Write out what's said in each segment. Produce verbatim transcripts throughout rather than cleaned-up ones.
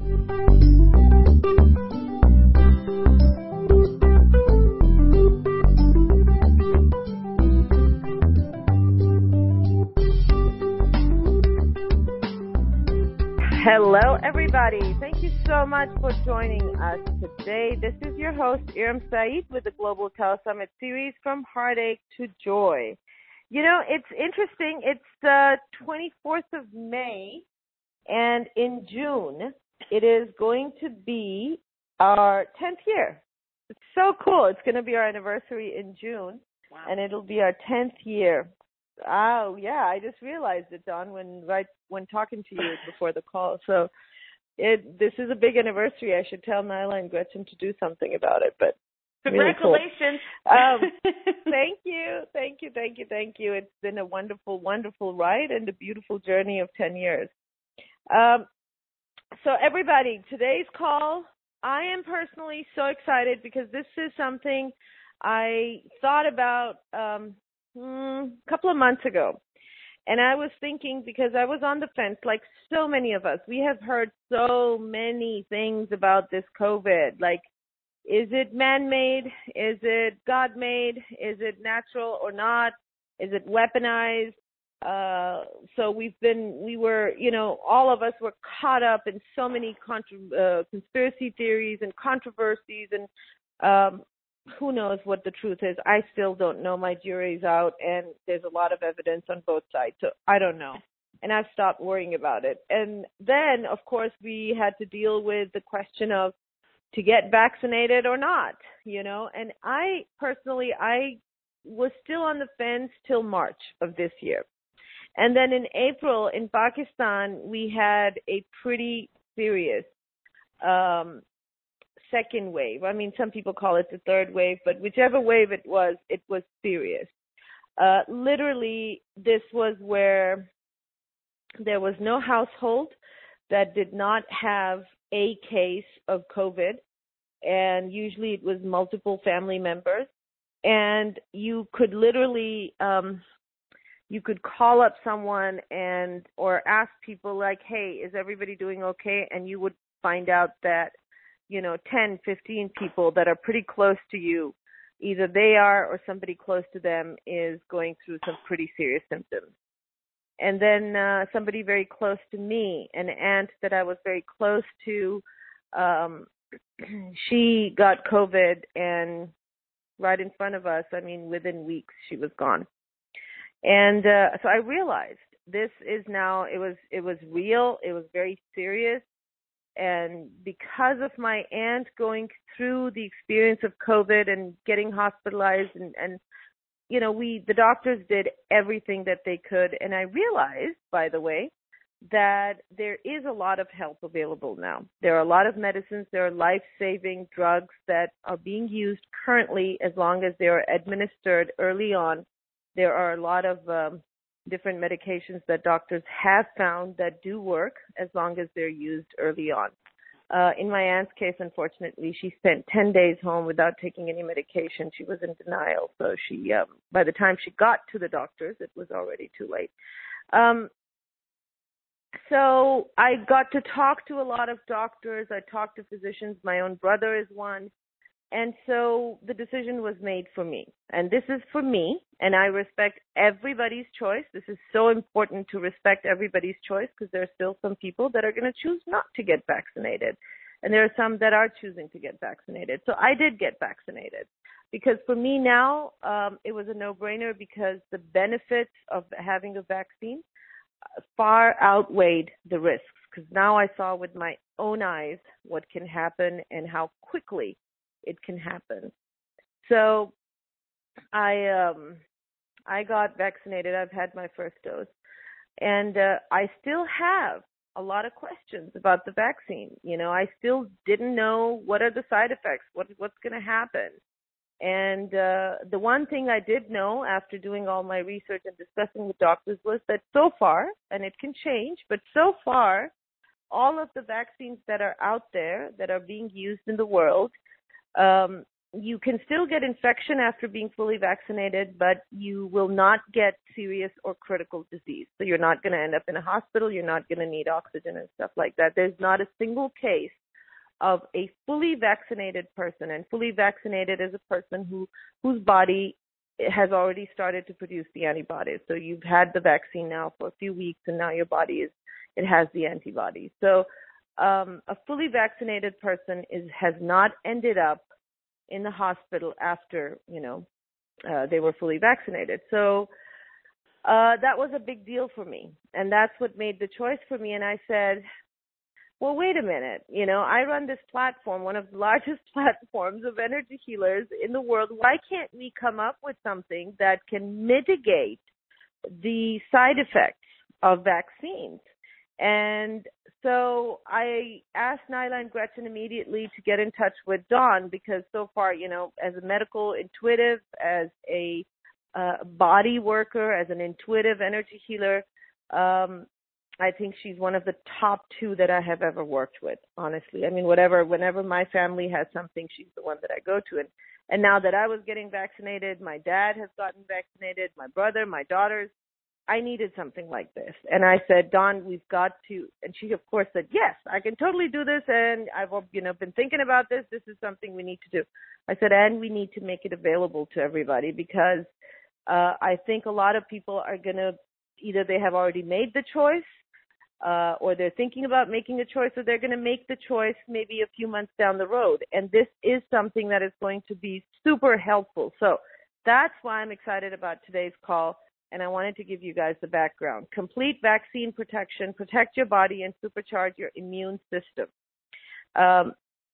Hello, everybody. Thank you so much for joining us today. This is your host, Iram Saeed, with the Global Telesummit series From Heartache to Joy. You know, it's interesting. It's the twenty-fourth of May, and in June, it is going to be our tenth year. It's so cool. It's going to be our anniversary in June, wow. And it'll be our tenth year. Oh, yeah, I just realized it, Dawn, when right when talking to you before the call. So it this is a big anniversary. I should tell Nyla and Gretchen to do something about it. But congratulations. Really cool. um, thank you, thank you, thank you, thank you. It's been a wonderful, wonderful ride and a beautiful journey of ten years. Um, so everybody, today's call, I am personally so excited because this is something I thought about um, a couple of months ago. And I was thinking, because I was on the fence, like so many of us, we have heard so many things about this COVID. Like, is it man-made? Is it God-made? Is it natural or not? Is it weaponized? Uh, so we've been, we were, you know, all of us were caught up in so many contra- uh, conspiracy theories and controversies, and um, who knows what the truth is. I still don't know. My jury's out, and there's a lot of evidence on both sides, so I don't know. And I've stopped worrying about it. And then, of course, we had to deal with the question of to get vaccinated or not, you know. And I personally, I was still on the fence till March of this year. And then in April in Pakistan, we had a pretty serious um second wave. I mean, some people call it the third wave, but whichever wave it was, it was serious. Uh, literally, this was where there was no household that did not have a case of COVID, and usually it was multiple family members. And you could literally, um, you could call up someone and or ask people like, hey, is everybody doing okay? And you would find out that you know, ten, fifteen people that are pretty close to you, either they are or somebody close to them is going through some pretty serious symptoms. And then uh, somebody very close to me, an aunt that I was very close to, um, she got COVID, and right in front of us, I mean, within weeks, she was gone. And uh, so I realized this is now, it was, it was real, it was very serious. And because of my aunt going through the experience of COVID and getting hospitalized, and, and, you know, we, the doctors did everything that they could. And I realized, by the way, that there is a lot of help available now. There are a lot of medicines, there are life-saving drugs that are being used currently as long as they are administered early on. There are a lot of um, different medications that doctors have found that do work as long as they're used early on. Uh, in my aunt's case, unfortunately, she spent ten days home without taking any medication. She was in denial. So she, um, by the time she got to the doctors, it was already too late. Um, so I got to talk to a lot of doctors. I talked to physicians. My own brother is one. And so the decision was made for me. And this is for me, and I respect everybody's choice. This is so important to respect everybody's choice, because there are still some people that are going to choose not to get vaccinated. And there are some that are choosing to get vaccinated. So I did get vaccinated, because for me now, um, it was a no-brainer, because the benefits of having a vaccine far outweighed the risks, because now I saw with my own eyes what can happen and how quickly it can happen. So I um I got vaccinated. I've had my first dose, and uh, I still have a lot of questions about the vaccine. You know, I still didn't know what are the side effects, what what's going to happen. And uh, the one thing I did know after doing all my research and discussing with doctors was that so far, and it can change, but so far, all of the vaccines that are out there that are being used in the world, Um, you can still get infection after being fully vaccinated, but you will not get serious or critical disease. So you're not going to end up in a hospital. You're not going to need oxygen and stuff like that. There's not a single case of a fully vaccinated person, and fully vaccinated is a person who whose body has already started to produce the antibodies. So you've had the vaccine now for a few weeks, and now your body is it has the antibodies. So um, a fully vaccinated person is has not ended up in the hospital after, you know, uh, they were fully vaccinated. So uh, that was a big deal for me. And that's what made the choice for me. And I said, well, wait a minute. You know, I run this platform, one of the largest platforms of energy healers in the world. Why can't we come up with something that can mitigate the side effects of vaccines? And so I asked Nyla and Gretchen immediately to get in touch with Dawn, because so far, you know, as a medical intuitive, as a uh, body worker, as an intuitive energy healer, um, I think she's one of the top two that I have ever worked with, honestly. I mean, whatever, whenever my family has something, she's the one that I go to. And, and now that I was getting vaccinated, my dad has gotten vaccinated, my brother, my daughters, I needed something like this. And I said, Dawn, we've got to, and she of course said, yes, I can totally do this. And I've, you know, been thinking about this. This is something we need to do. I said, and we need to make it available to everybody, because uh, I think a lot of people are going to, either they have already made the choice, uh, or they're thinking about making a choice, or they're going to make the choice maybe a few months down the road. And this is something that is going to be super helpful. So that's why I'm excited about today's call. And I wanted to give you guys the background. Complete vaccine protection, protect your body, and supercharge your immune system. Um,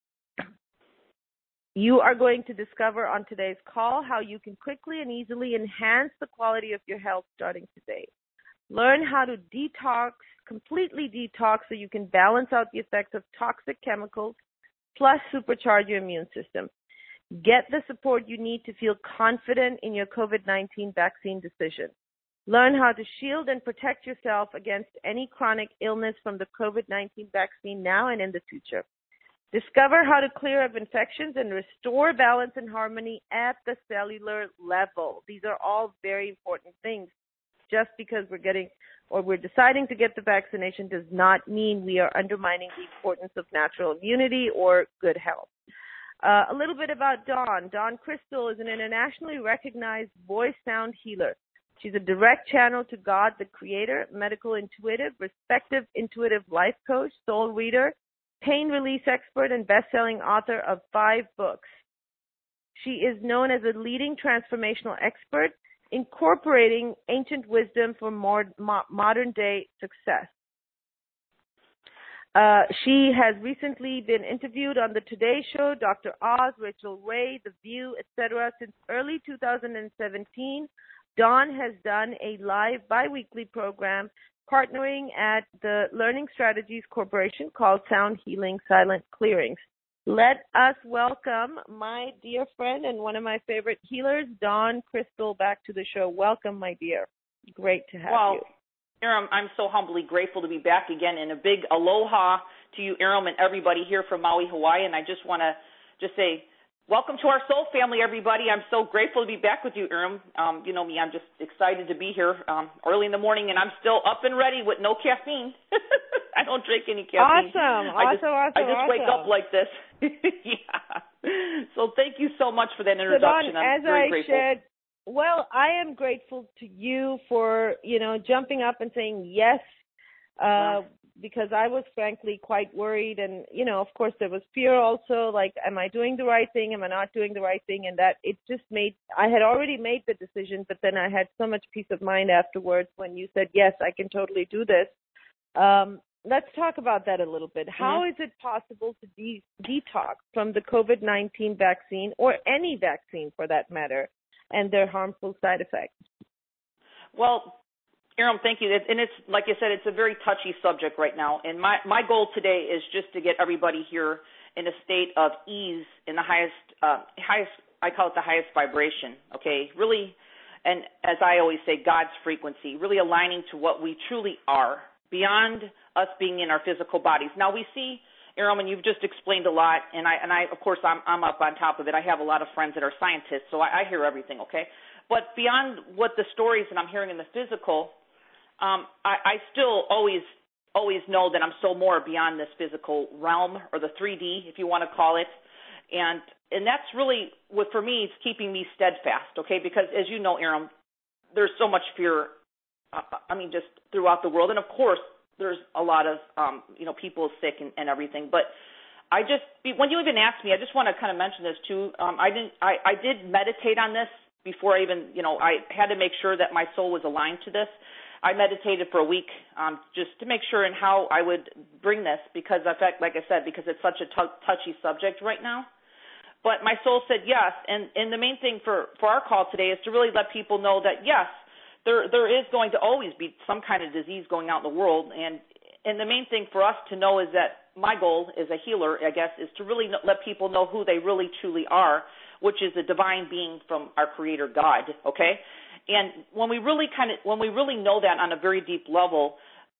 you are going to discover on today's call how you can quickly and easily enhance the quality of your health starting today. Learn how to detox, completely detox, so you can balance out the effects of toxic chemicals, plus supercharge your immune system. Get the support you need to feel confident in your COVID nineteen vaccine decision. Learn how to shield and protect yourself against any chronic illness from the COVID nineteen vaccine now and in the future. Discover how to clear up infections and restore balance and harmony at the cellular level. These are all very important things. Just because we're getting or we're deciding to get the vaccination does not mean we are undermining the importance of natural immunity or good health. Uh, a little bit about Dawn. Dawn Crystal is an internationally recognized voice sound healer. She's a direct channel to God, the creator, medical intuitive, respective intuitive life coach, soul reader, pain release expert, and best-selling author of five books. She is known as a leading transformational expert, incorporating ancient wisdom for more, mo- modern-day success. Uh, she has recently been interviewed on the Today Show, Doctor Oz, Rachel Ray, The View, et cetera. Since early two thousand seventeen, Dawn has done a live biweekly program partnering at the Learning Strategies Corporation called Sound Healing Silent Clearings. Let us welcome my dear friend and one of my favorite healers, Dawn Crystal, back to the show. Welcome, my dear. Great to have well, you. Aram, I'm so humbly grateful to be back again, and a big aloha to you, Aram, and everybody here from Maui, Hawaii. And I just want to just say, welcome to our soul family, everybody. I'm so grateful to be back with you, Aram. Um, you know me, I'm just excited to be here um, early in the morning, and I'm still up and ready with no caffeine. I don't drink any caffeine. Awesome, I just, awesome, awesome, I just awesome. wake up like this. Yeah. So thank you so much for that introduction. So Dawn, I'm as very I grateful. Shared, well, I am grateful to you for, you know, jumping up and saying yes, uh, wow. because I was frankly quite worried. And, you know, of course, there was fear also, like, am I doing the right thing? Am I not doing the right thing? And that it just made, I had already made the decision, but then I had so much peace of mind afterwards when you said, yes, I can totally do this. Um, let's talk about that a little bit. How mm-hmm. is it possible to de- detox from the COVID nineteen vaccine, or any vaccine for that matter, and their harmful side effects? Well, Aram, thank you. And it's, like I said, it's a very touchy subject right now. And my, my goal today is just to get everybody here in a state of ease in the highest, uh, highest, I call it the highest vibration, okay? Really, and as I always say, God's frequency, really aligning to what we truly are, beyond us being in our physical bodies. Now, we see Erilman, you've just explained a lot, and I, and I, of course, I'm, I'm up on top of it. I have a lot of friends that are scientists, so I, I hear everything, okay? But beyond what the stories that I'm hearing in the physical, um, I, I still always, always know that I'm so more beyond this physical realm, or the three D, if you want to call it. And and that's really what, for me, it's keeping me steadfast, okay? Because as you know, Erilman, there's so much fear, uh, I mean, just throughout the world. And, of course, there's a lot of, um, you know, people sick and, and everything. But I just, when you even asked me, I just want to kind of mention this, too. Um, I didn't, I, I did meditate on this before I even, you know, I had to make sure that my soul was aligned to this. I meditated for a week um, just to make sure and how I would bring this because, in fact, like I said, because it's such a t- touchy subject right now. But my soul said yes, and, and the main thing for, for our call today is to really let people know that, yes, there there is going to always be some kind of disease going out in the world, and and the main thing for us to know is that my goal as a healer, I guess, is to really let people know who they really truly are, which is a divine being from our Creator God, okay? And when we really kind of, when we really know that on a very deep level,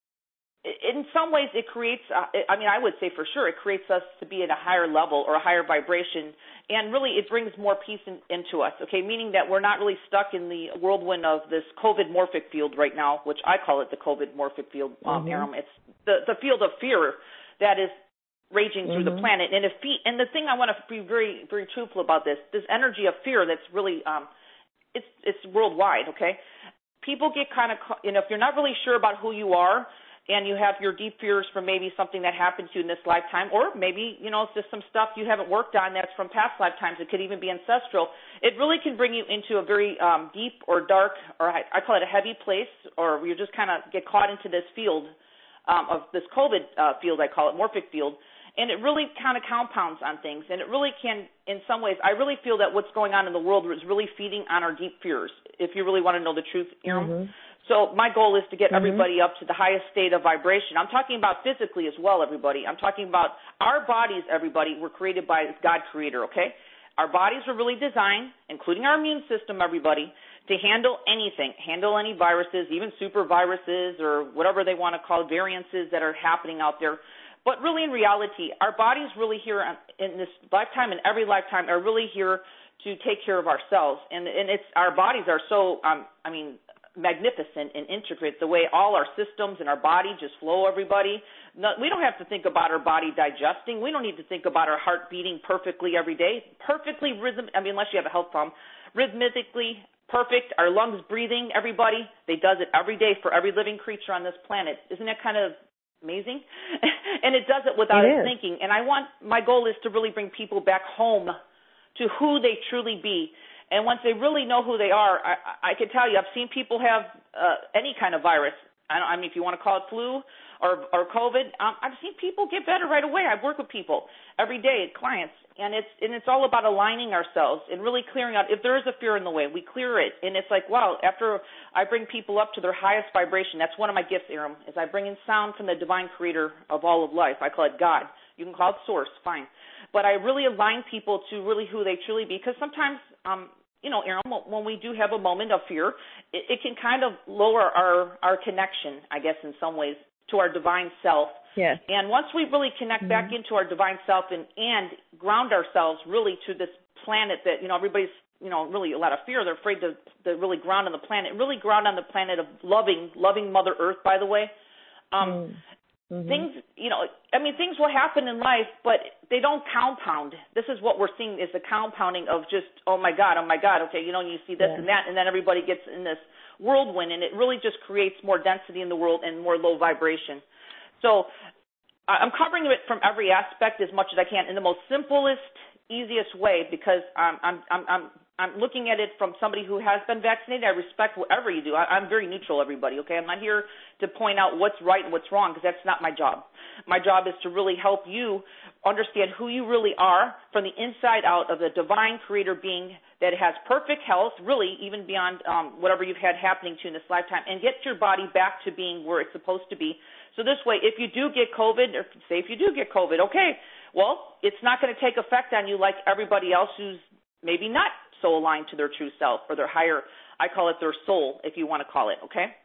in some ways it creates, uh, I mean, I would say for sure, it creates us to be at a higher level or a higher vibration, and really it brings more peace in, into us, okay, meaning that we're not really stuck in the whirlwind of this COVID morphic field right now, which I call it the COVID morphic field, um, mm-hmm. It's the, the field of fear that is raging mm-hmm. through the planet. And, if, and the thing I want to be very, very truthful about this, this energy of fear that's really, um, it's, it's worldwide, okay? People get kind of, you know, if you're not really sure about who you are, and you have your deep fears from maybe something that happened to you in this lifetime, or maybe, you know, it's just some stuff you haven't worked on that's from past lifetimes. It could even be ancestral. It really can bring you into a very um, deep or dark, or I, I call it a heavy place, or you just kind of get caught into this field um, of this COVID uh, field, I call it, morphic field, and it really kind of compounds on things, and it really can, in some ways, I really feel that what's going on in the world is really feeding on our deep fears, if you really want to know the truth, Erin. Mm-hmm. So my goal is to get mm-hmm. everybody up to the highest state of vibration. I'm talking about physically as well, everybody. I'm talking about our bodies, everybody, were created by God Creator, okay? Our bodies were really designed, including our immune system, everybody, to handle anything, handle any viruses, even super viruses or whatever they want to call variances that are happening out there. But really, in reality, our bodies really here in this lifetime and every lifetime are really here to take care of ourselves. And, and it's our bodies are so, um, I mean, magnificent and intricate, the way all our systems and our body just flow, everybody. No, we don't have to think about our body digesting. We don't need to think about our heart beating perfectly every day, perfectly rhythm. I mean, unless you have a health problem, rhythmically perfect. Our lungs breathing, everybody. They does it every day for every living creature on this planet. Isn't that kind of amazing? And it does it without us thinking. And I want, my goal is to really bring people back home to who they truly be. And once they really know who they are, I, I can tell you, I've seen people have uh, any kind of virus. I, don't, I mean, if you want to call it flu or, or COVID, um, I've seen people get better right away. I work with people every day, clients, and it's and it's all about aligning ourselves and really clearing out. If there is a fear in the way, we clear it. And it's like, wow, after I bring people up to their highest vibration, that's one of my gifts, Erin, is I bring in sound from the divine creator of all of life. I call it God. You can call it source, fine. But I really align people to really who they truly be, because sometimes, um, you know, Erin, when we do have a moment of fear, it, it can kind of lower our, our connection, I guess, in some ways, to our divine self. Yes. And once we really connect mm-hmm. back into our divine self and, and ground ourselves really to this planet that, you know, everybody's, you know, really a lot of fear. They're afraid to, to really ground on the planet, really ground on the planet of loving, loving Mother Earth, by the way. Um, mm. Mm-hmm. Things, you know, I mean, things will happen in life, but they don't compound. This is what we're seeing is the compounding of just, oh, my God, oh, my God, okay, you know, and you see this yeah. and that, and then everybody gets in this whirlwind, and it really just creates more density in the world and more low vibration. So I'm covering it from every aspect as much as I can in the most simplest, easiest way, because I'm, I'm, I'm, I'm I'm looking at it from somebody who has been vaccinated. I respect whatever you do. I, I'm very neutral, everybody, okay? I'm not here to point out what's right and what's wrong, because that's not my job. My job is to really help you understand who you really are from the inside out of the divine creator being that has perfect health, really even beyond um, whatever you've had happening to you in this lifetime, and get your body back to being where it's supposed to be. So this way, if you do get COVID, or say if you do get COVID, okay, well, it's not going to take effect on you like everybody else who's maybe not so aligned to their true self or their higher, I call it their soul, if you want to call it, okay?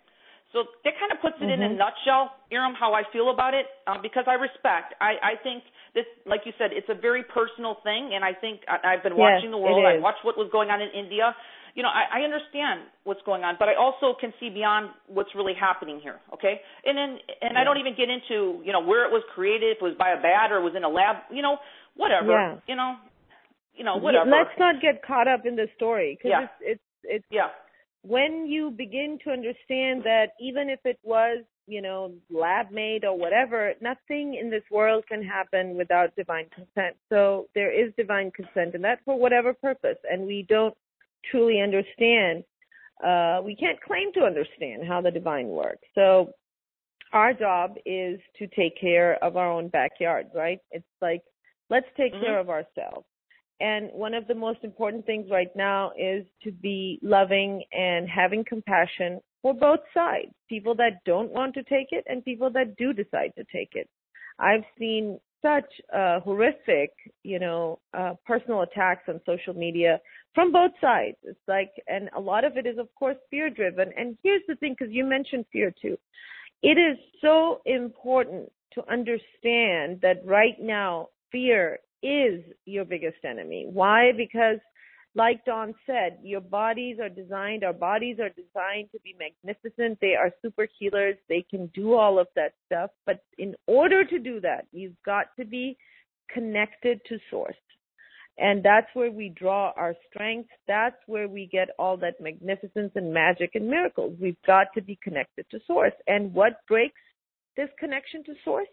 So that kind of puts it mm-hmm. in a nutshell, Iram, how I feel about it, um, because I respect. I, I think this, like you said, it's a very personal thing, and I think I, I've been yes, watching the world. I watched what was going on in India. You know, I, I understand what's going on, but I also can see beyond what's really happening here, okay? And then, and yeah. I don't even get into, you know, where it was created, if it was by a bat or it was in a lab, you know, whatever, yeah. you know, you know, whatever. Let's not get caught up in the story, because yeah. it's, it's, it's, yeah. when you begin to understand that even if it was, you know, lab made or whatever, nothing in this world can happen without divine consent. So there is divine consent, and that's for whatever purpose. And we don't truly understand, uh, we can't claim to understand how the divine works. So our job is to take care of our own backyard, right? It's like, let's take mm-hmm. care of ourselves. And one of the most important things right now is to be loving and having compassion for both sides, people that don't want to take it and people that do decide to take it. I've seen such uh, horrific, you know, uh, personal attacks on social media from both sides. It's like, and a lot of it is, of course, fear-driven. And here's the thing, because you mentioned fear too. It is so important to understand that right now, fear is your biggest enemy. Why? Because, like Dawn said, your bodies are designed, our bodies are designed to be magnificent. They are super healers. They can do all of that stuff. But in order to do that, you've got to be connected to source. And that's where we draw our strength. That's where we get all that magnificence and magic and miracles. We've got to be connected to source. And what breaks this connection to source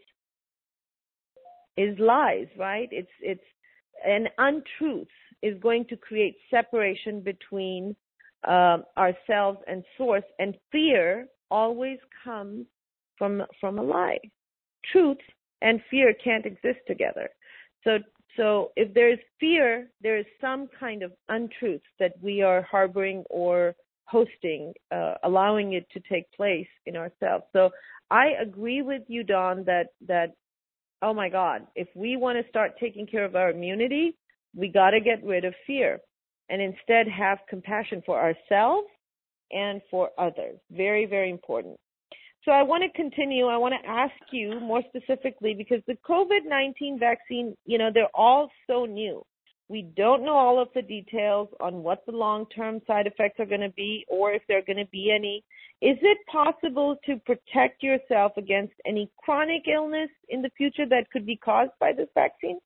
is lies, right? It's it's an untruth is going to create separation between um, ourselves and source, and fear always comes from from a lie. Truth and fear can't exist together. So so if there is fear, there is some kind of untruth that we are harboring or hosting, uh, allowing it to take place in ourselves. So I agree with you, Dawn, that that oh my God, if we want to start taking care of our immunity, we got to get rid of fear and instead have compassion for ourselves and for others. Very, very important. So I want to continue. I want to ask you more specifically, because the COVID nineteen vaccine, you know, they're all so new. We don't know all of the details on what the long-term side effects are going to be, or if there are going to be any. Is it possible to protect yourself against any chronic illness in the future that could be caused by this vaccine?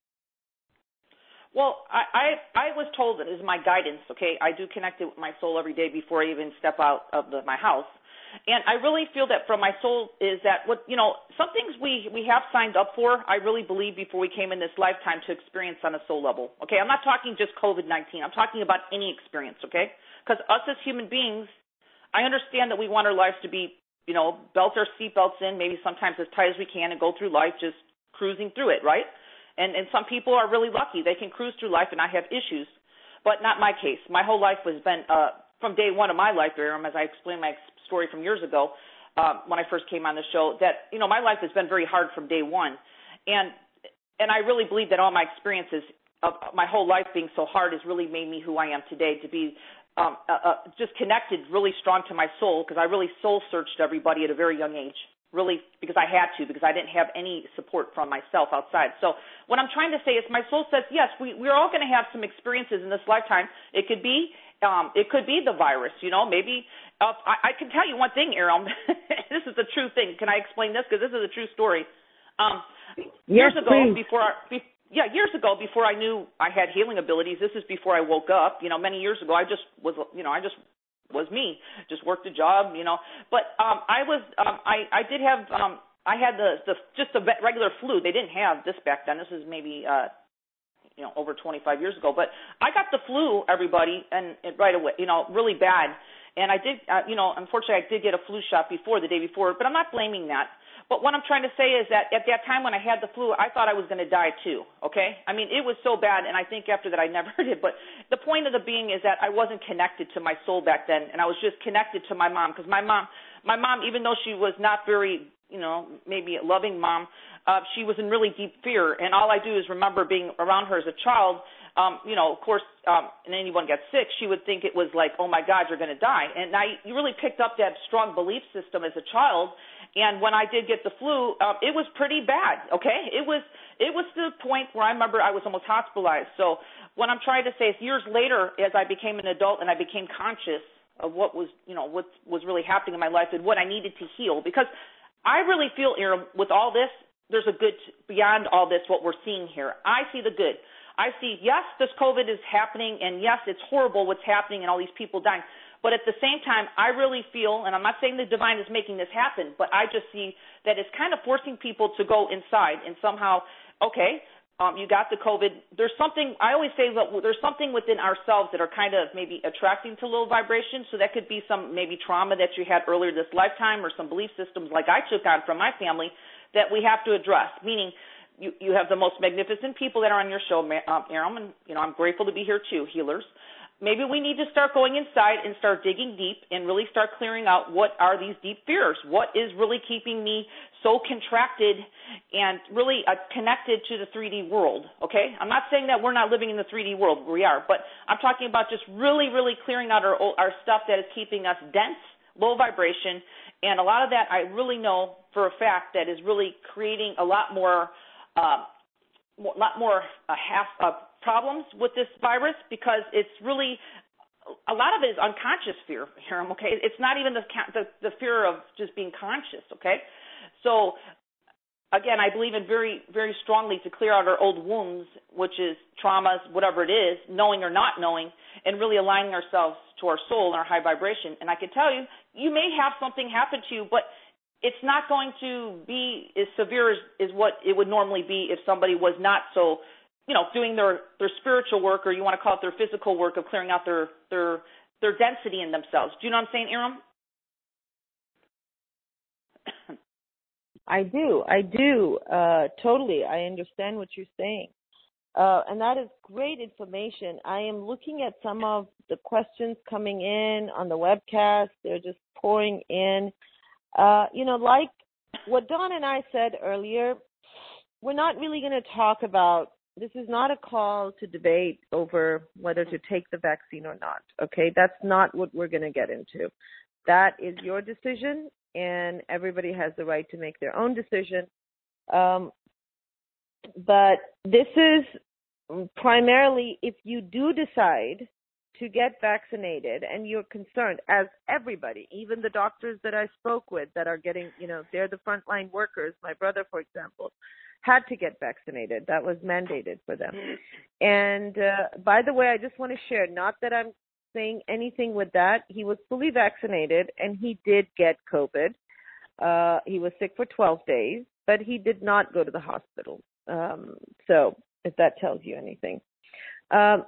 Well, I, I, I was told that is my guidance, okay? I do connect it with my soul every day before I even step out of the, my house. And I really feel that from my soul is that what, you know, some things we, we have signed up for, I really believe before we came in this lifetime to experience on a soul level, okay? I'm not talking just COVID nineteen. I'm talking about any experience, okay? Because us as human beings, I understand that we want our lives to be, you know, belt our seatbelts in, maybe sometimes as tight as we can, and go through life just cruising through it, right? And and some people are really lucky. They can cruise through life and not have issues, but not my case. My whole life has been, uh, from day one of my life, Iram, as I explained my story from years ago uh, when I first came on the show, that, you know, my life has been very hard from day one. And and I really believe that all my experiences of my whole life being so hard has really made me who I am today, to be um, uh, uh, just connected really strong to my soul, because I really soul searched everybody at a very young age. Really, because I had to, because I didn't have any support from myself outside. So what I'm trying to say is my soul says, yes, we, we're all going to have some experiences in this lifetime. It could be um, it could be the virus, you know, maybe. Uh, I, I can tell you one thing, Iram. This is the true thing. Can I explain this? Because this is a true story. Um, yes, years ago, please. before I, be, yeah, years ago, before I knew I had healing abilities, this is before I woke up, you know, many years ago, I just was, you know, I just was me, just worked a job, you know. But um, I was, um, I, I did have, um, I had the, the just the regular flu. They didn't have this back then. This is maybe, uh, you know, over twenty-five years ago. But I got the flu, everybody, and, and right away, you know, really bad. And I did, uh, you know, unfortunately, I did get a flu shot before, the day before. But I'm not blaming that. But what I'm trying to say is that at that time when I had the flu, I thought I was going to die too, okay? I mean, it was so bad, and I think after that I never did. But the point of the being is that I wasn't connected to my soul back then, and I was just connected to my mom, because my mom, my mom, even though she was not very, you know, maybe a loving mom, uh, she was in really deep fear. And all I do is remember being around her as a child. Um, you know, of course, um, and anyone gets sick, she would think it was like, oh, my God, you're going to die. And I really picked up that strong belief system as a child. And when I did get the flu, um, it was pretty bad, okay? It was it was to the point where I remember I was almost hospitalized. So what I'm trying to say is years later, as I became an adult and I became conscious of what was, you know, what was really happening in my life and what I needed to heal, because I really feel, Aaron, with all this, there's a good beyond all this, what we're seeing here. I see the good. I see, yes, this COVID is happening, and yes, it's horrible what's happening and all these people dying. But at the same time, I really feel, and I'm not saying the divine is making this happen, but I just see that it's kind of forcing people to go inside and somehow, okay, um, you got the COVID. There's something, I always say that there's something within ourselves that are kind of maybe attracting to low vibration. So that could be some maybe trauma that you had earlier this lifetime or some belief systems like I took on from my family that we have to address, meaning You, you have the most magnificent people that are on your show, um, Aram, and you know I'm grateful to be here too, healers. Maybe we need to start going inside and start digging deep and really start clearing out what are these deep fears. What is really keeping me so contracted and really uh, connected to the three D world, okay? I'm not saying that we're not living in the three D world. We are. But I'm talking about just really, really clearing out our, our stuff that is keeping us dense, low vibration, and a lot of that I really know for a fact that is really creating a lot more a uh, lot more uh, half uh, problems with this virus because it's really a lot of it is unconscious fear, Hiram, okay? It's not even the, the the fear of just being conscious, okay? So again, I believe in very, very strongly to clear out our old wounds, which is traumas, whatever it is, knowing or not knowing, and really aligning ourselves to our soul and our high vibration. And I can tell you, you may have something happen to you, but it's not going to be as severe as, as what it would normally be if somebody was not so, you know, doing their, their spiritual work, or you want to call it their physical work of clearing out their their their density in themselves. Do you know what I'm saying, Aram? I do. I do. Uh, totally. I understand what you're saying. Uh, and that is great information. I am looking at some of the questions coming in on the webcast. They're just pouring in. Uh, you know, like what Dawn and I said earlier, we're not really going to talk about, this is not a call to debate over whether to take the vaccine or not, okay? That's not what we're going to get into. That is your decision, and everybody has the right to make their own decision. Um, but this is primarily if you do decide to get vaccinated and you're concerned, as everybody, even the doctors that I spoke with that are getting, you know, they're the frontline workers. My brother, for example, had to get vaccinated. That was mandated for them. And uh, by the way, I just want to share, not that I'm saying anything with that. He was fully vaccinated and he did get COVID. Uh, he was sick for twelve days, but he did not go to the hospital. Um, so if that tells you anything. Um,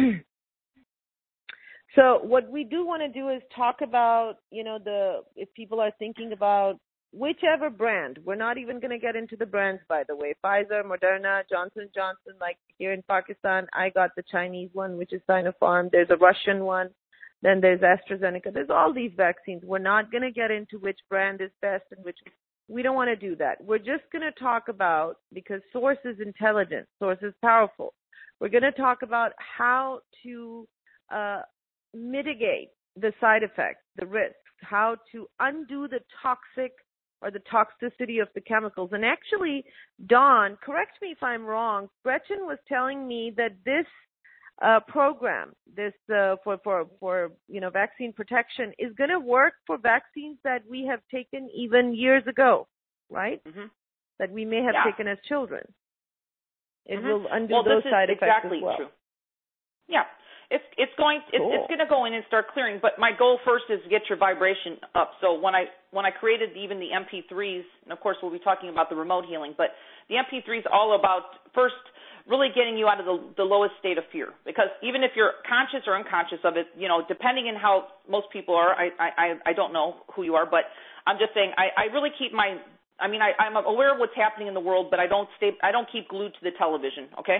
So what we do want to do is talk about, you know, the if people are thinking about whichever brand. We're not even going to get into the brands, by the way. Pfizer, Moderna, Johnson and Johnson, like here in Pakistan, I got the Chinese one, which is Sinopharm. There's a Russian one. Then there's AstraZeneca. There's all these vaccines. We're not going to get into which brand is best and which. We don't want to do that. We're just going to talk about, because Source is intelligent, Source is powerful. We're going to talk about how to uh, mitigate the side effects, the risks, how to undo the toxic or the toxicity of the chemicals. And actually, Dawn, correct me if I'm wrong, Gretchen was telling me that this uh, program, this uh, for, for, for, you know, vaccine protection is going to work for vaccines that we have taken even years ago, right? Mm-hmm. That we may have yeah. taken as children. It mm-hmm. will undo well, those side effects exactly as well. True. Yeah. It's it's going it's, cool. it's going to go in and start clearing. But my goal first is to get your vibration up. So when I when I created even the M P threes, and of course we'll be talking about the remote healing, but the M P threes all about first really getting you out of the, the lowest state of fear. Because even if you're conscious or unconscious of it, you know, depending on how most people are, I I I don't know who you are, but I'm just saying I, I really keep my I mean I, I'm aware of what's happening in the world, but I don't stay I don't keep glued to the television. Okay.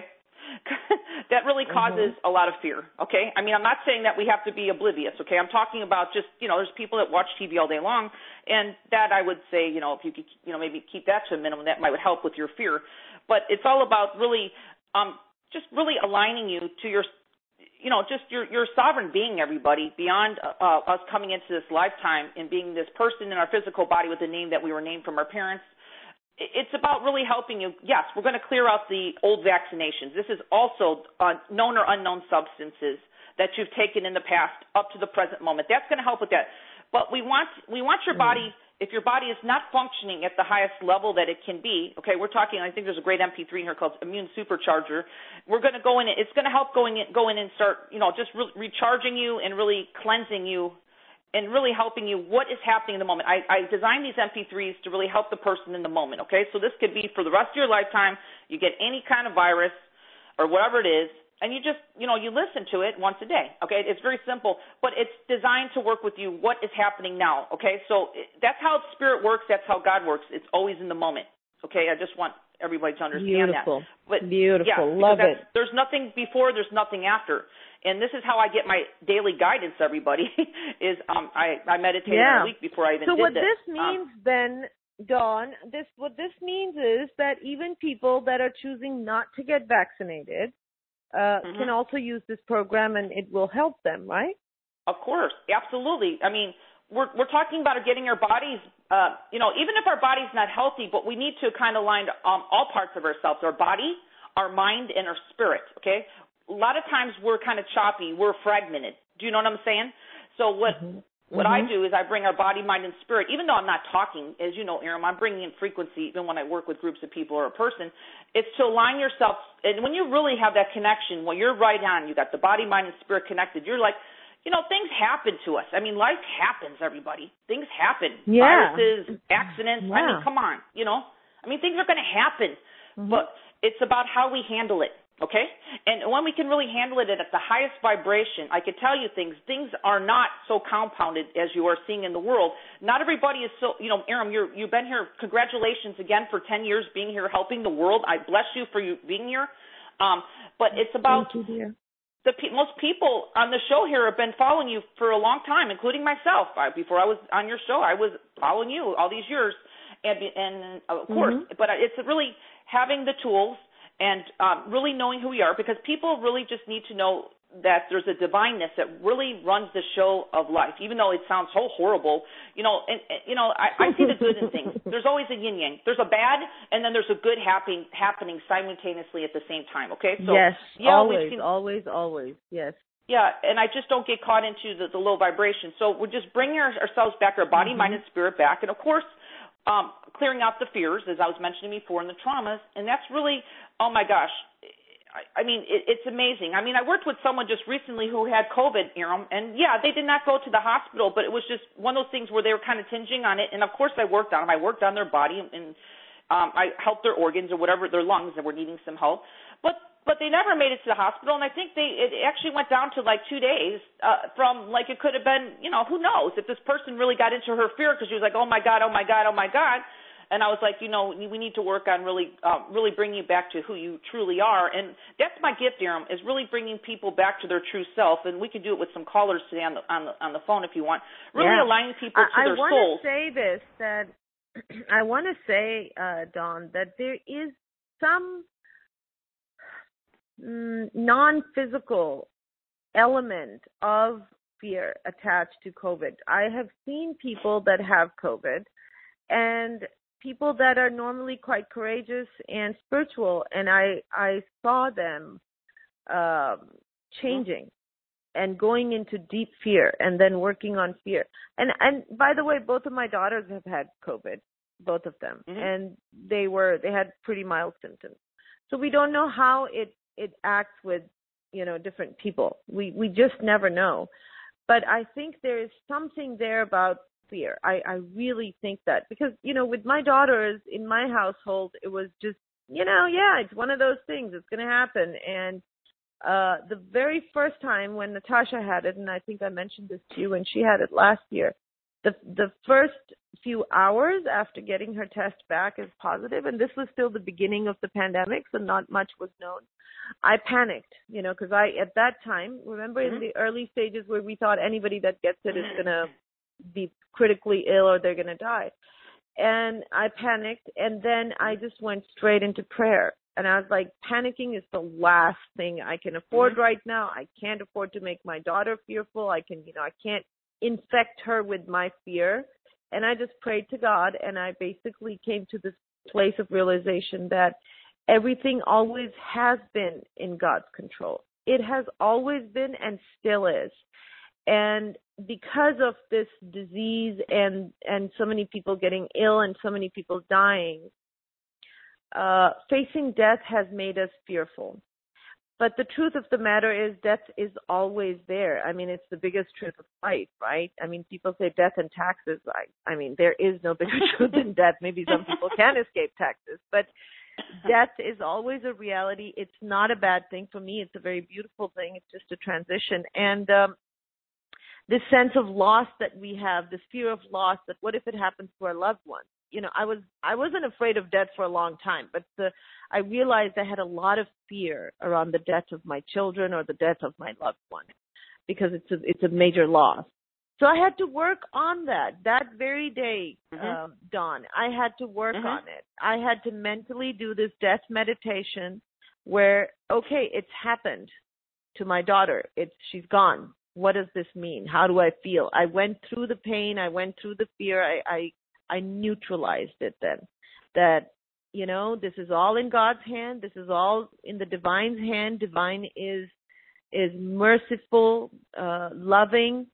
that really causes mm-hmm. a lot of fear, okay? I mean, I'm not saying that we have to be oblivious, okay? I'm talking about just, you know, there's people that watch T V all day long, and that I would say, you know, if you could, you know, maybe keep that to a minimum, that might help with your fear. But it's all about really um, just really aligning you to your, you know, just your, your sovereign being, everybody, beyond uh, us coming into this lifetime and being this person in our physical body with the name that we were named from our parents. It's about really helping you. Yes, we're going to clear out the old vaccinations. This is also uh, known or unknown substances that you've taken in the past up to the present moment. That's going to help with that. But we want we want your body, if your body is not functioning at the highest level that it can be, okay, we're talking, I think there's a great M P three in here called Immune Supercharger. We're going to go in, it's going to help going in, go in and start, you know, just re- recharging you and really cleansing you and really helping you what is happening in the moment. I, I designed these M P threes to really help the person in the moment, okay? So this could be for the rest of your lifetime. You get any kind of virus or whatever it is, and you just, you know, you listen to it once a day, okay? It's very simple, but it's designed to work with you what is happening now, okay? So that's how Spirit works. That's how God works. It's always in the moment, okay? I just want everybody to understand Beautiful. that. But Beautiful. Yeah, Love it. There's nothing before, there's nothing after. And this is how I get my daily guidance, everybody, is um, I, I meditate yeah. a week before I even so did what this. this means um, then, Dawn, this what this means is that even people that are choosing not to get vaccinated uh, mm-hmm. can also use this program, and it will help them, right? Of course. Absolutely. I mean, we're we're talking about getting our bodies, uh, you know, even if our body's not healthy, but we need to kind of align um, all parts of ourselves, our body, our mind, and our spirit, okay? A lot of times we're kind of choppy. We're fragmented. Do you know what I'm saying? So what mm-hmm. what mm-hmm. I do is I bring our body, mind, and spirit. Even though I'm not talking, as you know, Aram, I'm bringing in frequency even when I work with groups of people or a person. It's to align yourself. And when you really have that connection, when you're right on, you got the body, mind, and spirit connected, you're like, you know, things happen to us. I mean, life happens, everybody. Things happen. Yeah. Viruses, accidents. Wow. I mean, come on, you know. I mean, things are going to happen. Mm-hmm. But it's about how we handle it. Okay? And when we can really handle it at the highest vibration, I could tell you things. Things are not so compounded as you are seeing in the world. Not everybody is so, you know, Aram, you're, you've been here. Congratulations again for ten years being here, helping the world. I bless you for you being here. Um, but it's about Thank you, dear. the most people on the show here have been following you for a long time, including myself. I, before I was on your show, I was following you all these years. And, and of course, mm-hmm. but it's really having the tools and um, really knowing who we are, because people really just need to know that there's a divineness that really runs the show of life, even though it sounds so horrible. You know, and, and you know, I, I see the good in things. There's always a yin yang. There's a bad, and then there's a good happen, happening simultaneously at the same time. Okay, so yes, yeah, always, seen, always, always, yes. Yeah, and I just don't get caught into the, the low vibration. So we're just bringing our, ourselves back, our body, mm-hmm. mind, and spirit back, and of course, um, clearing out the fears, as I was mentioning before, and the traumas, and that's really. Oh, my gosh. I, I mean, it, it's amazing. I mean, I worked with someone just recently who had COVID, Aram, and, yeah, they did not go to the hospital, but it was just one of those things where they were kind of tinging on it. And, of course, I worked on them. I worked on their body, and um, I helped their organs or whatever, their lungs that were needing some help. But but they never made it to the hospital, and I think they it actually went down to, like, two days uh, from, like, it could have been, you know, who knows, if this person really got into her fear because she was like, oh, my God, oh, my God, oh, my God. And I was like, you know, we need to work on really, uh, really bringing you back to who you truly are. And that's my gift, Aram, is really bringing people back to their true self. And we could do it with some callers today on the on the, on the phone if you want. Really yeah. aligning people to I, their I souls. I want to say this, that I want to say, uh, Dawn, that there is some mm, non-physical element of fear attached to COVID. I have seen people that have COVID and people that are normally quite courageous and spiritual, and I I saw them um, changing and going into deep fear and then working on fear. And and by the way, both of my daughters have had COVID, both of them, mm-hmm. and they were they had pretty mild symptoms. So we don't know how it it acts with, you know, different people. We we just never know. But I think there is something there about fear. I, I really think that, because, you know, with my daughters in my household, it was just, you know, yeah, it's one of those things. It's going to happen. And uh, the very first time when Natasha had it, and I think I mentioned this to you when she had it last year, the the first few hours after getting her test back as positive, and this was still the beginning of the pandemic, so not much was known, I panicked, you know, because I, at that time, remember mm-hmm. in the early stages where we thought anybody that gets it is going to be critically ill or they're going to die. And I panicked, and then I just went straight into prayer. And I was like, panicking is the last thing I can afford mm-hmm. right now. I can't afford to make my daughter fearful. I can, you know, I can't infect her with my fear. And I just prayed to God, and I basically came to this place of realization that everything always has been in God's control. It has always been and still is. And because of this disease and, and so many people getting ill and so many people dying, uh, facing death has made us fearful. But the truth of the matter is death is always there. I mean, it's the biggest truth of life, right? I mean, people say death and taxes. I, I mean, there is no bigger truth than death. Maybe some people can escape taxes, but death is always a reality. It's not a bad thing for me. It's a very beautiful thing. It's just a transition. And um, this sense of loss that we have, this fear of loss, that what if it happens to our loved ones? You know, I was I wasn't afraid of death for a long time, but the, I realized I had a lot of fear around the death of my children or the death of my loved one, because it's a it's a major loss. So I had to work on that. That very day, mm-hmm. um, Dawn, I had to work mm-hmm. on it. I had to mentally do this death meditation where, okay, it's happened to my daughter. It's she's gone. What does this mean? How do I feel? I went through the pain. I went through the fear. I, I I neutralized it then, that, you know, this is all in God's hand. This is all in the divine's hand. Divine is, is merciful, uh, loving.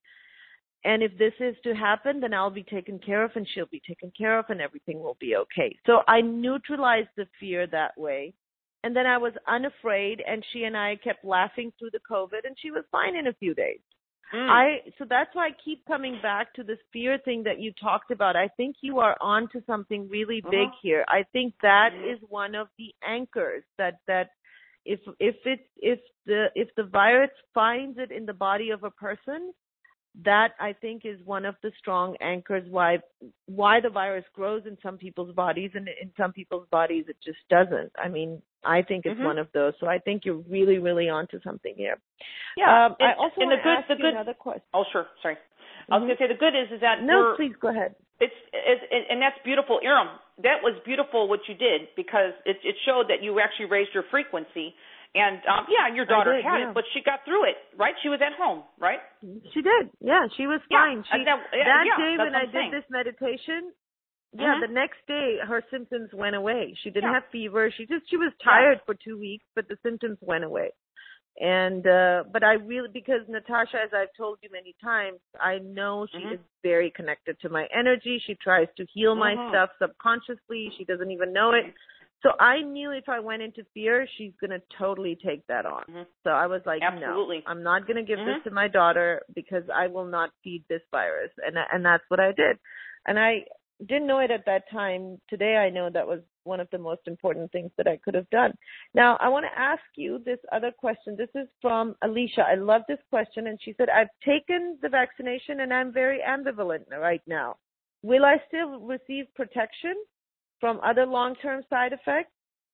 And if this is to happen, then I'll be taken care of and she'll be taken care of and everything will be okay. So I neutralized the fear that way. And then I was unafraid, and she and I kept laughing through the COVID, and she was fine in a few days. Mm. I so that's why I keep coming back to this fear thing that you talked about. I think you are on to something really big uh-huh. here. I think that mm-hmm. is one of the anchors that that if if it's if the if the virus finds it in the body of a person, that I think is one of the strong anchors why why the virus grows in some people's bodies, and in some people's bodies it just doesn't. I mean, I think it's mm-hmm. one of those. So I think you're really, really onto something here. Yeah. Um, I also want to ask the you good, another question. Oh, sure. Sorry. Mm-hmm. I was going to say the good is is that no, please go ahead. It's, it's and that's beautiful, Iram. That was beautiful what you did, because it, it showed that you actually raised your frequency. And um, yeah, your daughter did, had yeah. it, but she got through it, right? She was at home, right? She did. Yeah, she was fine. Yeah, she, that, yeah, that yeah, day when I did saying. this meditation, yeah, mm-hmm. the next day her symptoms went away. She didn't yeah. have fever. She just she was tired yeah. for two weeks, but the symptoms went away. And uh but I really, because Natasha, as I've told you many times, I know she mm-hmm. is very connected to my energy. She tries to heal my mm-hmm. stuff subconsciously. She doesn't even know it. So I knew if I went into fear, she's going to totally take that on. Mm-hmm. So I was like, Absolutely. no, I'm not going to give mm-hmm. this to my daughter, because I will not feed this virus. And and that's what I did. And I didn't know it at that time. Today I know that was one of the most important things that I could have done. Now, I want to ask you this other question. This is from Alicia. I love this question. And she said, I've taken the vaccination and I'm very ambivalent right now. Will I still receive protection from other long-term side effects?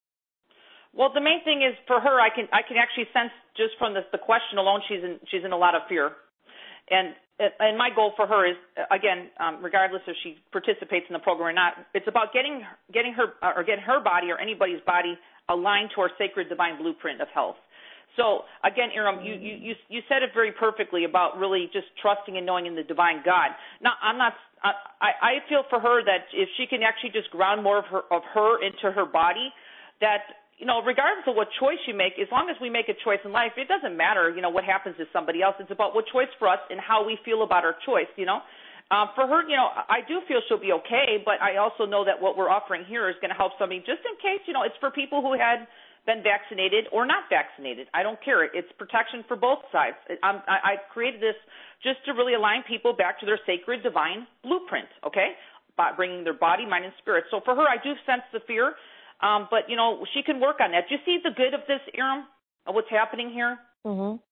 Well, the main thing is for her, I can I can actually sense just from the, the question alone, she's in she's in a lot of fear, and and my goal for her is, again, um, regardless if she participates in the program or not, it's about getting getting her or getting her body or anybody's body aligned to our sacred divine blueprint of health. So again, Iram, you, you, you said it very perfectly about really just trusting and knowing in the divine God. Now, I'm not, I, I feel for her that if she can actually just ground more of her, of her into her body, that, you know, regardless of what choice you make, as long as we make a choice in life, it doesn't matter, you know, what happens to somebody else. It's about what choice for us and how we feel about our choice, you know. Um, for her, you know, I do feel she'll be okay, but I also know that what we're offering here is going to help somebody just in case, you know, it's for people who had been vaccinated or not vaccinated. I don't care. It's protection for both sides. I'm, I, I created this just to really align people back to their sacred divine blueprint, okay, by bringing their body, mind, and spirit. So for her, I do sense the fear, um, but, you know, she can work on that. Do you see the good of this, Iram, of what's happening here? Mm-hmm.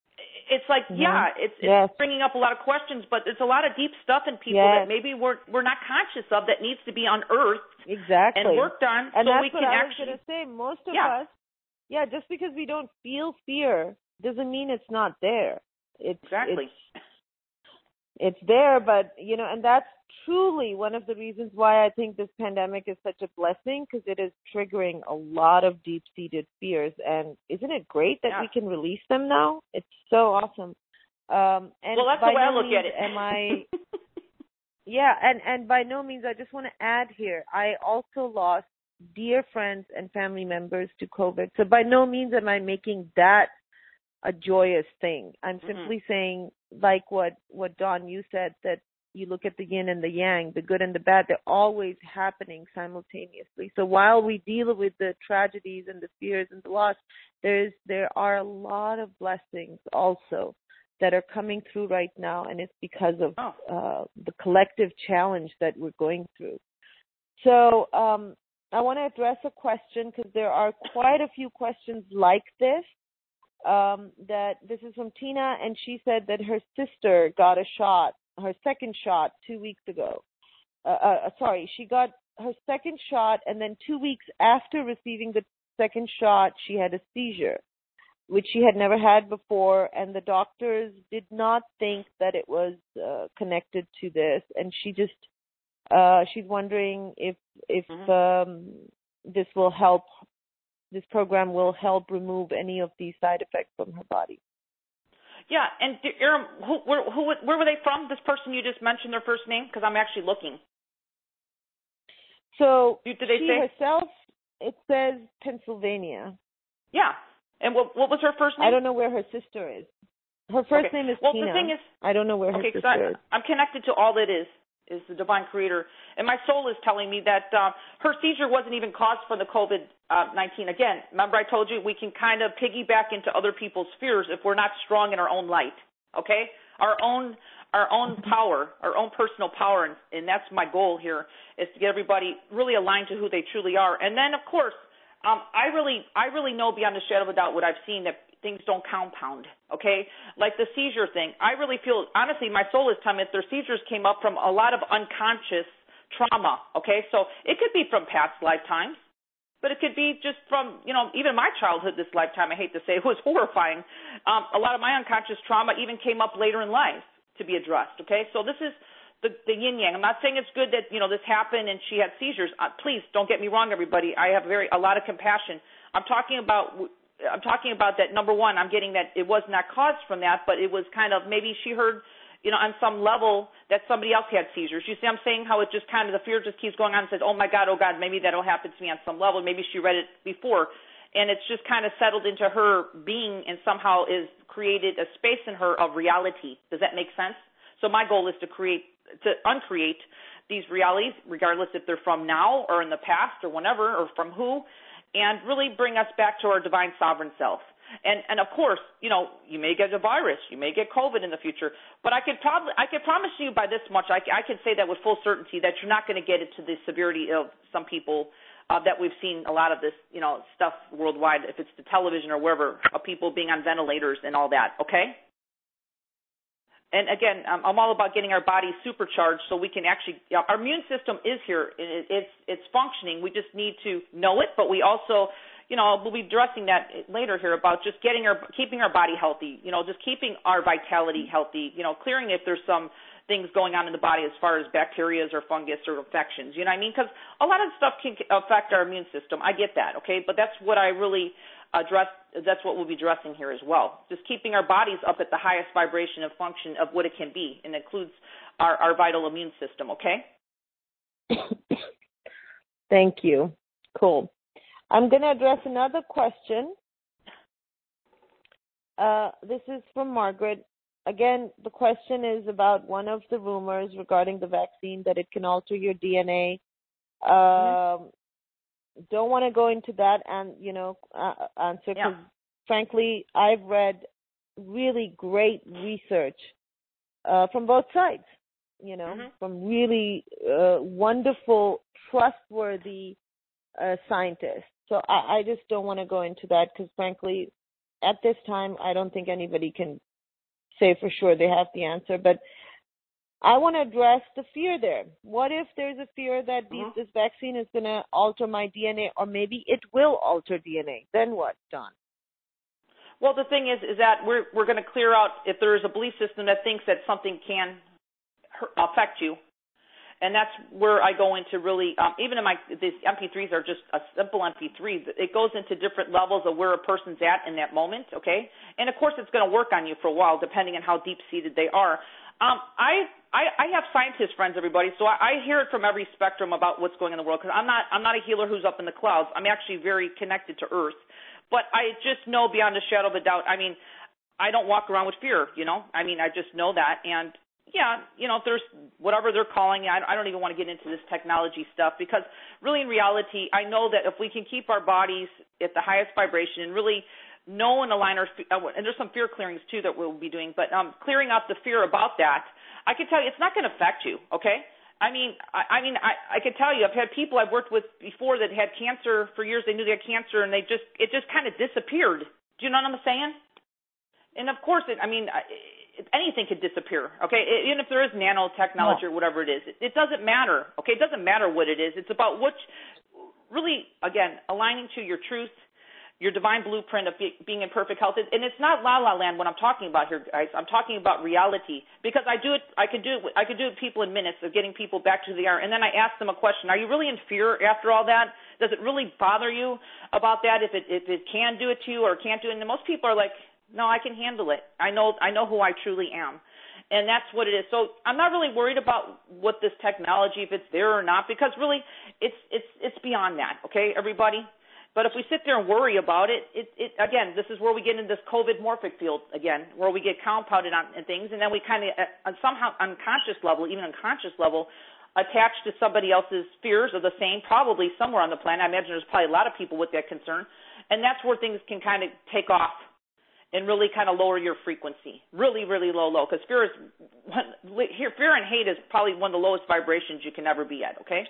it's like, mm-hmm. yeah, it's, it's yes. bringing up a lot of questions, but it's a lot of deep stuff in people yes. that maybe we're we're not conscious of that needs to be unearthed exactly. and worked on, and so that's we what can I actually. was going to say. Most of yeah. us, yeah, just because we don't feel fear doesn't mean it's not there. It's exactly. It's, it's there, but you know, and that's truly one of the reasons why I think this pandemic is such a blessing, because it is triggering a lot of deep-seated fears. And isn't it great that yeah. we can release them now? It's so awesome. Um, and well, that's by the way no I look means at it. am I? Yeah, and and by no means, I just want to add here, I also lost dear friends and family members to COVID. So by no means am I making that a joyous thing. I'm simply mm-hmm. saying, like what, what Dawn, you said, that you look at the yin and the yang, the good and the bad, they're always happening simultaneously. So while we deal with the tragedies and the fears and the loss, there's there are a lot of blessings also that are coming through right now, and it's because of oh. uh, the collective challenge that we're going through. So um, I want to address a question, because there are quite a few questions like this. Um, that this is from Tina, and she said that her sister got a shot, her second shot, two weeks ago. Uh, uh, sorry, she got her second shot, and then two weeks after receiving the second shot, she had a seizure, which she had never had before, and the doctors did not think that it was uh, connected to this, and she just uh, she's wondering if if mm-hmm. um, this will help. This program will help remove any of these side effects from her body. Yeah, and Aram, who, where, who, where were they from? This person you just mentioned, their first name, because I'm actually looking. So did they she say? herself, it says Pennsylvania. Yeah, and what what was her first name? I don't know where her sister is. Her first okay. name is well, Tina. The thing is, I don't know where her okay, sister I, is. I'm connected to all that is. is the divine creator. And my soul is telling me that uh, her seizure wasn't even caused for the COVID nineteen. Again, remember I told you we can kind of piggyback into other people's fears if we're not strong in our own light, okay? Our own our own power, our own personal power, and, and that's my goal here, is to get everybody really aligned to who they truly are. And then, of course, um, I really I really know beyond a shadow of a doubt what I've seen, that things don't compound, okay? Like the seizure thing. I really feel, honestly, my soul is telling me that their seizures came up from a lot of unconscious trauma, okay? So it could be from past lifetimes, but it could be just from, you know, even my childhood this lifetime. I hate to say it was horrifying. Um, a lot of my unconscious trauma even came up later in life to be addressed, okay? So this is the, the yin-yang. I'm not saying it's good that, you know, this happened and she had seizures. Uh, please don't get me wrong, everybody. I have very a lot of compassion. I'm talking about... I'm talking about that, number one, I'm getting that it was not caused from that, but it was kind of, maybe she heard, you know, on some level that somebody else had seizures. You see I'm saying how it just kind of, the fear just keeps going on and says, oh my God, oh God, maybe that'll happen to me on some level. Maybe she read it before, and it's just kind of settled into her being and somehow is created a space in her of reality. Does that make sense? So my goal is to create, to uncreate these realities, regardless if they're from now or in the past or whenever or from who, and really bring us back to our divine sovereign self. And and of course, you know, you may get a virus, you may get COVID in the future, but I could probably I could promise you by this much, I, I could say that with full certainty that you're not going to get it to the severity of some people uh, that we've seen a lot of this, you know, stuff worldwide, if it's the television or wherever, of people being on ventilators and all that. Okay. And again, um, I'm all about getting our bodies supercharged so we can actually, you know, our immune system is here. It, it's it's functioning. We just need to know it, but we also, you know, we'll be addressing that later here about just getting our, keeping our body healthy, you know, just keeping our vitality healthy, you know, clearing if there's some things going on in the body as far as bacteria or fungus or infections, you know what I mean? Because a lot of stuff can affect our immune system. I get that, okay? But that's what I really address, that's what we'll be addressing here as well. Just keeping our bodies up at the highest vibration of function of what it can be, and includes our, our vital immune system, okay? Thank you. Cool. I'm going to address another question. Uh, this is from Margaret. Again, the question is about one of the rumors regarding the vaccine, that it can alter your D N A. Um, mm-hmm. Don't want to go into that and, you know, uh, answer, because yeah. frankly, I've read really great research uh, from both sides, you know, mm-hmm. from really uh, wonderful, trustworthy uh, scientists. So I, I just don't want to go into that, because frankly, at this time, I don't think anybody can say for sure they have the answer, but I want to address the fear there. What if there's a fear that these, Mm-hmm. this vaccine is going to alter my D N A, or maybe it will alter D N A? Then what, Dawn? Well, the thing is, is that we're we're going to clear out if there is a belief system that thinks that something can hurt, affect you, and that's where I go into really. Um, even in my these M P threes are just a simple M P three. It goes into different levels of where a person's at in that moment. Okay, and of course it's going to work on you for a while, depending on how deep seated they are. Um, I, I I have scientist friends, everybody, so I, I hear it from every spectrum about what's going on in the world. Because I'm not I'm not a healer who's up in the clouds. I'm actually very connected to Earth. But I just know beyond a shadow of a doubt, I mean, I don't walk around with fear, you know. I mean, I just know that. And, yeah, you know, if there's whatever they're calling, I, I don't even want to get into this technology stuff because really in reality, I know that if we can keep our bodies at the highest vibration and really know and align our – and there's some fear clearings, too, that we'll be doing. But um, clearing out the fear about that, I can tell you it's not going to affect you, okay? I mean, I, I mean, I, I could tell you, I've had people I've worked with before that had cancer for years. They knew they had cancer, and they just, it just kind of disappeared. Do you know what I'm saying? And of course, it, I mean, it, anything could disappear. Okay, it, even if there is nanotechnology yeah. or whatever it is, it, it doesn't matter. Okay, it doesn't matter what it is. It's about which, really, again, aligning to your truth, your divine blueprint of be, being in perfect health. And it's not la la land what I'm talking about here, guys. I'm talking about reality because I do it. I could do it. I could do it people in minutes of getting people back to the hour. And then I ask them a question: are you really in fear after all that? Does it really bother you about that? If it if it can do it to you or can't do it? And most people are like, no, I can handle it. I know I know who I truly am. And that's what it is. So I'm not really worried about what this technology, if it's there or not, because really it's it's it's beyond that. Okay, everybody. But if we sit there and worry about it, it, it, again, this is where we get into this COVID morphic field again, where we get compounded on and things, and then we kind of, on somehow unconscious level, even unconscious level, attach to somebody else's fears of the same, probably somewhere on the planet. I imagine there's probably a lot of people with that concern, and that's where things can kind of take off and really kind of lower your frequency, really, really low, low, because fear is, fear and hate is probably one of the lowest vibrations you can ever be at, okay?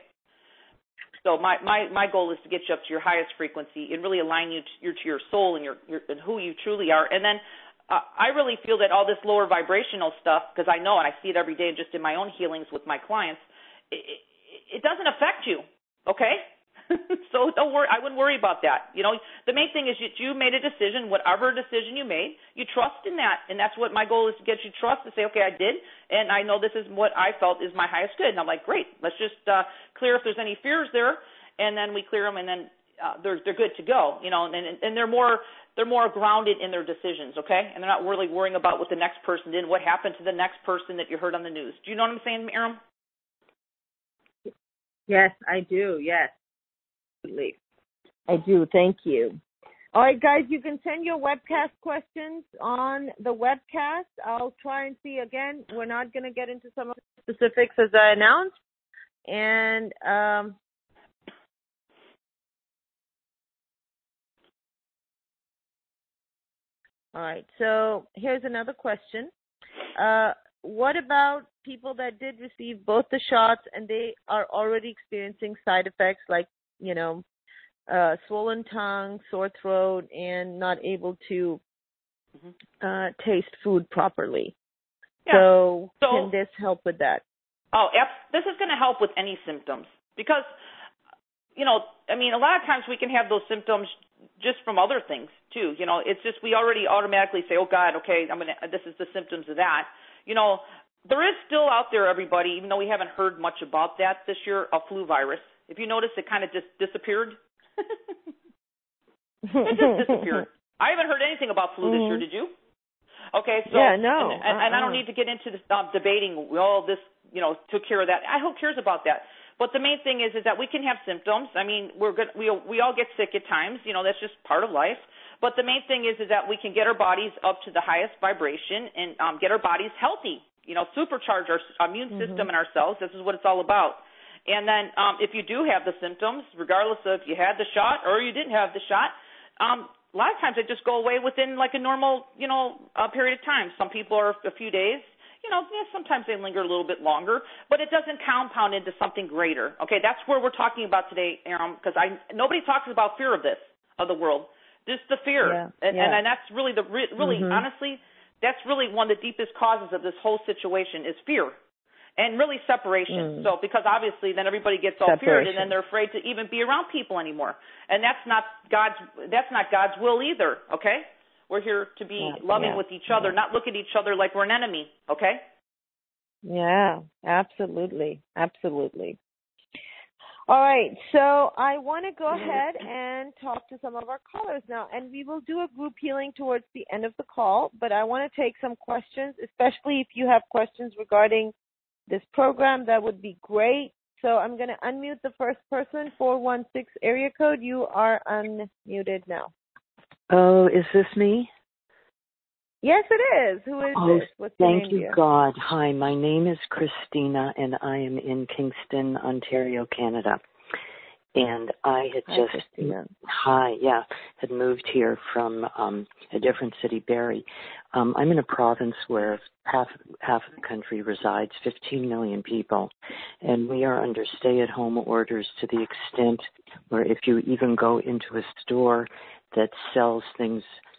So my, my, my goal is to get you up to your highest frequency and really align you to your, to your soul and your, your and who you truly are. And then uh, I really feel that all this lower vibrational stuff, because I know and I see it every day just in my own healings with my clients, it, it, it doesn't affect you, okay? So don't worry. I wouldn't worry about that. You know, the main thing is that you made a decision, whatever decision you made, you trust in that, and that's what my goal is, to get you trust to say, okay, I did, and I know this is what I felt is my highest good. And I'm like, great, let's just uh, clear if there's any fears there, and then we clear them, and then uh, they're they're good to go. You know, and and they're more they're more grounded in their decisions, okay, and they're not really worrying about what the next person did, what happened to the next person that you heard on the news. Do you know what I'm saying, Miriam? Yes, I do. Yes. I do. Thank you. All right, guys, you can send your webcast questions on the webcast. I'll try and see again. We're not going to get into some of the specifics as I announced. And um, all right, so here's another question. Uh, what about people that did receive both the shots and they are already experiencing side effects like, you know, uh, swollen tongue, sore throat, and not able to mm-hmm. uh, taste food properly? Yeah. So, so can this help with that? Oh, this is going to help with any symptoms because, you know, I mean, a lot of times we can have those symptoms just from other things too. You know, it's just we already automatically say, oh God, okay, I'm gonna. This is the symptoms of that. You know, there is still out there, everybody, even though we haven't heard much about that this year, a flu virus. If you notice, it kind of just disappeared. It just disappeared. I haven't heard anything about flu mm-hmm. this year. Did you? Okay, so yeah, no, and, and, uh-uh. and I don't need to get into this uh, debating. Well, this, you know, took care of that. I who cares about that? But the main thing is, is that we can have symptoms. I mean, we're good. We we all get sick at times. You know, that's just part of life. But the main thing is, is that we can get our bodies up to the highest vibration and um, get our bodies healthy. You know, supercharge our immune mm-hmm. system and our cells. This is what it's all about. And then um, if you do have the symptoms, regardless of if you had the shot or you didn't have the shot, um, a lot of times they just go away within like a normal, you know, uh, period of time. Some people are a few days. You know, yeah, sometimes they linger a little bit longer, but it doesn't compound into something greater. Okay, that's where we're talking about today, Aram, because I nobody talks about fear of this, of the world, just the fear. Yeah, and, yeah. and and that's really, the really, mm-hmm. honestly, that's really one of the deepest causes of this whole situation is fear. And really separation. Mm. So because obviously then everybody gets all feared and then they're afraid to even be around people anymore. And that's not God's that's not God's will either, okay? We're here to be yeah, loving yeah, with each other, yeah. not look at each other like we're an enemy, okay? Yeah, absolutely. Absolutely. All right, so I want to go ahead and talk to some of our callers now, and we will do a group healing towards the end of the call, but I want to take some questions, especially if you have questions regarding this program. That would be great. So I'm going to unmute the first person, four one six area code. You are unmuted now. Oh, is this me? Yes, it is. Who is oh, this? What's your thank name, you, dear? God. Hi, my name is Christina, and I am in Kingston, Ontario, Canada. And I had Hi, just, Christina. hi, yeah, had moved here from um, a different city, Barrie. Um, I'm in a province where half half of the country resides, fifteen million people, and we are under stay-at-home orders to the extent where if you even go into a store that sells things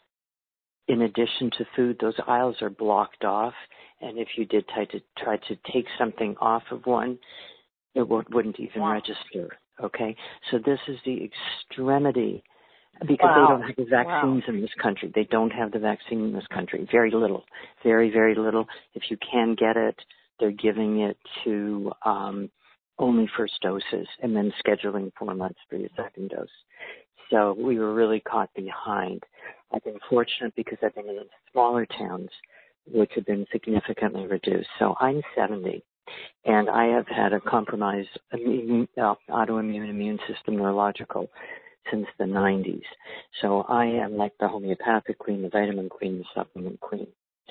in addition to food, those aisles are blocked off, and if you did try to try to take something off of one, it wouldn't even wow. register. Okay, so this is the extremity because wow. they don't have the vaccines wow. in this country. They don't have the vaccine in this country. Very little, very, very little. If you can get it, they're giving it to um, only first doses and then scheduling four months for your second dose. So we were really caught behind. I've been fortunate because I've been in smaller towns, which have been significantly reduced. So I'm seventy. And I have had a compromised immune, uh, autoimmune immune system, neurological, since the nineties. So I am like the homeopathic queen, the vitamin queen, the supplement queen.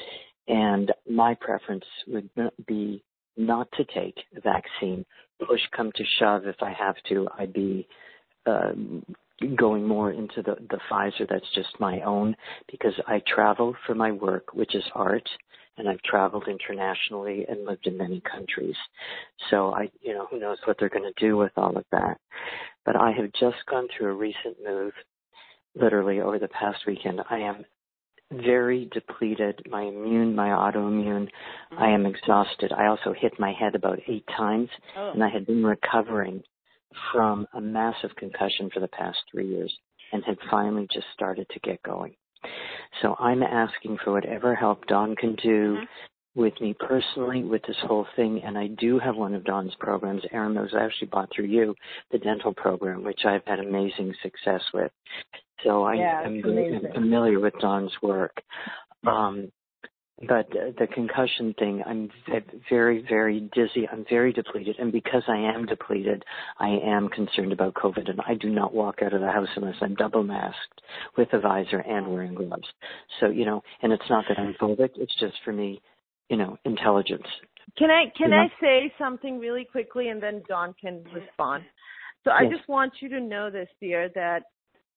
And my preference would be not to take the vaccine. Push come to shove, if I have to, I'd be uh, going more into the, the Pfizer that's just my own because I travel for my work, which is art. And I've traveled internationally and lived in many countries. So I, you know, who knows what they're going to do with all of that. But I have just gone through a recent move, literally over the past weekend. I am very depleted. My immune, my autoimmune, mm-hmm. I am exhausted. I also hit my head about eight times, oh. and I had been recovering from a massive concussion for the past three years and had finally just started to get going. So I'm asking for whatever help Dawn can do mm-hmm. with me personally with this whole thing. And I do have one of Dawn's programs. Erin, was actually bought through you, the dental program, which I've had amazing success with. So I, yeah, I'm, I'm familiar with Dawn's work. Um, but the concussion thing, I'm very, very dizzy. I'm very depleted. And because I am depleted, I am concerned about COVID. And I do not walk out of the house unless I'm double masked with a visor and wearing gloves. So, you know, and it's not that I'm phobic. It's just for me, you know, intelligence. Can I can you know? I say something really quickly and then Dawn can respond? So I yes. just want you to know this, dear, that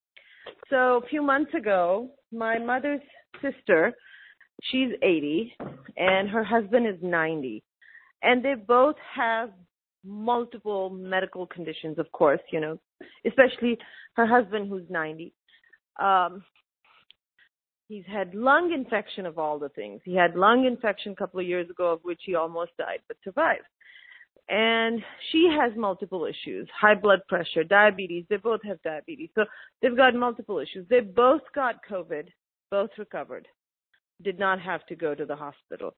so a few months ago, my mother's sister, she's eighty, and her husband is ninety. And they both have multiple medical conditions, of course, you know, especially her husband who's ninety. Um, he's had lung infection of all the things. He had lung infection a couple of years ago, of which he almost died, but survived. And she has multiple issues, high blood pressure, diabetes. They both have diabetes. So they've got multiple issues. They both got COVID, both recovered. Did not have to go to the hospital.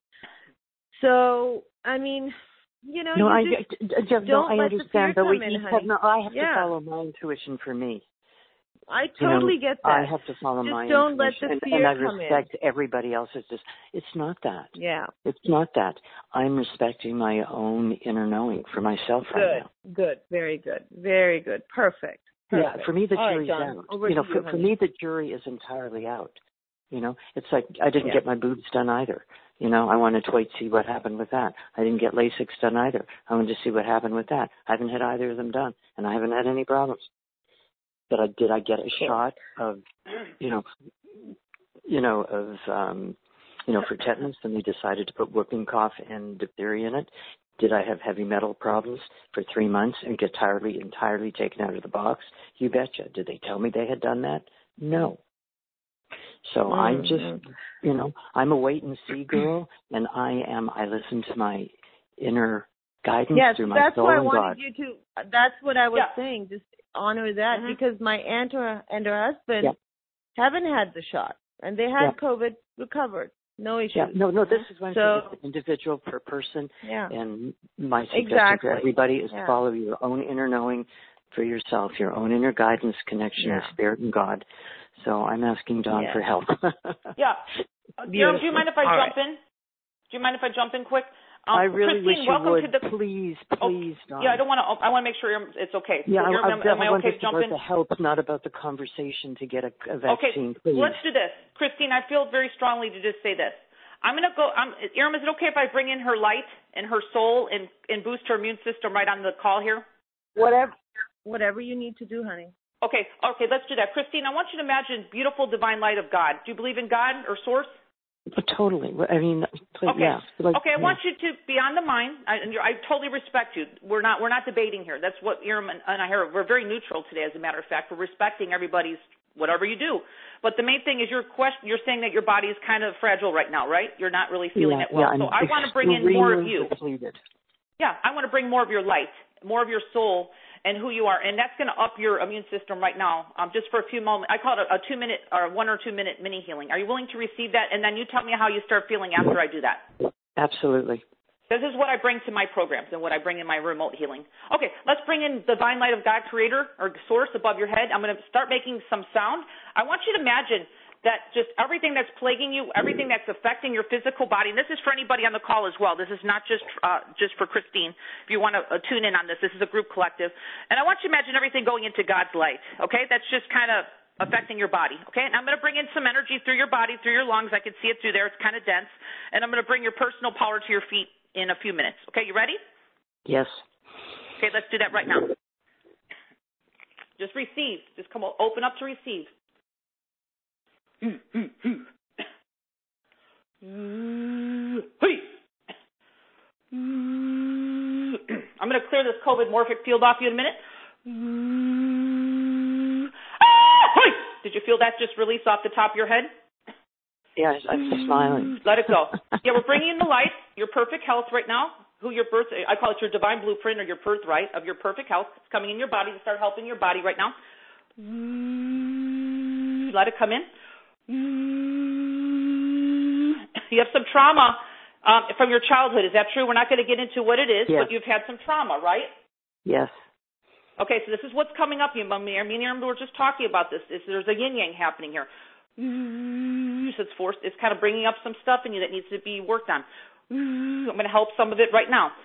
So, I mean, you know, no, you I, just Jeff, don't no, let I understand, the fear but we come in, have honey. no, I have yeah. to follow my intuition for me. I totally you know, get that. I have to follow just my don't intuition. let the fear and, and I come respect in. everybody else's. Just, it's not that. Yeah. It's not that. I'm respecting my own inner knowing for myself good. right now. Good. Very good. Very good. Perfect. Perfect. Yeah, for me, the All jury's right, out. Over you know, to for, you, for me, the jury is entirely out. You know, it's like I didn't yeah. get my boobs done either. You know, I wanted to wait to see what happened with that. I didn't get LASIK done either. I wanted to see what happened with that. I haven't had either of them done, and I haven't had any problems. But I did I get a cool. shot of, you know, you know, of, um, you know, for tetanus, and they decided to put whooping cough and diphtheria in it. Did I have heavy metal problems for three months and get entirely, entirely taken out of the box? You betcha. Did they tell me they had done that? No. So mm-hmm. I'm just, you know, I'm a wait and see girl, and I am. I listen to my inner guidance yes, through my that's soul why I and wanted God. you to. That's what I was yeah. saying. Just honor that mm-hmm. because my aunt or, and her husband Yeah. haven't had the shot, and they had Yeah. COVID, recovered, no issues. Yeah, no, no. This is one so, thing, individual per person, yeah. and my suggestion exactly. for everybody is yeah. follow your own inner knowing for yourself, your own inner guidance, connection yeah. with Spirit and God. So I'm asking Dawn yeah. for help. yeah. Uh, Irem, do you mind if I All jump right. in? Do you mind if I jump in quick? Um, I really Christine, wish you welcome would. to the. Please, Oh, please, Dawn. yeah, I don't want to. I want to make sure it's okay. Yeah, so I, am, I, am I I want okay this to jump about in? the help, not about the conversation to get a, a Okay, vaccine. Please. let's do this. Christine, I feel very strongly to just say this. I'm going to go. Um, Irem, is it okay if I bring in her light and her soul and, and boost her immune system right on the call here? Whatever, whatever you need to do, honey. Okay, okay, let's do that. Christine, I want you to imagine beautiful divine light of God. Do you believe in God or source? Totally. I mean, please, okay. yeah. Like, okay, I yeah. want you to beyond the mind. I, and you're, I totally respect you. We're not we're not debating here. That's what Irem and, and I hear. We're very neutral today, as a matter of fact. We're respecting everybody's whatever you do. But the main thing is your question. You're saying that your body is kind of fragile right now, right? You're not really feeling yeah, it well. Yeah, so I want to bring in more of you. Depleted. Yeah, I want to bring more of your light, more of your soul, and who you are, and that's going to up your immune system right now. Um, just for a few moments, I call it a, a two-minute or one or two-minute mini healing. Are you willing to receive that? And then you tell me how you start feeling after I do that. Absolutely. This is what I bring to my programs and what I bring in my remote healing. Okay, let's bring in divine light of God, Creator or Source above your head. I'm going to start making some sound. I want you to imagine that just everything that's plaguing you, everything that's affecting your physical body, and this is for anybody on the call as well. This is not just uh, just for Christine. If you want to uh, tune in on this, this is a group collective. And I want you to imagine everything going into God's light, okay? That's just kind of affecting your body, okay? And I'm going to bring in some energy through your body, through your lungs. I can see it through there. It's kind of dense. And I'm going to bring your personal power to your feet in a few minutes. Okay, you ready? Yes. Okay, let's do that right now. Just receive. Just come open up to receive. I'm going to clear this COVID morphic field off you in a minute. Did you feel that just release off the top of your head? Yeah, I'm smiling. Let it go. Yeah, we're bringing in the light, your perfect health right now. Who your birth, I call it your divine blueprint or your birthright of your perfect health. It's coming in your body to start helping your body right now. Let it come in. You have some trauma um, from your childhood. Is that true? We're not going to get into what it is, yes. but you've had some trauma, right? Yes. Okay, so this is what's coming up. You, me and Irem were just talking about this. It's, there's a yin-yang happening here. So it's forced. It's kind of bringing up some stuff in you that needs to be worked on. I'm going to help some of it right now.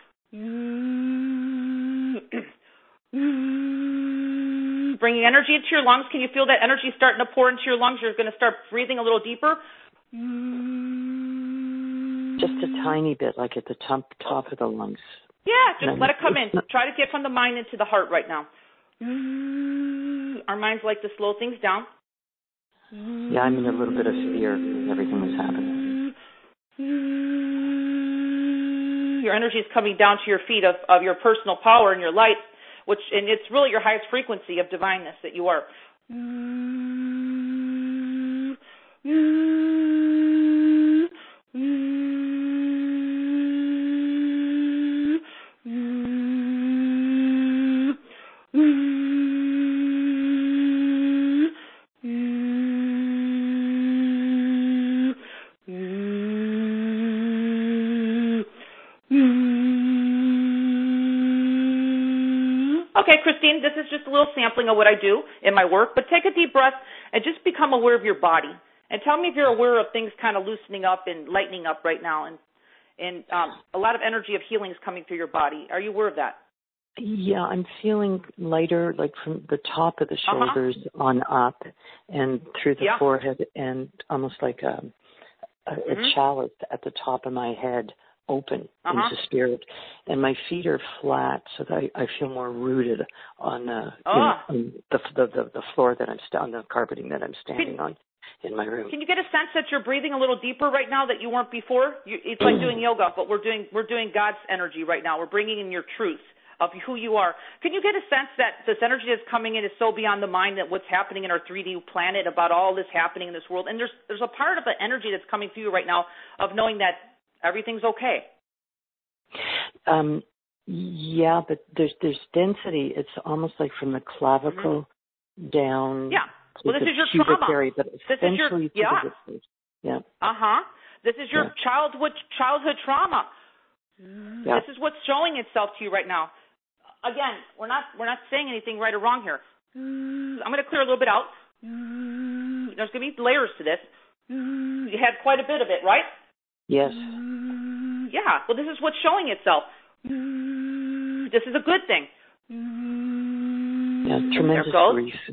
Bringing energy into your lungs. Can you feel that energy starting to pour into your lungs? You're going to start breathing a little deeper. Just a tiny bit, like at the top, top of the lungs. Yeah, just let it come in. Try to get from the mind into the heart right now. Our minds like to slow things down. Yeah, I'm in a little bit of fear with everything that's happening. Your energy is coming down to your feet of, of your personal power and your light, which and it's really your highest frequency of divineness that you are. Okay, Christine, this is just a little sampling of what I do in my work, but take a deep breath and just become aware of your body. And tell me if you're aware of things kind of loosening up and lightening up right now, and and um, a lot of energy of healing is coming through your body. Are you aware of that? Yeah, I'm feeling lighter, like from the top of the shoulders uh-huh. on up and through the yeah. forehead, and almost like a, a, mm-hmm. a chalice at the top of my head, open uh-huh. into spirit, and my feet are flat, so that I, I feel more rooted on, uh, oh. you know, on the, the the the floor that I'm st- on the carpeting that I'm standing can, on in my room. Can you get a sense that you're breathing a little deeper right now that you weren't before? You, it's like doing yoga, but we're doing we're doing God's energy right now. We're bringing in your truth. of who you are. Can you get a sense that this energy that's coming in is so beyond the mind that what's happening in our three D planet about all this happening in this world? And there's there's a part of the energy that's coming through you right now of knowing that everything's okay. Um, yeah, but there's there's density. It's almost like from the clavicle mm-hmm. down. Yeah. To well, this the is your trauma. Area, but this is your yeah. Yeah. Uh huh. This is your yeah. childhood childhood trauma. Yeah. This is what's showing itself to you right now. Again, we're not we're not saying anything right or wrong here. I'm going to clear a little bit out. There's going to be layers to this. You had quite a bit of it, right? Yes. Yeah. Well, this is what's showing itself. This is a good thing. Yeah, tremendous there goes. grief.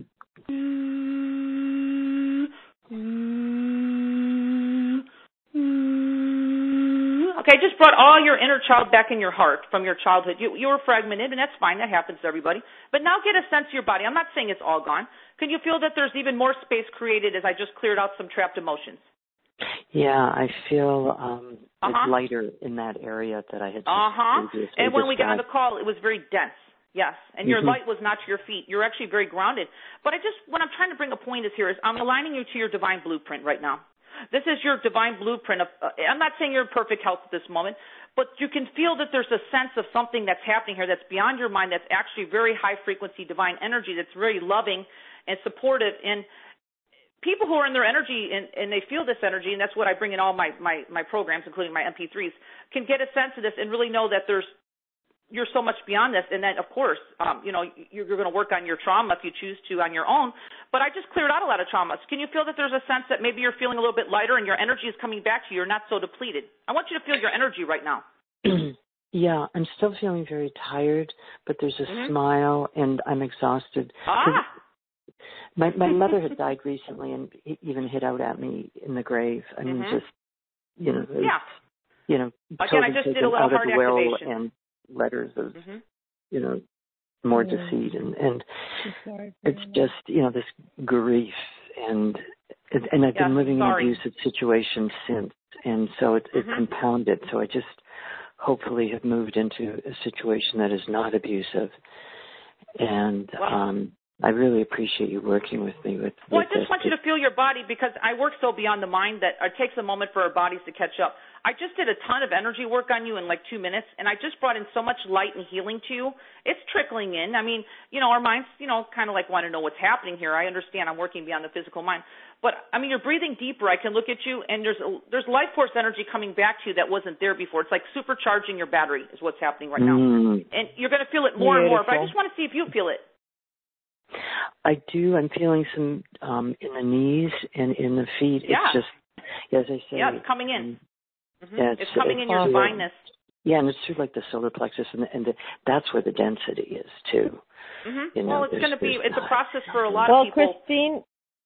Okay, I just brought all your inner child back in your heart from your childhood. You, you were fragmented, and that's fine. That happens to everybody. But now get a sense of your body. I'm not saying it's all gone. Can you feel that there's even more space created as I just cleared out some trapped emotions? Yeah, I feel um, uh-huh. lighter in that area that I had just Uh-huh. previously And when we got on described. the call, it was very dense. Yes, and your mm-hmm. light was not to your feet. You're actually very grounded. But I just, what I'm trying to bring a point is here is I'm aligning you to your divine blueprint right now. This is your divine blueprint of, uh, I'm not saying you're in perfect health at this moment, but you can feel that there's a sense of something that's happening here that's beyond your mind, that's actually very high frequency divine energy, that's very loving and supportive. And people who are in their energy and, and they feel this energy, and that's what I bring in all my, my, my programs, including my M P threes, can get a sense of this and really know that there's, you're so much beyond this. And then, of course, um, you know, you're, you're going to work on your trauma if you choose to on your own. But I just cleared out a lot of traumas. Can you feel that there's a sense that maybe you're feeling a little bit lighter and your energy is coming back to you? You're not so depleted. I want you to feel your energy right now. Yeah, I'm still feeling very tired, but there's a mm-hmm. smile, and I'm exhausted. Ah! My my mother had died recently, and even hit out at me in the grave. I mean, mm-hmm. just you know, yeah. you know, again, I just did a little out heart of the will activation. and letters of mm-hmm. you know more yeah. deceit, and and it's just you know this grief, and and I've yes, been living sorry. in abusive situations since, and so it's mm-hmm. it's compounded. So I just hopefully have moved into a situation that is not abusive, and well, um I really appreciate you working with me with, Well, with I just this. want you to feel your body because I work so beyond the mind that it takes a moment for our bodies to catch up. I just did a ton of energy work on you in like two minutes, and I just brought in so much light and healing to you. It's trickling in. I mean, you know, our minds, you know, kind of like want to know what's happening here. I understand I'm working beyond the physical mind. But, I mean, you're breathing deeper. I can look at you, and there's a, there's life force energy coming back to you that wasn't there before. It's like supercharging your battery is what's happening right now. Mm. And you're going to feel it more Beautiful. and more. But I just want to see if you feel it. I do. I'm feeling some um, in the knees and in the feet. Yeah. It's just, as I say. Yeah, it's coming in. Um, mm-hmm. yeah, it's, it's coming it's in your through, divineness. Yeah, and it's through like the solar plexus, and, and the, that's where the density is too. Mm-hmm. You know, well, it's going to be. It's not, a process for a lot well, of people. Well, Christine.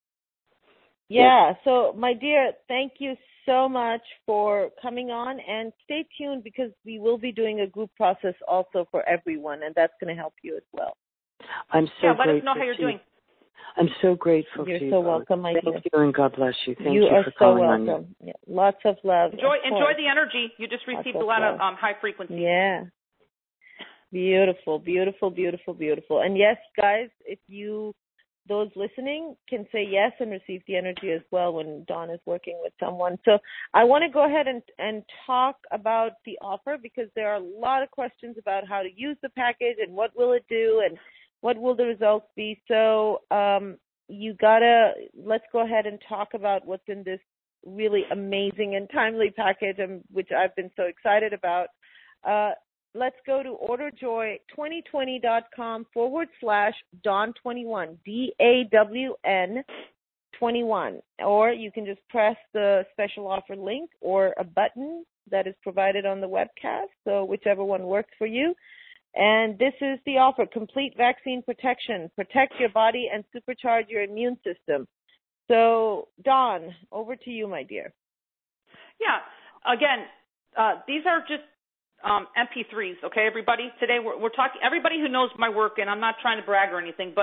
Yeah, so my dear, thank you so much for coming on, and stay tuned because we will be doing a group process also for everyone, and that's going to help you as well. I'm so yeah, let grateful us know how you're to, doing. I'm so grateful You're to you. so welcome, my Thank dear. you, and God bless you. Thank you, you, are for so calling on welcome. Yeah, lots of love. Enjoy, of enjoy the energy. You just Lots received of a lot love. of um, high frequency. Yeah. Beautiful, beautiful, beautiful, beautiful. And yes, guys, if you, those listening, can say yes and receive the energy as well when Dawn is working with someone. So I want to go ahead and, and talk about the offer because there are a lot of questions about how to use the package and what will it do and what will the results be. So um, you got to, let's go ahead and talk about what's in this really amazing and timely package, um, which I've been so excited about. Uh, Let's go to orderjoy2020.com forward slash Dawn21, D A W N twenty-one. Or you can just press the special offer link or a button that is provided on the webcast, so whichever one works for you. And this is the offer, complete vaccine protection. Protect your body and supercharge your immune system. So, Dawn, over to you, my dear. Yeah. Again, uh, these are just Um, M P threes, okay, everybody? Today we're, we're talking, everybody who knows my work, and I'm not trying to brag or anything, but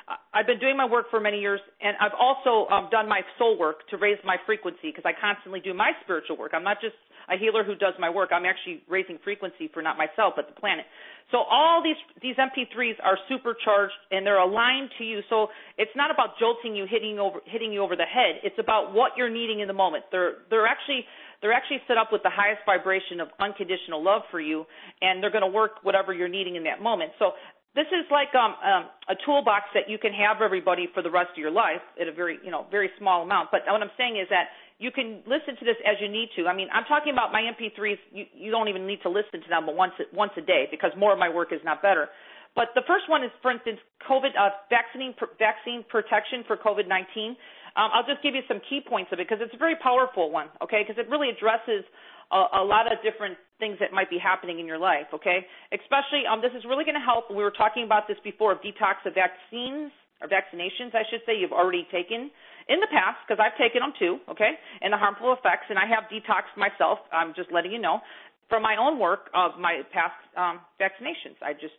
I've been doing my work for many years, and I've also um, done my soul work to raise my frequency because I constantly do my spiritual work. I'm not just a healer who does my work. I'm actually raising frequency for not myself but the planet. So all these these M P threes are supercharged and they're aligned to you. So it's not about jolting you, hitting over hitting you over the head. It's about what you're needing in the moment. They're they're actually they're actually set up with the highest vibration of unconditional love for you, and they're going to work whatever you're needing in that moment. So this is like um, um, a toolbox that you can have everybody for the rest of your life at a very you know very small amount. But what I'm saying is that you can listen to this as you need to. I mean, I'm talking about my M P threes. You, you don't even need to listen to them but once once a day because more of my work is not better. But the first one is, for instance, COVID uh, vaccine vaccine protection for COVID nineteen. Um, I'll just give you some key points of it because it's a very powerful one, okay, because it really addresses a, a lot of different things that might be happening in your life, okay? Especially, um, this is really going to help. We were talking about this before, detox of vaccines or vaccinations, I should say, you've already taken in the past, because I've taken them too, okay, and the harmful effects, and I have detoxed myself. I'm just letting you know from my own work of my past um, vaccinations. I just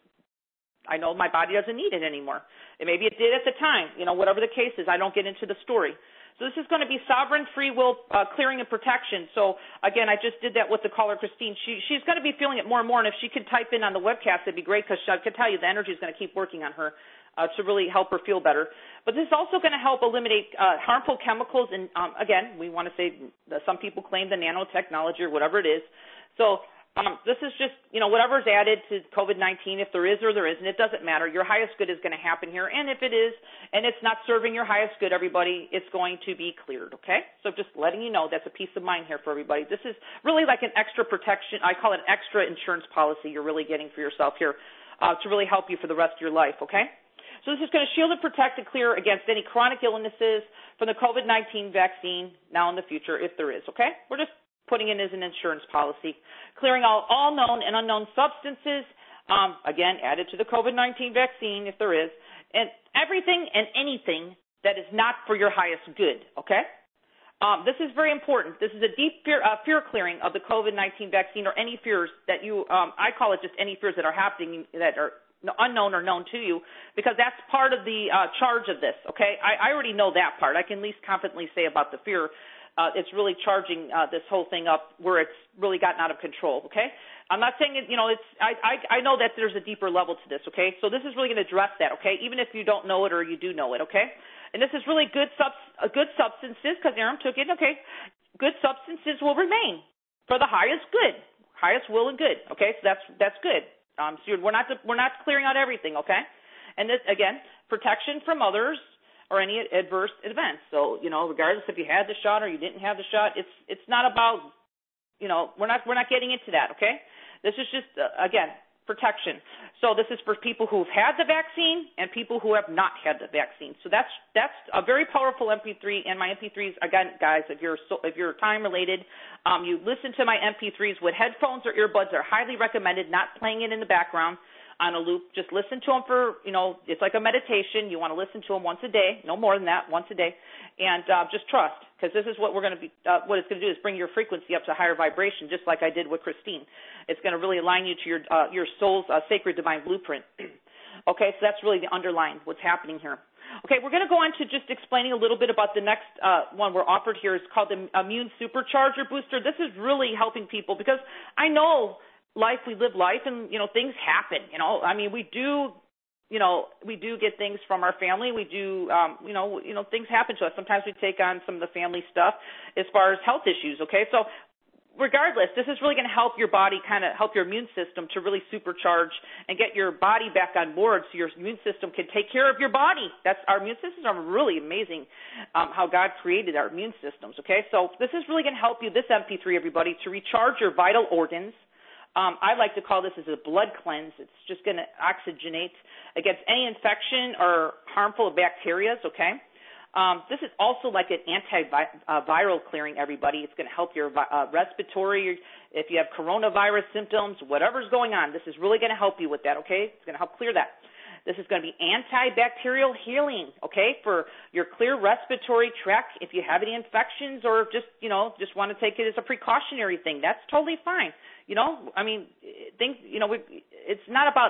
I know my body doesn't need it anymore. And maybe it did at the time, you know, whatever the case is. I don't get into the story. So this is going to be sovereign free will uh, clearing and protection. So, again, I just did that with the caller, Christine. She, she's going to be feeling it more and more, and if she could type in on the webcast, it'd be great because I can tell you the energy is going to keep working on her uh, to really help her feel better. But this is also going to help eliminate uh, harmful chemicals. And, um, again, we want to say that some people claim the nanotechnology or whatever it is. So Um, this is just, you know, whatever's added to COVID nineteen, if there is or there isn't, it doesn't matter. Your highest good is going to happen here. And if it is, and it's not serving your highest good, everybody, it's going to be cleared, okay? So just letting you know, that's a peace of mind here for everybody. This is really like an extra protection. I call it an extra insurance policy you're really getting for yourself here uh, to really help you for the rest of your life, okay? So this is going to shield and protect and clear against any chronic illnesses from the COVID nineteen vaccine now in the future, if there is, okay? We're just putting it as an insurance policy, clearing all, all known and unknown substances, um, again, added to the COVID nineteen vaccine, if there is, and everything and anything that is not for your highest good, okay? Um, this is very important. This is a deep fear, uh, fear clearing of the COVID nineteen vaccine or any fears that you, um, I call it just any fears that are happening that are unknown or known to you, because that's part of the uh, charge of this, okay? I, I already know that part. I can at least confidently say about the fear. Uh, it's really charging uh, this whole thing up where it's really gotten out of control, okay? I'm not saying, it, you know, it's. I, I, I know that there's a deeper level to this, okay? So this is really going to address that, okay, even if you don't know it or you do know it, okay? And this is really good, subs, uh, good substances, because Aram took it, okay? Good substances will remain for the highest good, highest will and good, okay? So that's that's good. Um, so you're, we're not we're not clearing out everything, okay? And this, again, protection from others or any adverse events. So, you know, regardless if you had the shot or you didn't have the shot, it's it's not about, you know, we're not we're not getting into that, okay? This is just, uh, again, protection. So this is for people who've had the vaccine and people who have not had the vaccine. So that's that's a very powerful M P three, and my M P threes, again, guys, if you're so, if you're time related, um, you listen to my M P threes with headphones or earbuds are highly recommended, not playing it in the background on a loop. Just listen to them for, you know, it's like a meditation. You want to listen to them once a day, no more than that, once a day, and uh, just trust, because this is what we're going to be, uh, what it's going to do is bring your frequency up to higher vibration, just like I did with Christine. It's going to really align you to your uh, your soul's uh, sacred divine blueprint. Okay, so that's really the underlying what's happening here. Okay, we're going to go on to just explaining a little bit about the next uh, one we're offered here. It's called the Immune Supercharger Booster. This is really helping people because I know life, we live life, and, you know, things happen, you know. I mean, we do, you know, we do get things from our family. We do, um, you know, you know, things happen to us. Sometimes we take on some of the family stuff as far as health issues, okay? So regardless, this is really going to help your body, kind of help your immune system to really supercharge and get your body back on board so your immune system can take care of your body. That's our immune systems are really amazing, um, how God created our immune systems, okay? So this is really going to help you, this M P three, everybody, to recharge your vital organs. Um, I like to call this as a blood cleanse. It's just going to oxygenate against any infection or harmful bacteria, okay? Um, this is also like an antiviral clearing, everybody. It's going to help your uh, respiratory, if you have coronavirus symptoms, whatever's going on, this is really going to help you with that, okay? It's going to help clear that. This is going to be antibacterial healing, okay, for your clear respiratory tract. If you have any infections or just, you know, just want to take it as a precautionary thing, that's totally fine. You know, I mean, things, you know, we, it's not about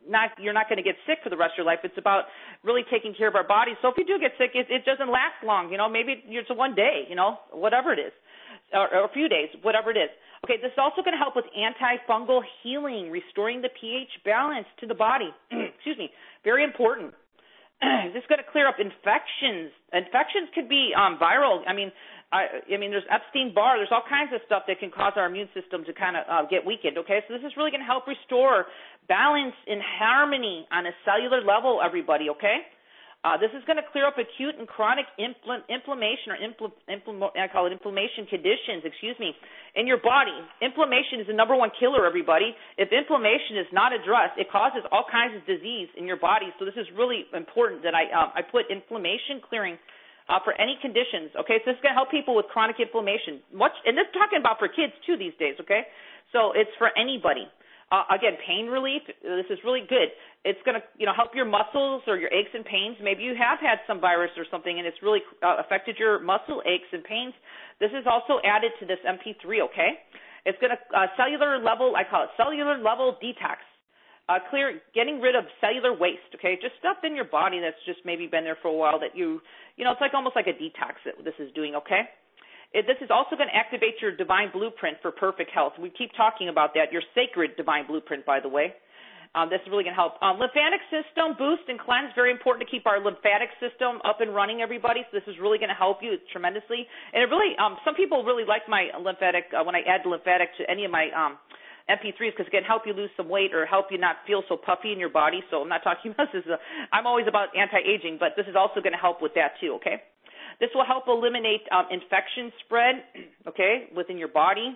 not you're not going to get sick for the rest of your life. It's about really taking care of our bodies. So if you do get sick, it, it doesn't last long. You know, maybe it's one day. You know, whatever it is, or, or a few days, whatever it is. Okay, this is also going to help with antifungal healing, restoring the pH balance to the body. Excuse me, very important. This is going to clear up infections. Infections could be um, viral. I mean, I, I mean, there's Epstein-Barr. There's all kinds of stuff that can cause our immune system to kind of uh, get weakened. Okay, so this is really going to help restore balance and harmony on a cellular level, everybody. Okay, uh, this is going to clear up acute and chronic infl- inflammation or infl- infl- I call it inflammation conditions. Excuse me, in your body. Inflammation is the number one killer, everybody. If inflammation is not addressed, it causes all kinds of disease in your body. So this is really important that I um, I put inflammation clearing uh, for any conditions. Okay, so this is going to help people with chronic inflammation. Much, and this is talking about for kids too these days. Okay, so it's for anybody. Uh, again, pain relief. This is really good. It's going to, you know, help your muscles or your aches and pains. Maybe you have had some virus or something, and it's really uh, affected your muscle aches and pains. This is also added to this M P three. Okay, it's going to uh, cellular level. I call it cellular level detox. Uh, clear, getting rid of cellular waste. Okay, just stuff in your body that's just maybe been there for a while that you, you know, it's like almost like a detox that this is doing. Okay. It, this is also going to activate your divine blueprint for perfect health. We keep talking about that, your sacred divine blueprint, by the way. Um, this is really going to help. Um, lymphatic system boost and cleanse, very important to keep our lymphatic system up and running, everybody. So this is really going to help you tremendously. And it really, um, some people really like my lymphatic, uh, when I add the lymphatic to any of my um, M P threes, because it can help you lose some weight or help you not feel so puffy in your body. So I'm not talking about this. Is a, I'm always about anti-aging, but this is also going to help with that too, okay? This will help eliminate um, infection spread, okay, within your body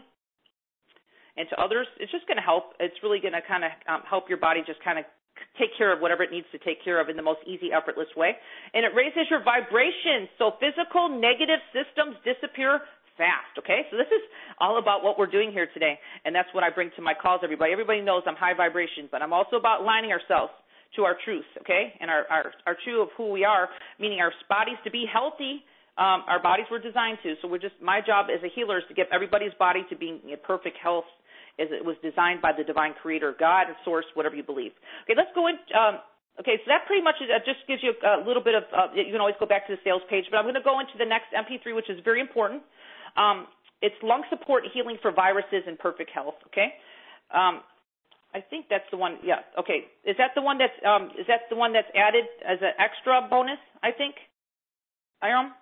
and to others. It's just going to help. It's really going to kind of um, help your body just kind of take care of whatever it needs to take care of in the most easy, effortless way. And it raises your vibration, so physical negative systems disappear fast, okay? So this is all about what we're doing here today, and that's what I bring to my calls, everybody. Everybody knows I'm high vibration, but I'm also about aligning ourselves to our truth, okay, and our, our, our true of who we are, meaning our bodies to be healthy. Um, our bodies were designed to, so we're just, my job as a healer is to get everybody's body to being in perfect health as it was designed by the divine creator, God, source, whatever you believe. Okay, let's go in. Um, okay, so that pretty much is, uh, just gives you a, a little bit of, uh, you can always go back to the sales page, but I'm going to go into the next M P three, which is very important. Um, it's lung support healing for viruses and perfect health, okay? Um, I think that's the one. Yeah. Okay. Is that the one that's um, is that the one that's added as an extra bonus? I think. Iram?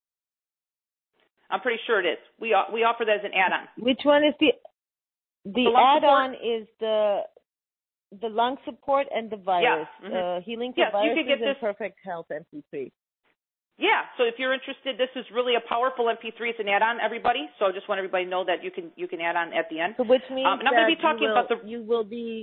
I'm pretty sure it is. We we offer that as an add-on. Which one is the the, the add-on? Is the the lung support and the virus yeah. mm-hmm. uh, healing for yes, viruses you could get and this. perfect health M P three. Yeah. So if you're interested, this is really a powerful M P three. It's an add-on, everybody. So I just want everybody to know that you can you can add on at the end. So which means um, and I'm that going to be talking you will, about the. You will be.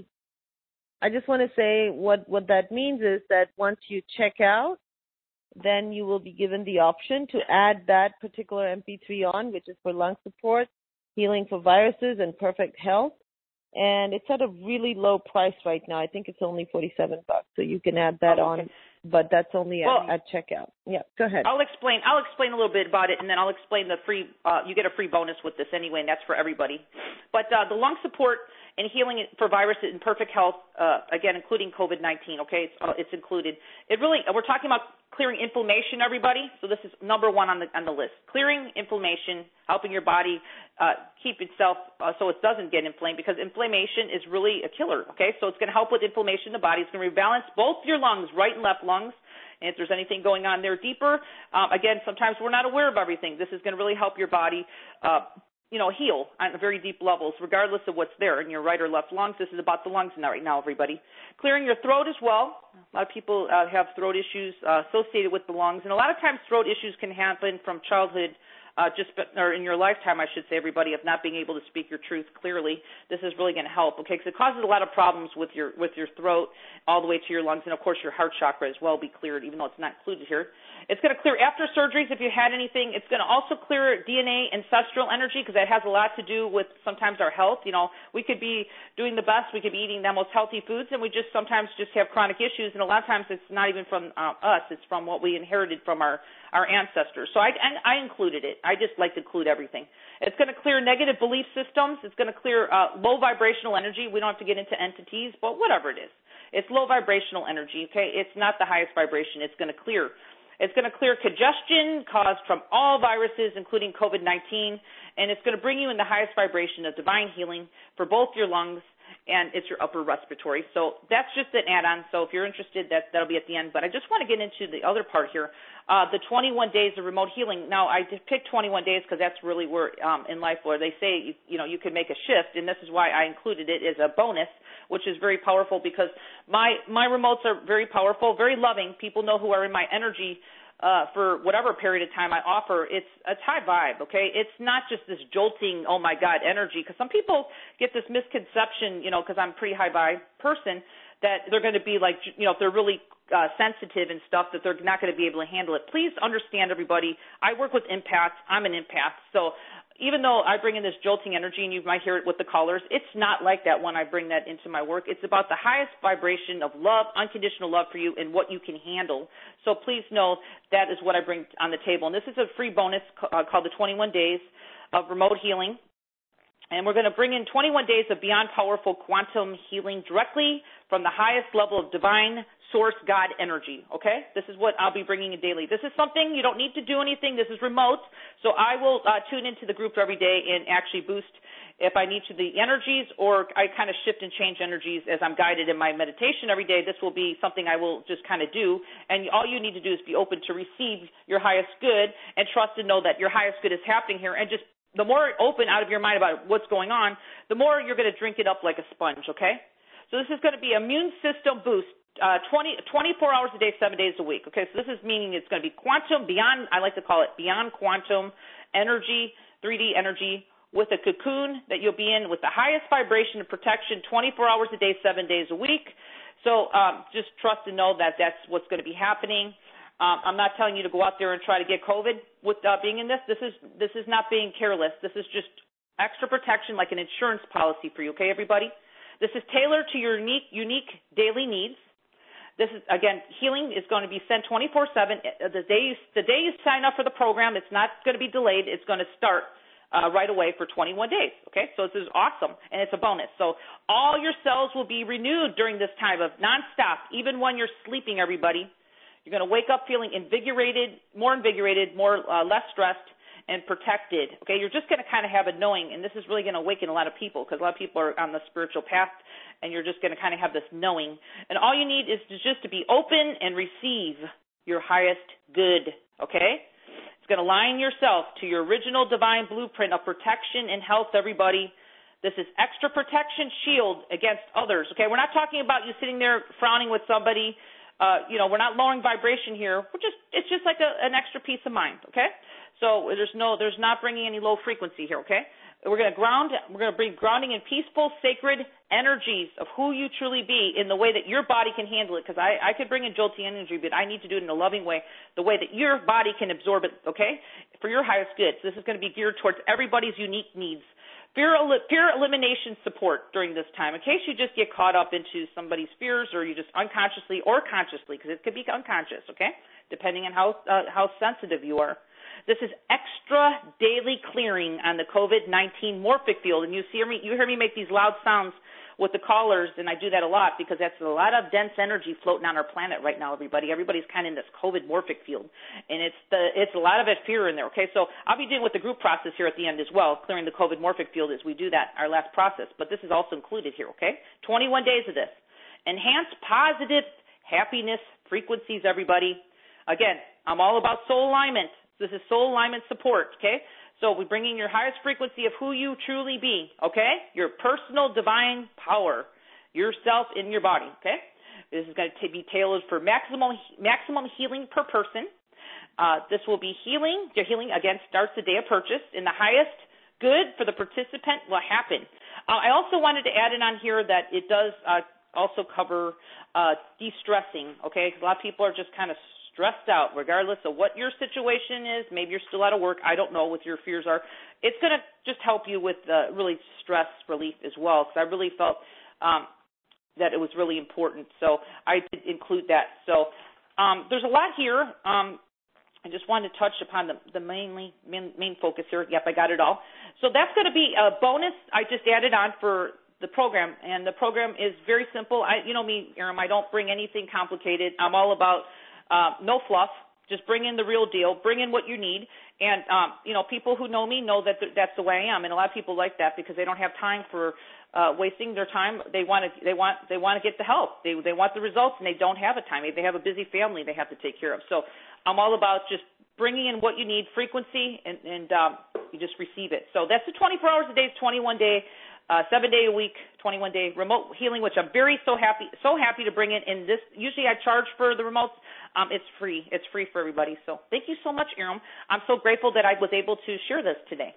I just want to say what what that means is that once you check out, then you will be given the option to add that particular M P three on, which is for lung support, healing for viruses, and perfect health. And it's at a really low price right now. I think it's only forty-seven bucks. So you can add that oh, okay. on, but that's only well, at, at checkout. Yeah, go ahead. I'll explain. I'll explain a little bit about it, and then I'll explain the free. Uh, you get a free bonus with this anyway, and that's for everybody. But uh, the lung support and healing for viruses and perfect health, uh, again, including COVID nineteen. Okay, it's uh, it's included. It really. We're talking about clearing inflammation, everybody. So this is number one on the on the list. Clearing inflammation, helping your body uh, keep itself uh, so it doesn't get inflamed, because inflammation is really a killer. Okay, so it's going to help with inflammation in the body. It's going to rebalance both your lungs, right and left lungs. And if there's anything going on there deeper, um, again, sometimes we're not aware of everything. This is going to really help your body, uh, you know, heal on very deep levels, regardless of what's there in your right or left lungs. This is about the lungs now, right now, everybody. Clearing your throat as well. A lot of people uh, have throat issues uh, associated with the lungs, and a lot of times throat issues can happen from childhood. Uh, just or in your lifetime, I should say, everybody, of not being able to speak your truth clearly. This is really going to help, okay? Because it causes a lot of problems with your with your throat all the way to your lungs, and of course your heart chakra as well be cleared, even though it's not included here. It's going to clear after surgeries if you had anything. It's going to also clear D N A ancestral energy, because that has a lot to do with sometimes our health. You know, we could be doing the best, we could be eating the most healthy foods, and we just sometimes just have chronic issues, and a lot of times it's not even from uh, us. It's from what we inherited from our our ancestors. So I, I included it. I just like to include everything. It's going to clear negative belief systems. It's going to clear uh, low vibrational energy. We don't have to get into entities, but whatever it is. It's low vibrational energy, okay? It's not the highest vibration. It's going to clear. It's going to clear congestion caused from all viruses, including COVID nineteen, and it's going to bring you in the highest vibration of divine healing for both your lungs and it's your upper respiratory. So that's just an add-on. So if you're interested, that, that'll be at the end. But I just want to get into the other part here, uh, the twenty-one days of remote healing. Now, I just picked twenty-one days because that's really where um, in life where they say, you, you know, you can make a shift, and this is why I included it as a bonus, which is very powerful because my, my remotes are very powerful, very loving. People know who are in my energy Uh, for whatever period of time I offer. It's it's high vibe, okay? It's not just this jolting, oh my God, energy, because some people get this misconception, you know, because I'm a pretty high vibe person, that they're going to be like, you know, if they're really uh, sensitive and stuff, that they're not going to be able to handle it. Please understand, everybody, I work with empaths. I'm an empath. So even though I bring in this jolting energy, and you might hear it with the callers, it's not like that when I bring that into my work. It's about the highest vibration of love, unconditional love for you, and what you can handle. So please know that is what I bring on the table. And this is a free bonus uh, called the twenty-one days of remote healing. And we're going to bring in twenty-one days of beyond powerful quantum healing directly from the highest level of divine source God energy, okay? This is what I'll be bringing in daily. This is something you don't need to do anything. This is remote. So I will uh, tune into the group every day and actually boost, if I need to, the energies, or I kind of shift and change energies as I'm guided in my meditation every day. This will be something I will just kind of do. And all you need to do is be open to receive your highest good and trust and know that your highest good is happening here, and just the more open out of your mind about what's going on, the more you're going to drink it up like a sponge, okay? So this is going to be immune system boost, uh, twenty, twenty-four hours a day, seven days a week, okay? So this is meaning it's going to be quantum, beyond, I like to call it beyond quantum energy, three D energy, with a cocoon that you'll be in with the highest vibration of protection, twenty-four hours a day, seven days a week. So um, just trust and know that that's what's going to be happening. Um, I'm not telling you to go out there and try to get COVID with uh, being in this. This is this is not being careless. This is just extra protection, like an insurance policy for you. Okay, everybody. This is tailored to your unique unique daily needs. This is, again, healing is going to be sent twenty-four seven. The day you, the day you sign up for the program, it's not going to be delayed. It's going to start uh, right away for twenty-one days. Okay, so this is awesome, and it's a bonus. So all your cells will be renewed during this time of nonstop, even when you're sleeping. Everybody. You're going to wake up feeling invigorated, more invigorated, more uh, less stressed, and protected. Okay, you're just going to kind of have a knowing, and this is really going to awaken a lot of people because a lot of people are on the spiritual path, and you're just going to kind of have this knowing. And all you need is to just to be open and receive your highest good. Okay, it's going to align yourself to your original divine blueprint of protection and health. Everybody. This is extra protection shield against others. Okay, we're not talking about you sitting there frowning with somebody. Uh, you know, we're not lowering vibration here. We're just, it's just like a, an extra peace of mind, okay? So there's no, there's not bringing any low frequency here, okay? We're going to ground, we're going to bring grounding in peaceful, sacred energies of who you truly be in the way that your body can handle it, because I, I could bring in jolty energy, but I need to do it in a loving way, the way that your body can absorb it, okay, for your highest good. So this is going to be geared towards everybody's unique needs. Fear, fear elimination support during this time, in case you just get caught up into somebody's fears or you just unconsciously or consciously, because it could be unconscious, okay, depending on how uh, how sensitive you are. This is extra daily clearing on the COVID nineteen morphic field, and you see me, you hear me make these loud sounds with the callers, and I do that a lot because that's a lot of dense energy floating on our planet right now, everybody. Everybody's kind of in this COVID morphic field, and it's the it's a lot of it fear in there, okay? So I'll be doing with the group process here at the end as well, clearing the COVID morphic field as we do that, our last process, but this is also included here, okay? twenty-one days of this. Enhance positive happiness frequencies, everybody. Again, I'm all about soul alignment. This is soul alignment support, okay? So we're bringing your highest frequency of who you truly be, okay? Your personal divine power, yourself in your body, okay? This is going to be tailored for maximum maximum healing per person. Uh, this will be healing. Your healing, again, starts the day of purchase, and the highest good for the participant will happen. Uh, I also wanted to add in on here that it does uh, also cover uh, de-stressing, okay? Because a lot of people are just kind of stressed out, regardless of what your situation is. Maybe you're still out of work. I don't know what your fears are. It's going to just help you with uh, really stress relief as well, because I really felt um, that it was really important. So I did include that. So um, there's a lot here. Um, I just wanted to touch upon the, the mainly main, main focus here. Yep, I got it all. So that's going to be a bonus I just added on for the program, and the program is very simple. I, you know me, Aram, I don't bring anything complicated. I'm all about uh, no fluff. Just bring in the real deal. Bring in what you need. And, um, you know, people who know me know that th- that's the way I am. And a lot of people like that because they don't have time for uh, wasting their time. They want to they want, they want to get the help. They they want the results, and they don't have a time. They have a busy family they have to take care of. So I'm all about just bringing in what you need, frequency, and, and um, you just receive it. So that's the twenty-four hours a day, twenty-one day, uh, seven day a week, twenty-one day remote healing, which I'm very so happy so happy to bring in. In this, usually I charge for the remotes. Um, it's free. It's free for everybody. So thank you so much, Aram. I'm so grateful that I was able to share this today.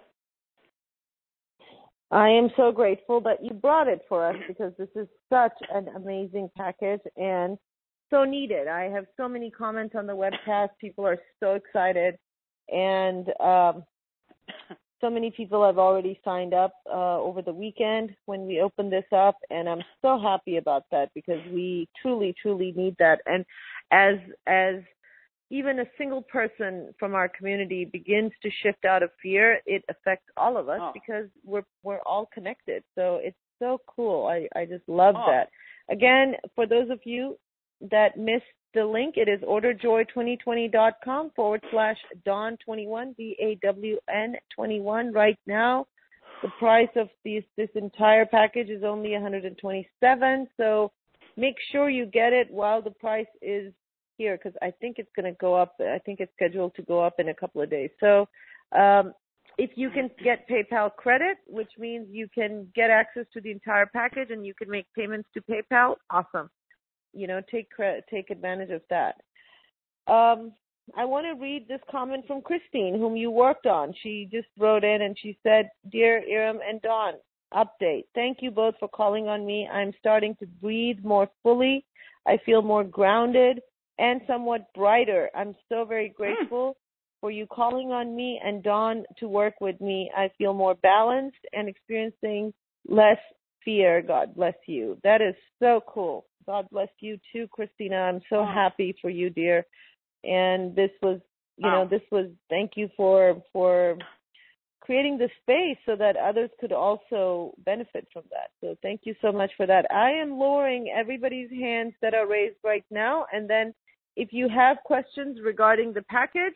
I am so grateful that you brought it for us because this is such an amazing package and so needed. I have so many comments on the webcast. People are so excited, and um, so many people have already signed up uh, over the weekend when we opened this up, and I'm so happy about that because we truly, truly need that. And as as even a single person from our community begins to shift out of fear, it affects all of us oh. because we're we're all connected. So it's so cool. I, I just love oh. that. Again, for those of you that missed the link, it is orderjoy2020.com forward slash Dawn twenty-one, D A W N twenty-one. Right now, the price of these, this entire package is only one hundred twenty-seven dollars. So make sure you get it while the price is here, because I think it's going to go up. I think it's scheduled to go up in a couple of days. So um, if you can get PayPal credit, which means you can get access to the entire package and you can make payments to PayPal, awesome. You know, take credit, take advantage of that. Um, I want to read this comment from Christine, whom you worked on. She just wrote in and she said, "Dear Aram and Dawn, update. Thank you both for calling on me. I'm starting to breathe more fully. I feel more grounded and somewhat brighter. I'm so very grateful for you calling on me and Dawn to work with me. I feel more balanced and experiencing less fear. God bless you." That is so cool. God bless you too, Christina. I'm so happy for you, dear. And this was, you know, this was, thank you for, for creating the space so that others could also benefit from that. So thank you so much for that. I am lowering everybody's hands that are raised right now. And then if you have questions regarding the package,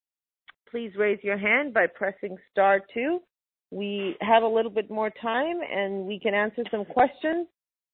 please raise your hand by pressing star two. We have a little bit more time and we can answer some questions.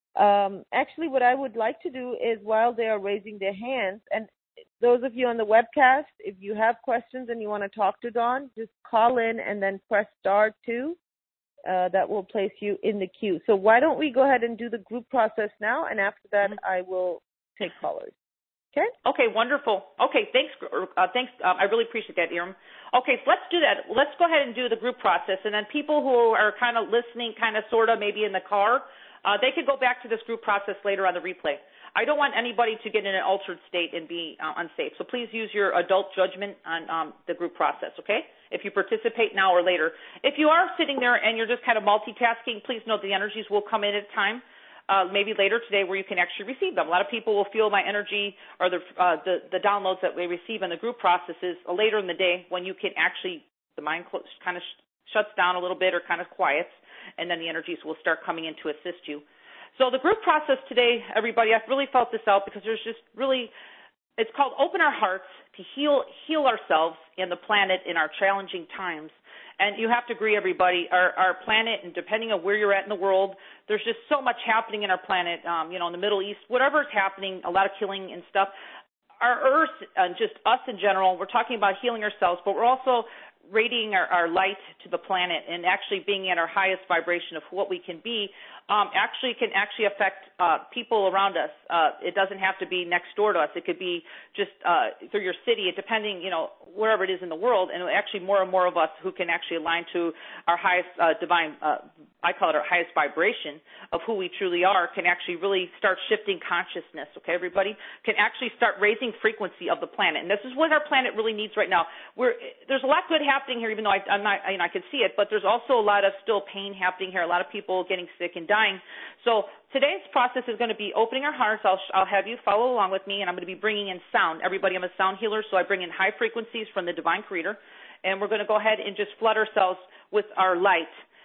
Um, actually, what I would like to do is while they are raising their hands, and those of you on the webcast, if you have questions and you want to talk to Dawn, just call in and then press star two. Uh, that will place you in the queue. So why don't we go ahead and do the group process now, and after that, I will take callers. Okay? Okay, wonderful. Okay, thanks. Uh, thanks. Um, I really appreciate that, Aram. Okay, so let's do that. Let's go ahead and do the group process, and then people who are kind of listening, kind of, sort of, maybe in the car, uh, they could go back to this group process later on the replay. I don't want anybody to get in an altered state and be uh, unsafe. So please use your adult judgment on um, the group process, okay, if you participate now or later. If you are sitting there and you're just kind of multitasking, please know the energies will come in at a time, uh, maybe later today, where you can actually receive them. A lot of people will feel my energy or the, uh, the, the downloads that we receive in the group processes later in the day when you can actually, the mind kind of sh- shuts down a little bit or kind of quiets, and then the energies will start coming in to assist you. So the group process today, everybody, I've really felt this out because there's just really, it's called Open Our Hearts to heal heal ourselves and the planet in our challenging times. And you have to agree, everybody, our, our planet, and depending on where you're at in the world, there's just so much happening in our planet, um, you know, in the Middle East, whatever is happening, a lot of killing and stuff. Our Earth, and just us in general, we're talking about healing ourselves, but we're also radiating our, our light to the planet and actually being at our highest vibration of what we can be, um, actually can actually affect uh, people around us. Uh, it doesn't have to be next door to us. It could be just uh, through your city, depending, you know, wherever it is in the world, and actually more and more of us who can actually align to our highest uh, divine, uh, I call it our highest vibration of who we truly are, can actually really start shifting consciousness, okay, everybody? Can actually start raising frequency of the planet. And this is what our planet really needs right now. We're, there's a lot good happening here, even though I, I'm not, you know, I can see it, but there's also a lot of still pain happening here, a lot of people getting sick and dying. So today's process is going to be opening our hearts. I'll, I'll have you follow along with me, and I'm going to be bringing in sound. Everybody, I'm a sound healer, so I bring in high frequencies from the Divine Creator, and we're going to go ahead and just flood ourselves with our light.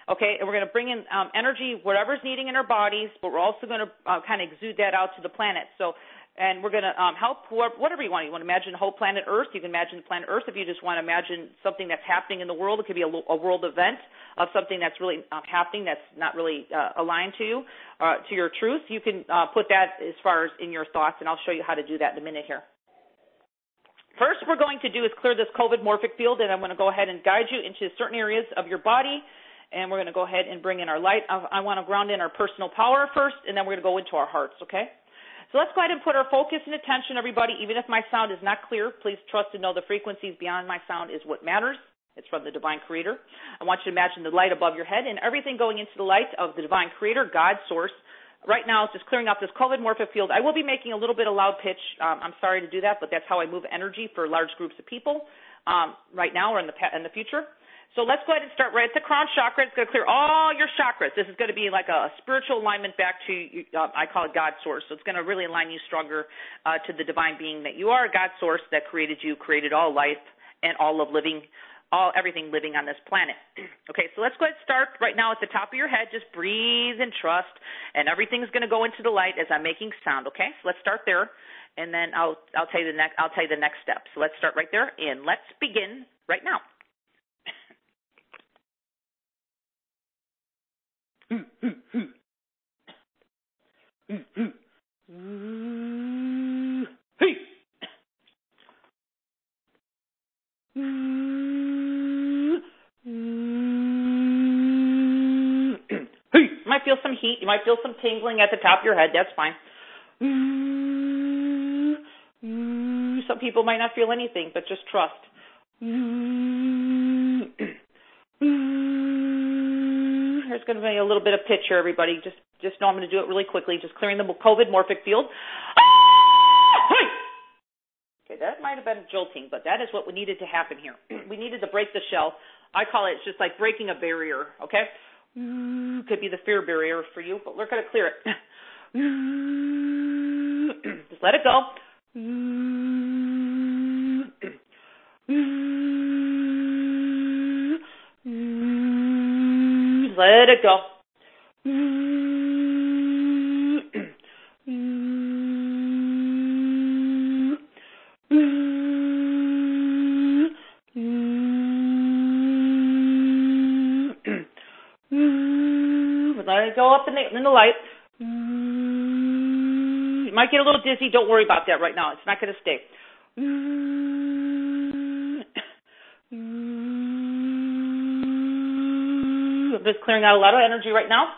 Okay, and we're going to bring in um, energy, whatever's needing in our bodies, but we're also going to uh, kind of exude that out to the planet. So, and we're going to um, help whoever, whatever you want. You want to imagine the whole planet Earth. You can imagine the planet Earth. If you just want to imagine something that's happening in the world, it could be a, a world event of something that's really um, happening that's not really uh, aligned to you, uh, to your truth. You can uh, put that as far as in your thoughts, and I'll show you how to do that in a minute here. First, we're going to do is clear this COVID morphic field, and I'm going to go ahead and guide you into certain areas of your body. And we're going to go ahead and bring in our light. I want to ground in our personal power first, and then we're going to go into our hearts, okay? So let's go ahead and put our focus and attention, everybody. Even if my sound is not clear, please trust and know the frequencies beyond my sound is what matters. It's from the Divine Creator. I want you to imagine the light above your head and everything going into the light of the Divine Creator, God, Source. Right now, it's just clearing out this COVID morphic field. I will be making a little bit of loud pitch. Um, I'm sorry to do that, but that's how I move energy for large groups of people um, right now or in the in the future. So let's go ahead and start right at the crown chakra. It's going to clear all your chakras. This is going to be like a spiritual alignment back to, uh, I call it God Source. So it's going to really align you stronger uh, to the divine being that you are, God Source that created you, created all life and all of living, all everything living on this planet. Okay, so let's go ahead and start right now at the top of your head. Just breathe and trust, and everything's going to go into the light as I'm making sound. Okay, so let's start there, and then I'll I'll tell you the next I'll tell you the next step. So let's start right there, and let's begin right now. Mm, mm, mm. Mm, mm. Mm, hey. Mm, mm, hey. You might feel some heat. You might feel some tingling at the top of your head. That's fine. Mm, mm. Some people might not feel anything, but just trust. Mm, mm. There's going to be a little bit of pitch here, everybody. Just just know I'm going to do it really quickly, just clearing the COVID morphic field. Okay, that might have been jolting, but that is what we needed to happen here. We needed to break the shell. I call it, it's just like breaking a barrier, okay? Could be the fear barrier for you, but we're going to clear it. Just let it go. Let it go. Let it go up in the, in the light. You might get a little dizzy. Don't worry about that right now. It's not going to stay. I'm just clearing out a lot of energy right now.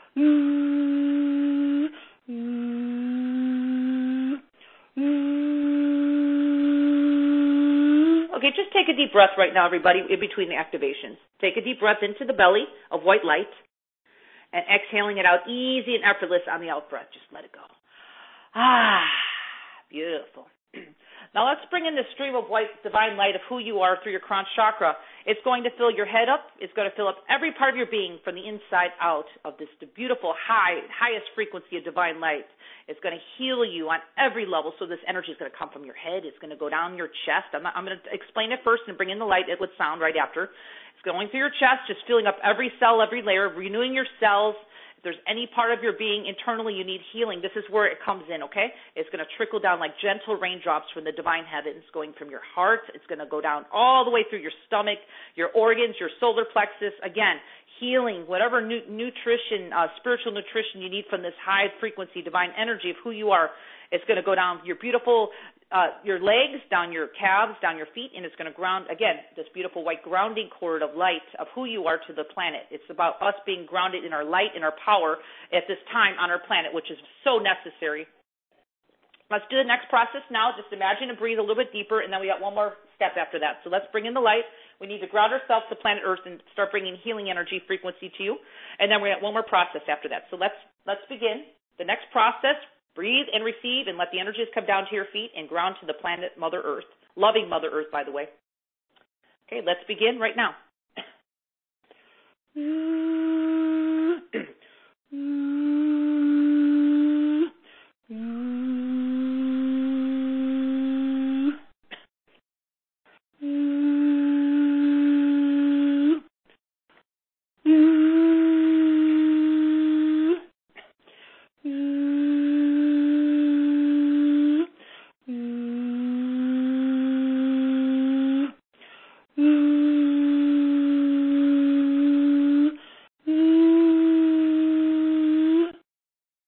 Okay, just take a deep breath right now, everybody, in between the activations. Take a deep breath into the belly of white light and exhaling it out easy and effortless on the out breath. Just let it go. Ah, beautiful. Now let's bring in the stream of white divine light of who you are through your crown chakra. It's going to fill your head up. It's going to fill up every part of your being from the inside out of this beautiful high, highest frequency of divine light. It's going to heal you on every level. So this energy is going to come from your head. It's going to go down your chest. I'm, not, I'm going to explain it first and bring in the light. It would sound right after. It's going through your chest, just filling up every cell, every layer, renewing your cells. If there's any part of your being internally you need healing, this is where it comes in, okay? It's going to trickle down like gentle raindrops from the divine heavens, going from your heart. It's going to go down all the way through your stomach, your organs, your solar plexus. Again, healing, whatever nu- nutrition, uh, spiritual nutrition you need from this high frequency divine energy of who you are. It's going to go down your beautiful, uh, your legs, down your calves, down your feet, and it's going to ground, again, this beautiful white grounding cord of light of who you are to the planet. It's about us being grounded in our light and our power at this time on our planet, which is so necessary. Let's do the next process now. Just imagine and breathe a little bit deeper, and then we got one more step after that. So let's bring in the light. We need to ground ourselves to planet Earth and start bringing healing energy frequency to you, and then we got one more process after that. So let's let's begin the next process. Breathe and receive and let the energies come down to your feet and ground to the planet Mother Earth. Loving Mother Earth, by the way. Okay, let's begin right now.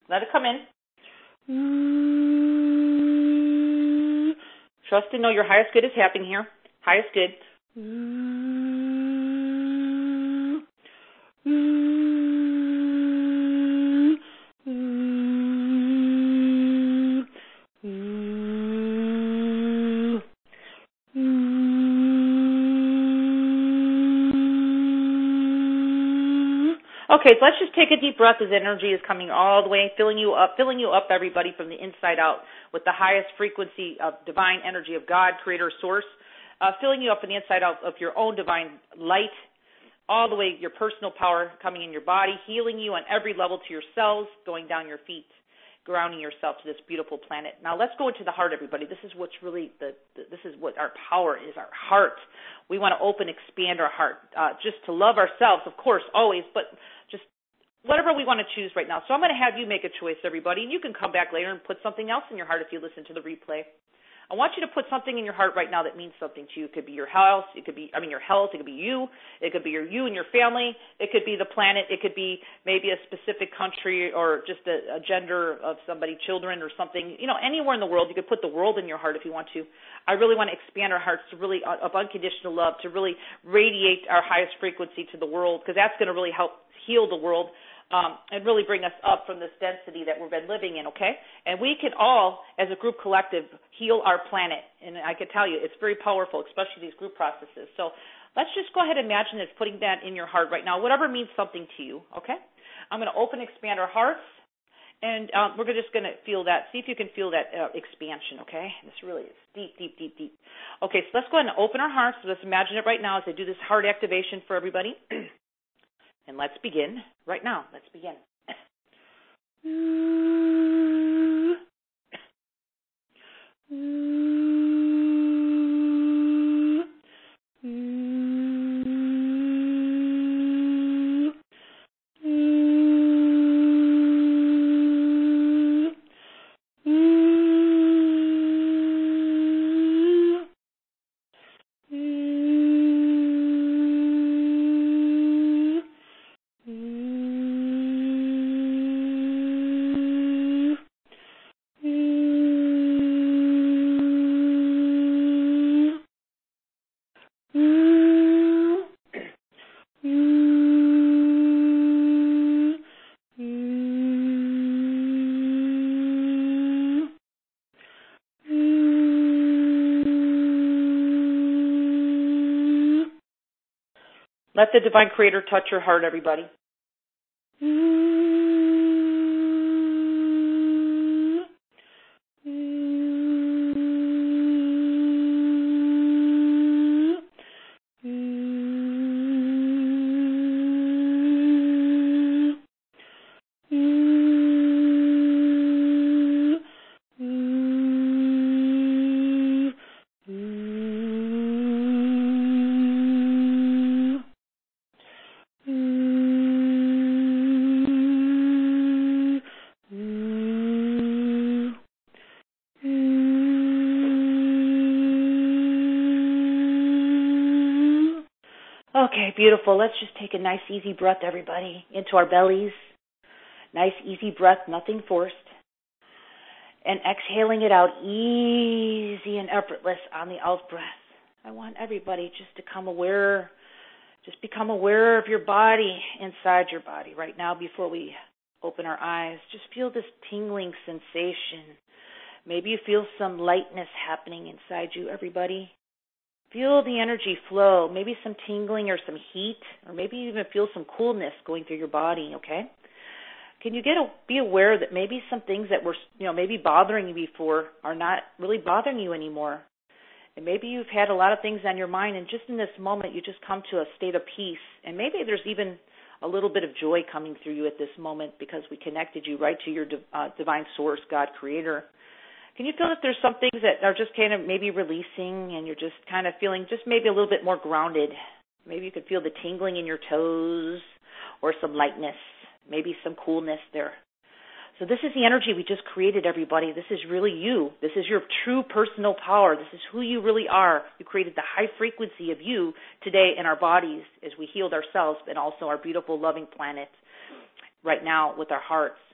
Let it come in. Trust and know your highest good is happening here. Highest good. Okay, so let's just take a deep breath as energy is coming all the way, filling you up, filling you up, everybody, from the inside out with the highest frequency of divine energy of God, Creator, Source, uh, filling you up from the inside out of your own divine light, all the way your personal power coming in your body, healing you on every level to your cells, going down your feet, grounding yourself to this beautiful planet. Now let's go into the heart, everybody. This is what's really, the, the this is what our power is, our heart. We want to open, expand our heart, uh, just to love ourselves, of course, always, but just whatever we want to choose right now. So I'm going to have you make a choice, everybody, and you can come back later and put something else in your heart if you listen to the replay. I want you to put something in your heart right now that means something to you. It could be your health. It could be, I mean, your health. It could be you. It could be your, you and your family. It could be the planet. It could be maybe a specific country or just a, a gender of somebody, children or something. You know, anywhere in the world. You could put the world in your heart if you want to. I really want to expand our hearts to really, of unconditional love, to really radiate our highest frequency to the world, because that's going to really help heal the world. Um, and really bring us up from this density that we've been living in, okay? And we can all, as a group collective, heal our planet. And I can tell you, it's very powerful, especially these group processes. So let's just go ahead and imagine it's putting that in your heart right now, whatever means something to you, okay? I'm going to open, expand our hearts, and um, we're just going to feel that. See if you can feel that uh, expansion, okay? This really is deep, deep, deep, deep. Okay, so let's go ahead and open our hearts. Let's imagine it right now as I do this heart activation for everybody. And let's begin right now. Let's begin. Let the Divine Creator touch your heart, everybody. Okay, beautiful. Let's just take a nice, easy breath, everybody, into our bellies. Nice, easy breath, nothing forced. And exhaling it out easy and effortless on the out breath. I want everybody just to come aware, just become aware of your body, inside your body right now before we open our eyes. Just feel this tingling sensation. Maybe you feel some lightness happening inside you, everybody. Feel the energy flow, maybe some tingling or some heat, or maybe you even feel some coolness going through your body, okay? Can you get a, be aware that maybe some things that were, you know, maybe bothering you before are not really bothering you anymore? And maybe you've had a lot of things on your mind, and just in this moment you just come to a state of peace. And maybe there's even a little bit of joy coming through you at this moment because we connected you right to your uh, divine source, God, Creator. Can you feel that there's some things that are just kind of maybe releasing and you're just kind of feeling just maybe a little bit more grounded? Maybe you could feel the tingling in your toes or some lightness, maybe some coolness there. So this is the energy we just created, everybody. This is really you. This is your true personal power. This is who you really are. You created the high frequency of you today in our bodies as we healed ourselves and also our beautiful, loving planet right now with our hearts.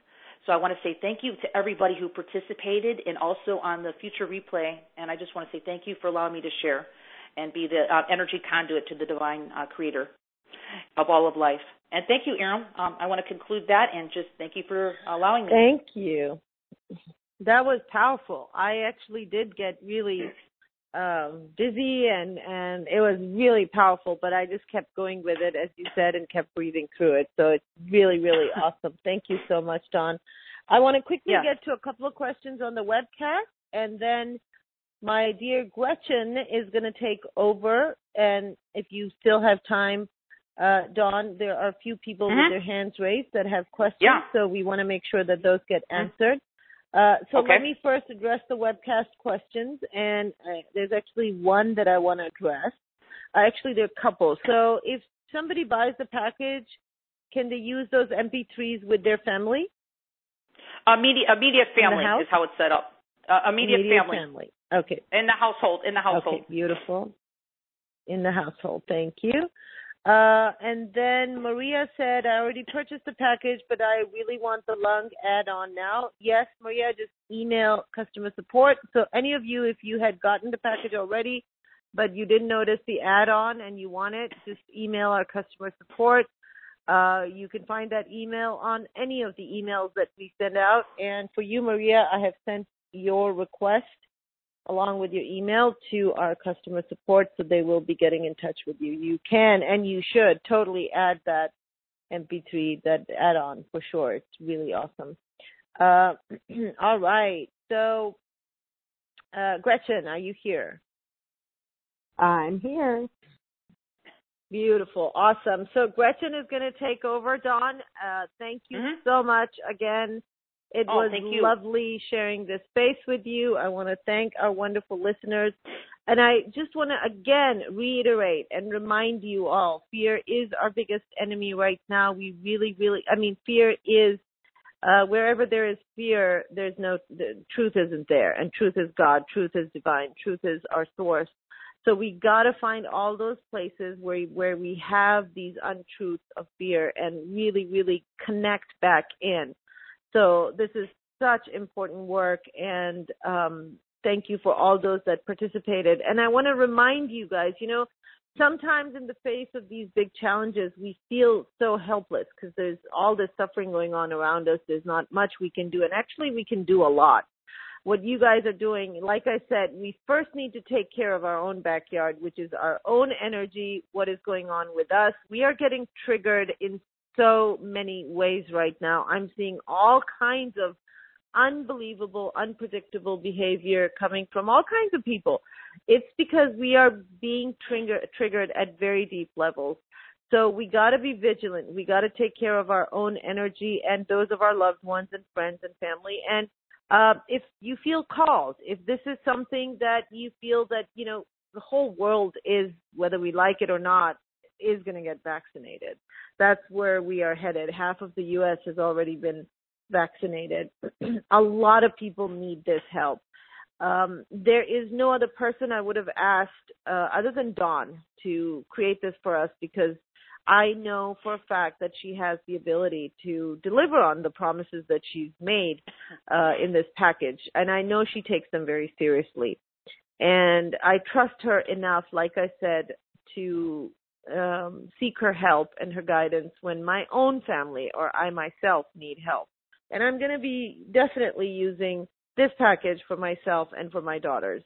So I want to say thank you to everybody who participated and also on the future replay. And I just want to say thank you for allowing me to share and be the uh, energy conduit to the divine uh, creator of all of life. And thank you, Erin. Um, I want to conclude that and just thank you for allowing me. Thank you. That was powerful. I actually did get really um, dizzy, and, and it was really powerful, but I just kept going with it, as you said, and kept breathing through it. So it's really, really awesome. Thank you so much, Dawn. I want to quickly yeah. get to a couple of questions on the webcast, and then my dear Gretchen is going to take over. And if you still have time, uh, Dawn, there are a few people mm-hmm. with their hands raised that have questions, yeah. so we want to make sure that those get answered. Uh, so okay. let me first address the webcast questions, and uh, there's actually one that I want to address. Uh, actually, there are a couple. So if somebody buys the package, can they use those M P threes with their family? Immediate, immediate family is how it's set up. Uh, immediate, immediate family. family. Okay. In the household. In the household. Okay, beautiful. In the household. Thank you. Uh, and then Maria said, I already purchased the package, but I really want the lung add-on now. Yes, Maria, just email customer support. So any of you, if you had gotten the package already, but you didn't notice the add-on and you want it, just email our customer support. Uh, you can find that email on any of the emails that we send out. And for you, Maria, I have sent your request along with your email to our customer support, so they will be getting in touch with you. You can and you should totally add that M P three, that add-on for sure. It's really awesome. Uh, all right. So, uh, Gretchen, are you here? I'm here. Beautiful. Awesome. So Gretchen is going to take over, Dawn. Uh, thank you mm-hmm. so much again. It oh, was lovely you. sharing this space with you. I want to thank our wonderful listeners. And I just want to, again, reiterate and remind you all, fear is our biggest enemy right now. We really, really, I mean, fear is, uh, wherever there is fear, there's no, the truth isn't there. And truth is God. Truth is divine. Truth is our source. So we got to find all those places where, where we have these untruths of fear and really, really connect back in. So this is such important work, and um, thank you for all those that participated. And I want to remind you guys, you know, sometimes in the face of these big challenges, we feel so helpless because there's all this suffering going on around us. There's not much we can do, and actually we can do a lot. What you guys are doing, like I said, we first need to take care of our own backyard, which is our own energy, what is going on with us. We are getting triggered in so many ways right now. I'm seeing all kinds of unbelievable, unpredictable behavior coming from all kinds of people. It's because we are being trigger, triggered at very deep levels. So we got to be vigilant. We got to take care of our own energy and those of our loved ones and friends and family. And uh, if you feel called, if this is something that you feel that, you know, the whole world is, whether we like it or not, is going to get vaccinated. That's where we are headed. Half of the U S has already been vaccinated. A lot of people need this help. Um, there is no other person I would have asked uh, other than Dawn to create this for us, because I know for a fact that she has the ability to deliver on the promises that she's made uh, in this package. And I know she takes them very seriously. And I trust her enough, like I said, to um, seek her help and her guidance when my own family or I myself need help. And I'm going to be definitely using this package for myself and for my daughters.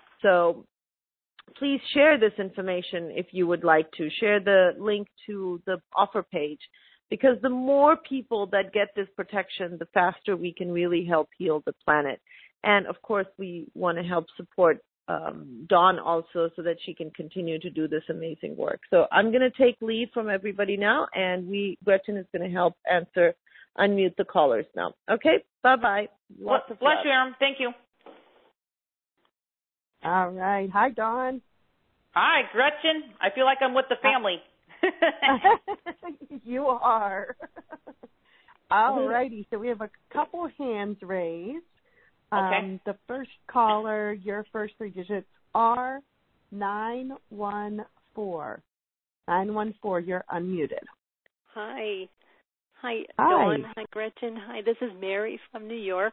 So please share this information if you would like to. Share the link to the offer page, because the more people that get this protection, the faster we can really help heal the planet. And, of course, we want to help support um, Dawn also so that she can continue to do this amazing work. So I'm going to take leave from everybody now, and we Gretchen is going to help answer, unmute the callers now. Okay, bye-bye. Lots Bless of love. you, Erin. Thank you. All right. Hi, Dawn. Hi, Gretchen. I feel like I'm with the family. You are. All righty. So we have a couple hands raised. Okay. Um, the first caller, your first three digits are nine one four. nine one four, you're unmuted. Hi. Hi, Hi. Dawn. Hi, Gretchen. Hi, this is Mary from New York.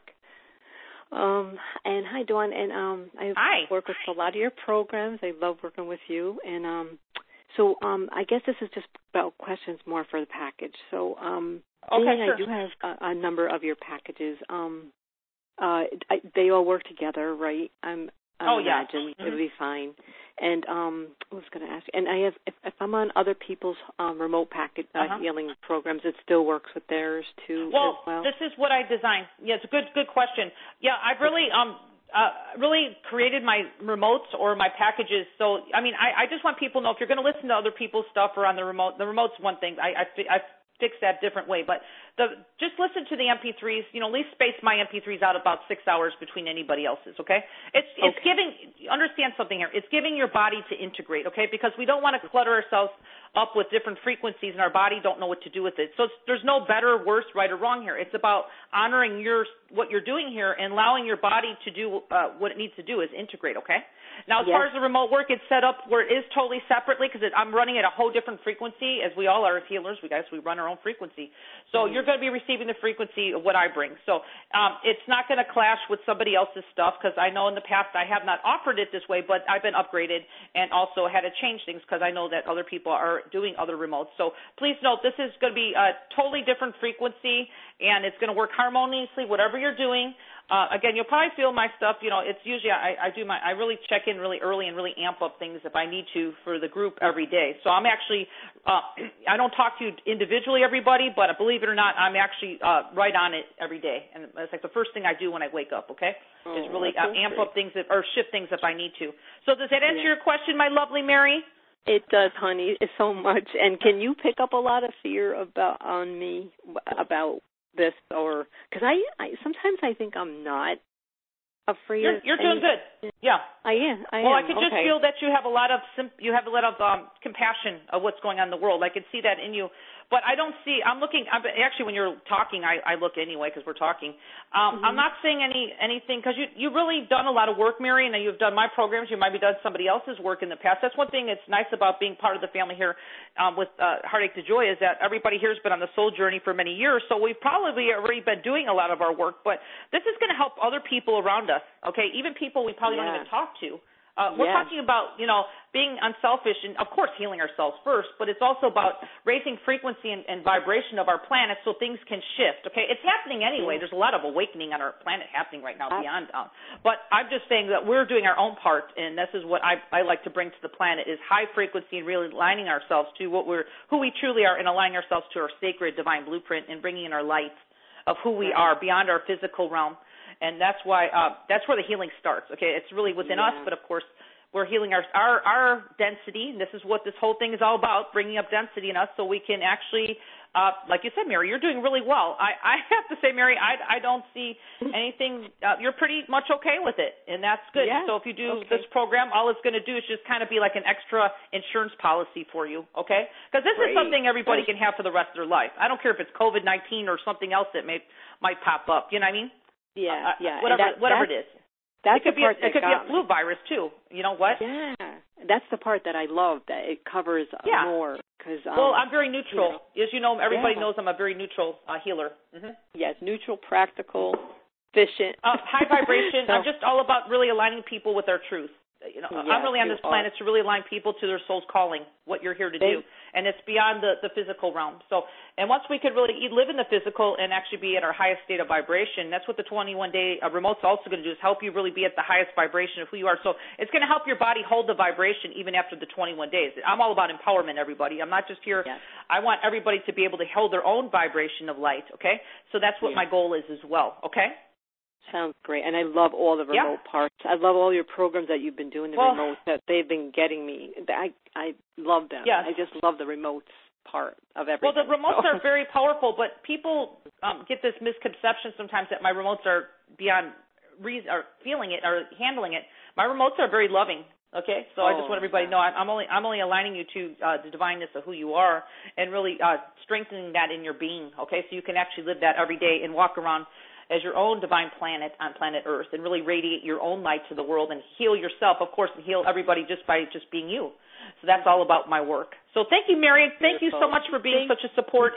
Um, and hi, Dawn. And um, I Hi. work with a lot of your programs. I love working with you. And um, so um, I guess this is just about questions more for the package. So um, Okay, being sure. I do have a, a number of your packages. Um, uh, I, they all work together, right? I'm. I Oh, yeah. imagine Mm-hmm. it'll be fine. And um, I was going to ask, and I have, if, if I'm on other people's um, remote packet uh, Uh-huh. healing programs, it still works with theirs too Well, as well. this is what I designed. Yeah, it's a good good question. Yeah, I've really um uh really created my remotes or my packages. So I mean, I, I just want people to know if you're going to listen to other people's stuff or on the remote. The remote's one thing. I I, fi- I fix that different way, but the just listen to the M P threes. You know, at least space my M P threes out about six hours between anybody else's. Okay, it's it's Okay. giving. Understand something here. It's giving your body to integrate. Okay, because we don't want to clutter ourselves up with different frequencies and our body don't know what to do with it. So it's, there's no better, worse, right or wrong here. It's about honoring your what you're doing here and allowing your body to do uh, what it needs to do is integrate, okay? Now, as Yes. far as the remote work, it's set up where it is totally separately because I'm running at a whole different frequency, as we all are as healers. We guys, we run our own frequency. So Mm-hmm. you're going to be receiving the frequency of what I bring. So um, it's not going to clash with somebody else's stuff because I know in the past I have not offered it this way, but I've been upgraded and also had to change things because I know that other people are doing other remotes. So please note this is going to be a totally different frequency, and it's going to work harmoniously, whatever you're doing. Uh, again, you'll probably feel my stuff. You know, it's usually I, I do my I really check in really early and really amp up things if I need to for the group every day. So I'm actually uh, I don't talk to you individually, everybody, but believe it or not, I'm actually uh, right on it every day, and it's like the first thing I do when I wake up. Okay, Oh, is really that uh, sounds amp great. up things that, or shift things if I need to. So does that answer Yeah. your question, my lovely Mary? It does, honey. It's so much. And can you pick up a lot of fear about on me about this, or because I, I sometimes I think I'm not afraid. You're, of you're doing any- good. Yeah. I am. I well, am. I could just okay. feel that you have a lot of sim- you have a lot of um, compassion of what's going on in the world. I could see that in you, but I don't see. I'm looking. I'm, actually, when you're talking, I, I look anyway because we're talking. Um, Mm-hmm. I'm not saying any anything because you you've really done a lot of work, Mary, and you've done my programs. You might have done somebody else's work in the past. That's one thing that's nice about being part of the family here um, with uh, Heartache to Joy is that everybody here has been on the soul journey for many years. So we've probably already been doing a lot of our work, but this is going to help other people around us. Okay, even people we probably Yeah. don't even talk to. Uh, we're Yeah. talking about, you know, being unselfish and, of course, healing ourselves first, but it's also about raising frequency and, and vibration of our planet so things can shift, okay? It's happening anyway. There's a lot of awakening on our planet happening right now beyond. Uh, but I'm just saying that we're doing our own part, and this is what I, I like to bring to the planet is high frequency and really aligning ourselves to what we're, who we truly are and aligning ourselves to our sacred divine blueprint and bringing in our light of who we are beyond our physical realm. And that's why uh, that's where the healing starts. Okay, it's really within Yeah. us, but of course we're healing our, our our density. And this is what this whole thing is all about: bringing up density in us, so we can actually, uh, like you said, Mary, you're doing really well. I, I have to say, Mary, I I don't see anything. Uh, you're pretty much okay with it, and that's good. Yeah. So if you do Okay. this program, all it's going to do is just kind of be like an extra insurance policy for you, okay? Because this Great. is something everybody can have for the rest of their life. I don't care if it's COVID nineteen or something else that may might pop up. You know what I mean? Yeah, uh, yeah. Whatever, that, whatever it is. That's it could the part be a, it that could be a got flu me. virus too. You know what? Yeah, that's the part that I love. That it covers uh, Yeah. more. Cause, um, well, I'm very neutral. You know, As you know, everybody yeah. knows I'm a very neutral uh, healer. Mm-hmm. Yes, neutral, practical, efficient. Uh, high vibration. So- I'm just all about really aligning people with their truth. You know, Yes, I'm really on you this planet to really align people to their soul's calling, what you're here to They- do, and it's beyond the, the physical realm. So, and once we could really live in the physical and actually be at our highest state of vibration, that's what the twenty-one day uh, remote's also going to do is help you really be at the highest vibration of who you are. So it's going to help your body hold the vibration even after the twenty-one days. I'm all about empowerment, everybody. I'm not just here. Yes. I want everybody to be able to hold their own vibration of light, okay? So that's what Yeah. my goal is as well, okay? Sounds great, and I love all the Yeah. remote parts. I love all your programs that you've been doing. The Well- remotes that they've been getting me. I I love them. Yes. I just love the remotes part of Well, everything. the remotes so. are very powerful, but people um, get this misconception sometimes that my remotes are beyond reason or feeling it or handling it. My remotes are very loving. Okay, so oh, I just want everybody to know I'm, I'm only I'm only aligning you to uh, the divineness of who you are and really uh, strengthening that in your being. Okay, so you can actually live that every day and walk around as your own divine planet on planet Earth and really radiate your own light to the world and heal yourself, of course, and heal everybody just by just being you. So that's all about my work. So thank you, Mary. Thank you so much for being Thank such a support, and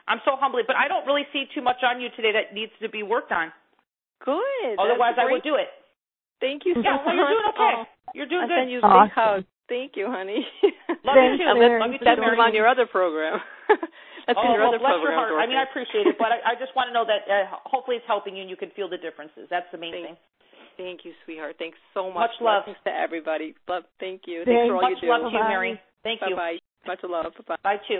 I'm so humbled, but I don't really see too much on you today that needs to be worked on. Good. Otherwise, I would do it. Thank you so yeah, much. well, you're doing okay. Oh, you're doing I'll good. send you a awesome. big hug. Thank you, honey. Love you too. Mary. Love you too, That's Mary. on your other program. That's oh, in your well, other bless program, your heart. Dorothy. I mean, I appreciate it, but I, I just want to know that uh, hopefully it's helping you and you can feel the differences. That's the main Thank, thing. Thank you, sweetheart. Thanks so much. Much love. Blessings to everybody. Love. Thank you. Thanks. Thanks for all Much you do. love to you, Bye-bye. Mary. Thank you. Bye-bye. Much love. Bye-bye. Bye, too.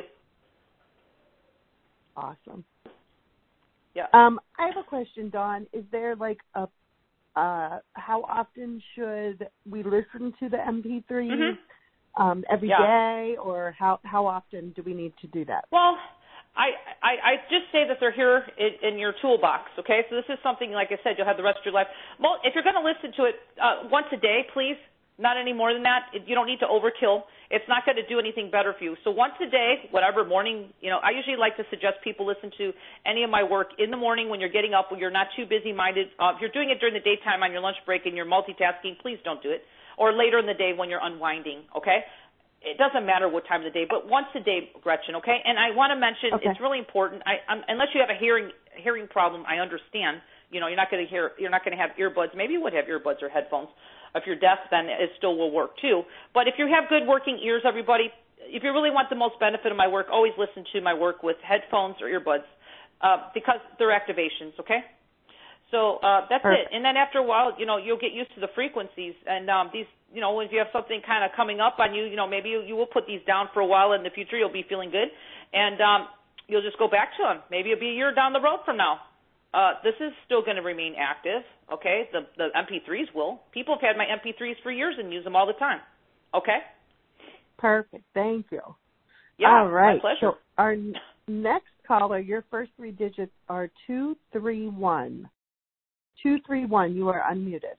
Awesome. Yeah. Um, I have a question, Dawn. Is there like a uh, how often should we listen to the M P threes? Mm-hmm. Um, every yeah. day, or how how often do we need to do that? Well, I, I, I just say that they're here in, in your toolbox, okay? So this is something, like I said, you'll have the rest of your life. Well, if you're going to listen to it uh, once a day, please, not any more than that. It, you don't need to overkill. It's not going to do anything better for you. So once a day, whatever, morning, you know, I usually like to suggest people listen to any of my work in the morning when you're getting up, when you're not too busy-minded. Uh, if you're doing it during the daytime on your lunch break and you're multitasking, please don't do it. Or later in the day when you're unwinding, okay? It doesn't matter what time of the day, but once a day, Gretchen, okay? And I want to mention, okay. it's really important. I, I'm, unless you have a hearing hearing problem, I understand. You know, you're not going to hear, you're not going to have earbuds. Maybe you would have earbuds or headphones. If you're deaf, then it still will work too. But if you have good working ears, everybody, if you really want the most benefit of my work, always listen to my work with headphones or earbuds uh, because they're activations, okay? So uh, that's Perfect. it. And then after a while, you know, you'll get used to the frequencies. And um, these, you know, if you have something kind of coming up on you, you know, maybe you, you will put these down for a while in the future. You'll be feeling good. And um, you'll just go back to them. Maybe it'll be a year down the road from now. Uh, this is still going to remain active, okay? The, the M P threes will. People have had my M P threes for years and use them all the time, okay? Perfect. Thank you. Yeah, all right. My pleasure. So our next caller, your first three digits are two three one. two three one, you are unmuted.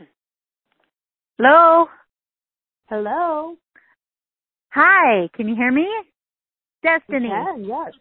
Hello? Hello? Hi, can you hear me? Destiny. We can, yes.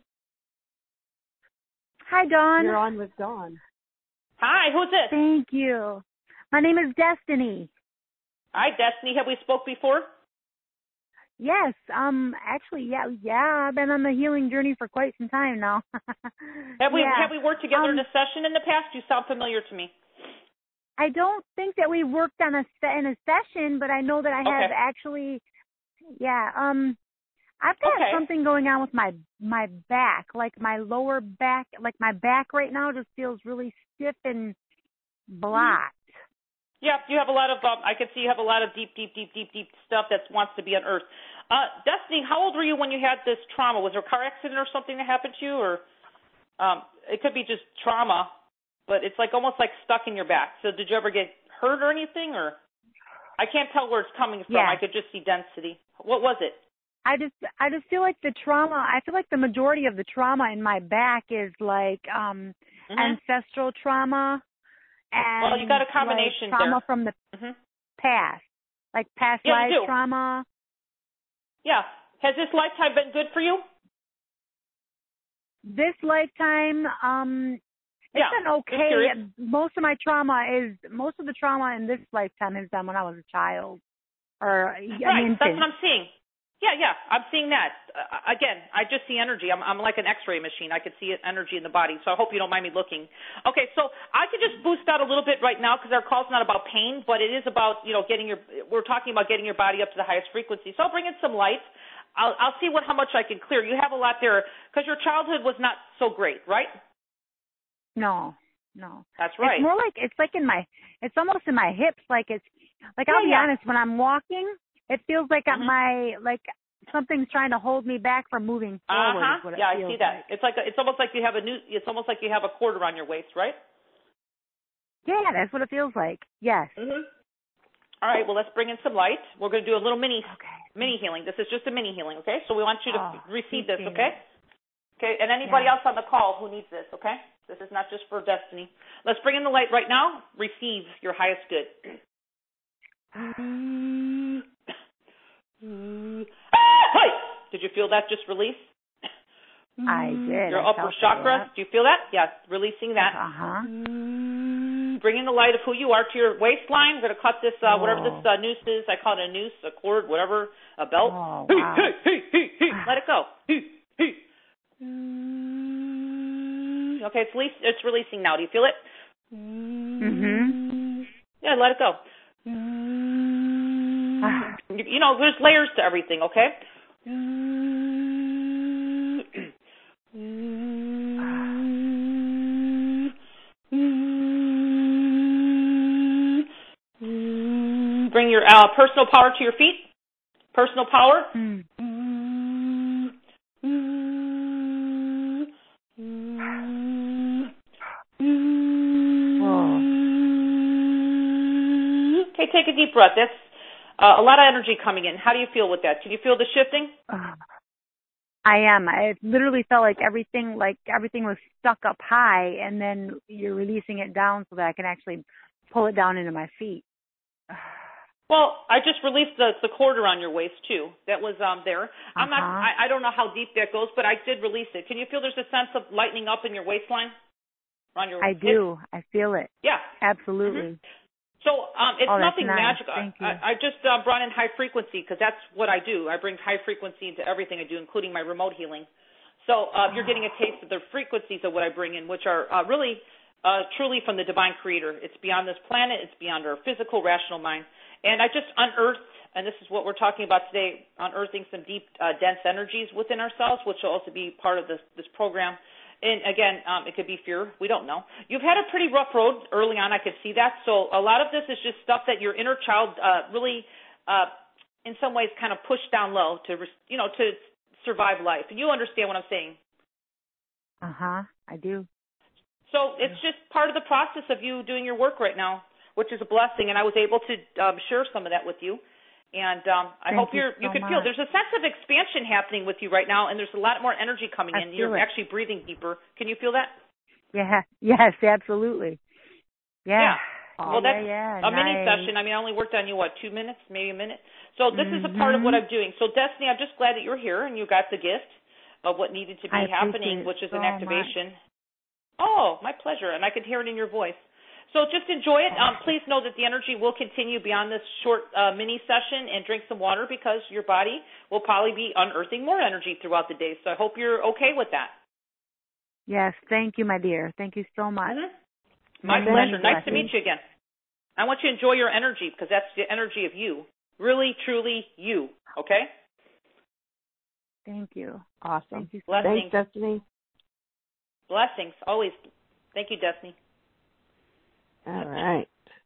Hi, Dawn. You're on with Dawn. Hi, who's this? Thank you. My name is Destiny. Hi, Destiny. Have we spoke before? Yes, um, actually, yeah, yeah, I've been on the healing journey for quite some time now. have we yeah. have we worked together um, in a session in the past? You sound familiar to me. I don't think that we worked on a in a session, but I know that I have okay. actually, yeah, um, I've got okay. something going on with my my back, like my lower back, like my back right now just feels really stiff and blocked. Yeah, you have a lot of, um, I can see you have a lot of deep, deep, deep, deep, deep stuff that wants to be unearthed. Uh, Destiny, how old were you when you had this trauma? Was there a car accident or something that happened to you? Or um, it could be just trauma, but it's like almost like stuck in your back. So did you ever get hurt or anything? Or I can't tell where it's coming from. Yeah. I could just see density. What was it? I just I just feel like the trauma, I feel like the majority of the trauma in my back is like um, mm-hmm. ancestral trauma. And well, you got a combination like trauma there. from the mm-hmm. past, like past yeah, life you do. trauma. Yeah. Has this lifetime been good for you? This lifetime, um, it's yeah. been okay. Most of my trauma is, most of the trauma in this lifetime is done when I was a child or an right. infant. That's what I'm seeing. Yeah, yeah, I'm seeing that. Uh, again, I just see energy. I'm, I'm like an X-ray machine. I can see energy in the body, so I hope you don't mind me looking. Okay, so I could just boost out a little bit right now because our call's not about pain, but it is about, you know, getting your, we're talking about getting your body up to the highest frequency. So I'll bring in some light. I'll, I'll see what how much I can clear. You have a lot there because your childhood was not so great, right? No, no. That's right. It's more like, it's like in my, it's almost in my hips. Like it's, like I'll yeah, be yeah. honest, when I'm walking, it feels like mm-hmm. my, like something's trying to hold me back from moving forward. Uh-huh. Is what it yeah, I feels see that. Like. It's like, a, it's almost like you have a new, it's almost like you have a cord around your waist, right? Yeah, that's what it feels like. Yes. Mm-hmm. All right, well, let's bring in some light. We're going to do a little mini okay. mini healing. This is just a mini healing, okay? So we want you to oh, receive this, okay? Okay, and anybody yeah. else on the call who needs this, okay? This is not just for Destiny. Let's bring in the light right now. Receive your highest good. Hey! Did you feel that just release? I did. Your I upper chakra. Do you feel that? Yes, releasing that. Uh-huh. Bringing the light of who you are to your waistline. I'm going to cut this, uh, whatever this uh, noose is. I call it a noose, a cord, whatever, a belt. Oh, hey, wow. hey, hey, hey, hey. Let it go. Hey, hey. Okay, it's, release, it's releasing now. Do you feel it? Mhm. Yeah, let it go. You, you know, there's layers to everything, okay? Bring your uh, personal power to your feet. Personal power. Mm. Okay, take a deep breath. That's uh, a lot of energy coming in. How do you feel with that? Can you feel the shifting? I am. I literally felt like everything, like everything was stuck up high, and then you're releasing it down so that I can actually pull it down into my feet. Well, I just released the the cord around your waist too. That was um there. I'm Uh-huh. not. I, I don't know how deep that goes, but I did release it. Can you feel there's a sense of lightening up in your waistline? Around your I do. I feel it. Yeah. Absolutely. Mm-hmm. So um, it's Oh, that's nothing nice. magical. Thank you. I, I just uh, brought in high frequency because that's what I do. I bring high frequency into everything I do, including my remote healing. So uh, you're getting a taste of the frequencies of what I bring in, which are uh, really, uh, truly from the divine creator. It's beyond this planet. It's beyond our physical, rational mind. And I just unearthed, and this is what we're talking about today, unearthing some deep, uh, dense energies within ourselves, which will also be part of this, this program. And again, um, it could be fear. We don't know. You've had a pretty rough road early on. I could see that. So a lot of this is just stuff that your inner child uh, really, uh, in some ways, kind of pushed down low to, you know, to survive life. And you understand what I'm saying. Uh huh. I do. So it's just part of the process of you doing your work right now, which is a blessing. And I was able to um, share some of that with you. And um, I Thank hope you you're, you so can feel much. there's a sense of expansion happening with you right now, and there's a lot more energy coming I in. feel You're it. actually breathing deeper. Can you feel that? Yeah. Yes. Absolutely. Yeah. Yeah. Well, yeah, that's yeah, a mini nice. session. I mean, I only worked on you, what, two minutes, maybe a minute? So this is a part of Mhm. what I'm doing. So, Destiny, I'm just glad that you're here and you got the gift of what needed to be I happening, appreciate it which is so an activation. Oh, my pleasure. And I can hear it in your voice. So just enjoy it. Um, please know that the energy will continue beyond this short uh, mini session, and drink some water because your body will probably be unearthing more energy throughout the day. So I hope you're okay with that. Yes. Thank you, my dear. Thank you so much. Mm-hmm. My Many pleasure. Nice to blessings. meet you again. I want you to enjoy your energy because that's the energy of you. Really, truly you. Okay? Thank you. Awesome. Thank you so Blessings. Thanks, Destiny. Blessings. Always. Thank you, Destiny. All right.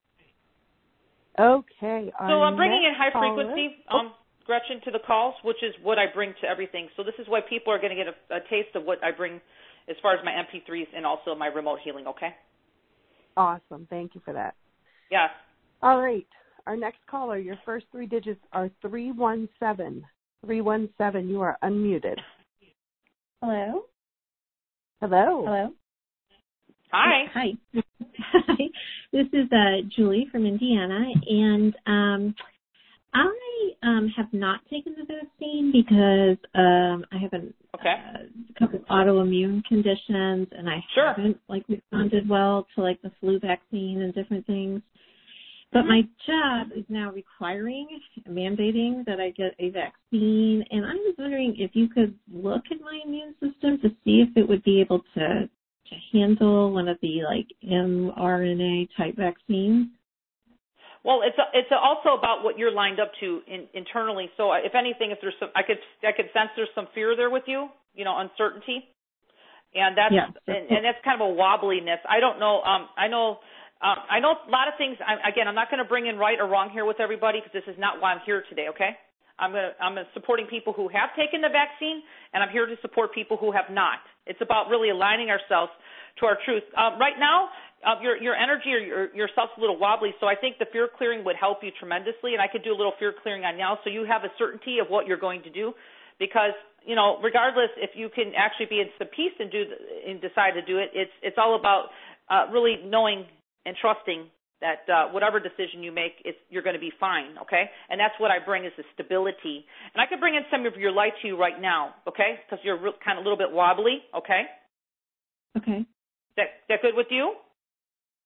Okay. So I'm bringing in high caller. frequency, um, Gretchen, to the calls, which is what I bring to everything. So this is why people are going to get a, a taste of what I bring as far as my M P threes and also my remote healing, okay? Awesome. Thank you for that. Yes. All right. Our next caller, your first three digits are three one seven. three one seven, you are unmuted. Hello? Hello. Hello? Hi. Hi. Hi. This is uh, Julie from Indiana, and um, I um, have not taken the vaccine because um, I have an, Okay. uh, a couple of autoimmune conditions, and I Sure. haven't like responded well to like the flu vaccine and different things. But my job is now requiring, mandating that I get a vaccine, and I was wondering if you could look at my immune system to see if it would be able to to handle one of the like mRNA type vaccines. Well, it's a, it's also about what you're lined up to in, internally. So, if anything, if there's some, I could I could sense there's some fear there with you, you know, uncertainty, and that's Yeah. and, and that's kind of a wobbliness. I don't know. Um, I know. Um, I know a lot of things. I, again, I'm not going to bring in right or wrong here with everybody because this is not why I'm here today. Okay, I'm going to, I'm supporting people who have taken the vaccine, and I'm here to support people who have not. It's about really aligning ourselves to our truth. Um, right now, uh, your your energy or your yourself's a little wobbly, so I think the fear clearing would help you tremendously, and I could do a little fear clearing on now, so you have a certainty of what you're going to do, because you know, regardless if you can actually be in some peace and do and decide to do it, it's it's all about uh, really knowing and trusting that uh, whatever decision you make, it's, you're going to be fine, okay? And that's what I bring is the stability. And I could bring in some of your light to you right now, okay? Because you're real, kind of a little bit wobbly, okay? Okay. That that good with you?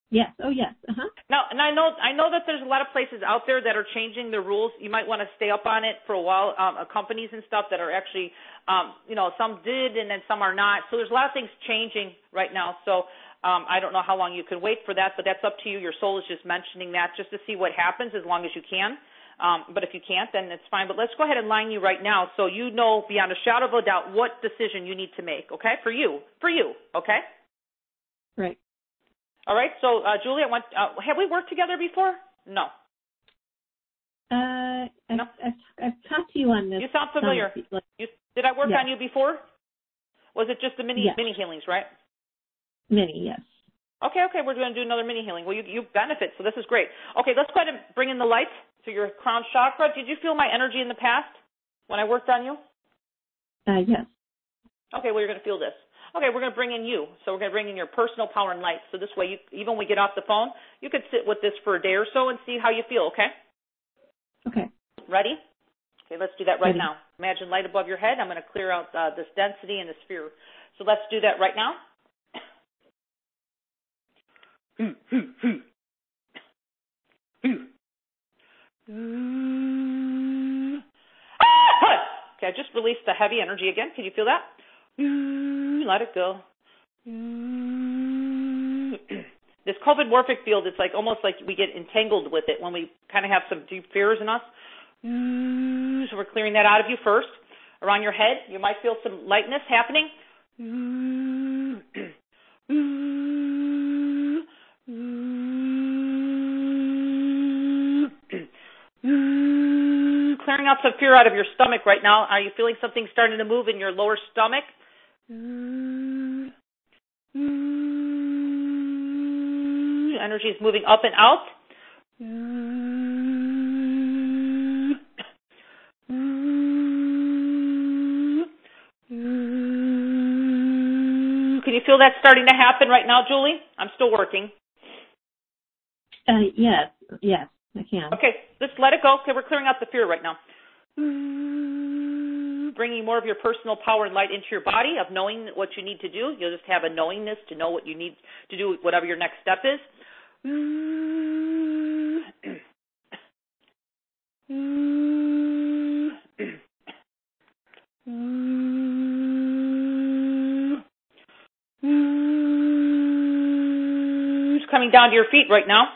Yes. Oh, yes. Uh-huh. Now, and I know I know that there's a lot of places out there that are changing their rules. You might want to stay up on it for a while. Um, uh, companies and stuff that are actually, um, you know, some did and then some are not. So there's a lot of things changing right now. So um, I don't know how long you can wait for that, but that's up to you. Your soul is just mentioning that just to see what happens as long as you can. Um, but if you can't, then it's fine. But let's go ahead and line you right now so you know beyond a shadow of a doubt what decision you need to make, okay, for you, for you, okay? Right. All right. So, uh, Julie, I want, uh, have we worked together before? No. Uh, I've, no? I've, I've talked to you on this. You sound familiar. Like, you, did I work yes. on you before? Was it just the mini yes. mini healings, right? Mini, yes. Okay, okay. We're going to do another mini healing. Well, you, you benefit, so this is great. Okay, let's go ahead and bring in the light to your crown chakra. Did you feel my energy in the past when I worked on you? Uh, yes. Okay, well, you're going to feel this. Okay, we're going to bring in you. So we're going to bring in your personal power and light. So this way, you, even when we get off the phone, you could sit with this for a day or so and see how you feel, okay? Okay. Ready? Okay, let's do that right Ready. now. Imagine light above your head. I'm going to clear out uh, this density and the sphere. So let's do that right now. Okay, I just released the heavy energy again. Can you feel that? Let it go. This COVID morphic field, it's like almost like we get entangled with it when we kind of have some deep fears in us. So we're clearing that out of you first. Around your head, you might feel some lightness happening. Clearing out some fear out of your stomach right now. Are you feeling something starting to move in your lower stomach? Energy is moving up and out. Can you feel that starting to happen right now, Julie? I'm still working. Uh, yes, yes, I can. Okay, let's let it go. Okay, we're clearing out the fear right now. Bringing more of your personal power and light into your body of knowing what you need to do. You'll just have a knowingness to know what you need to do, whatever your next step is. Just coming down to your feet right now.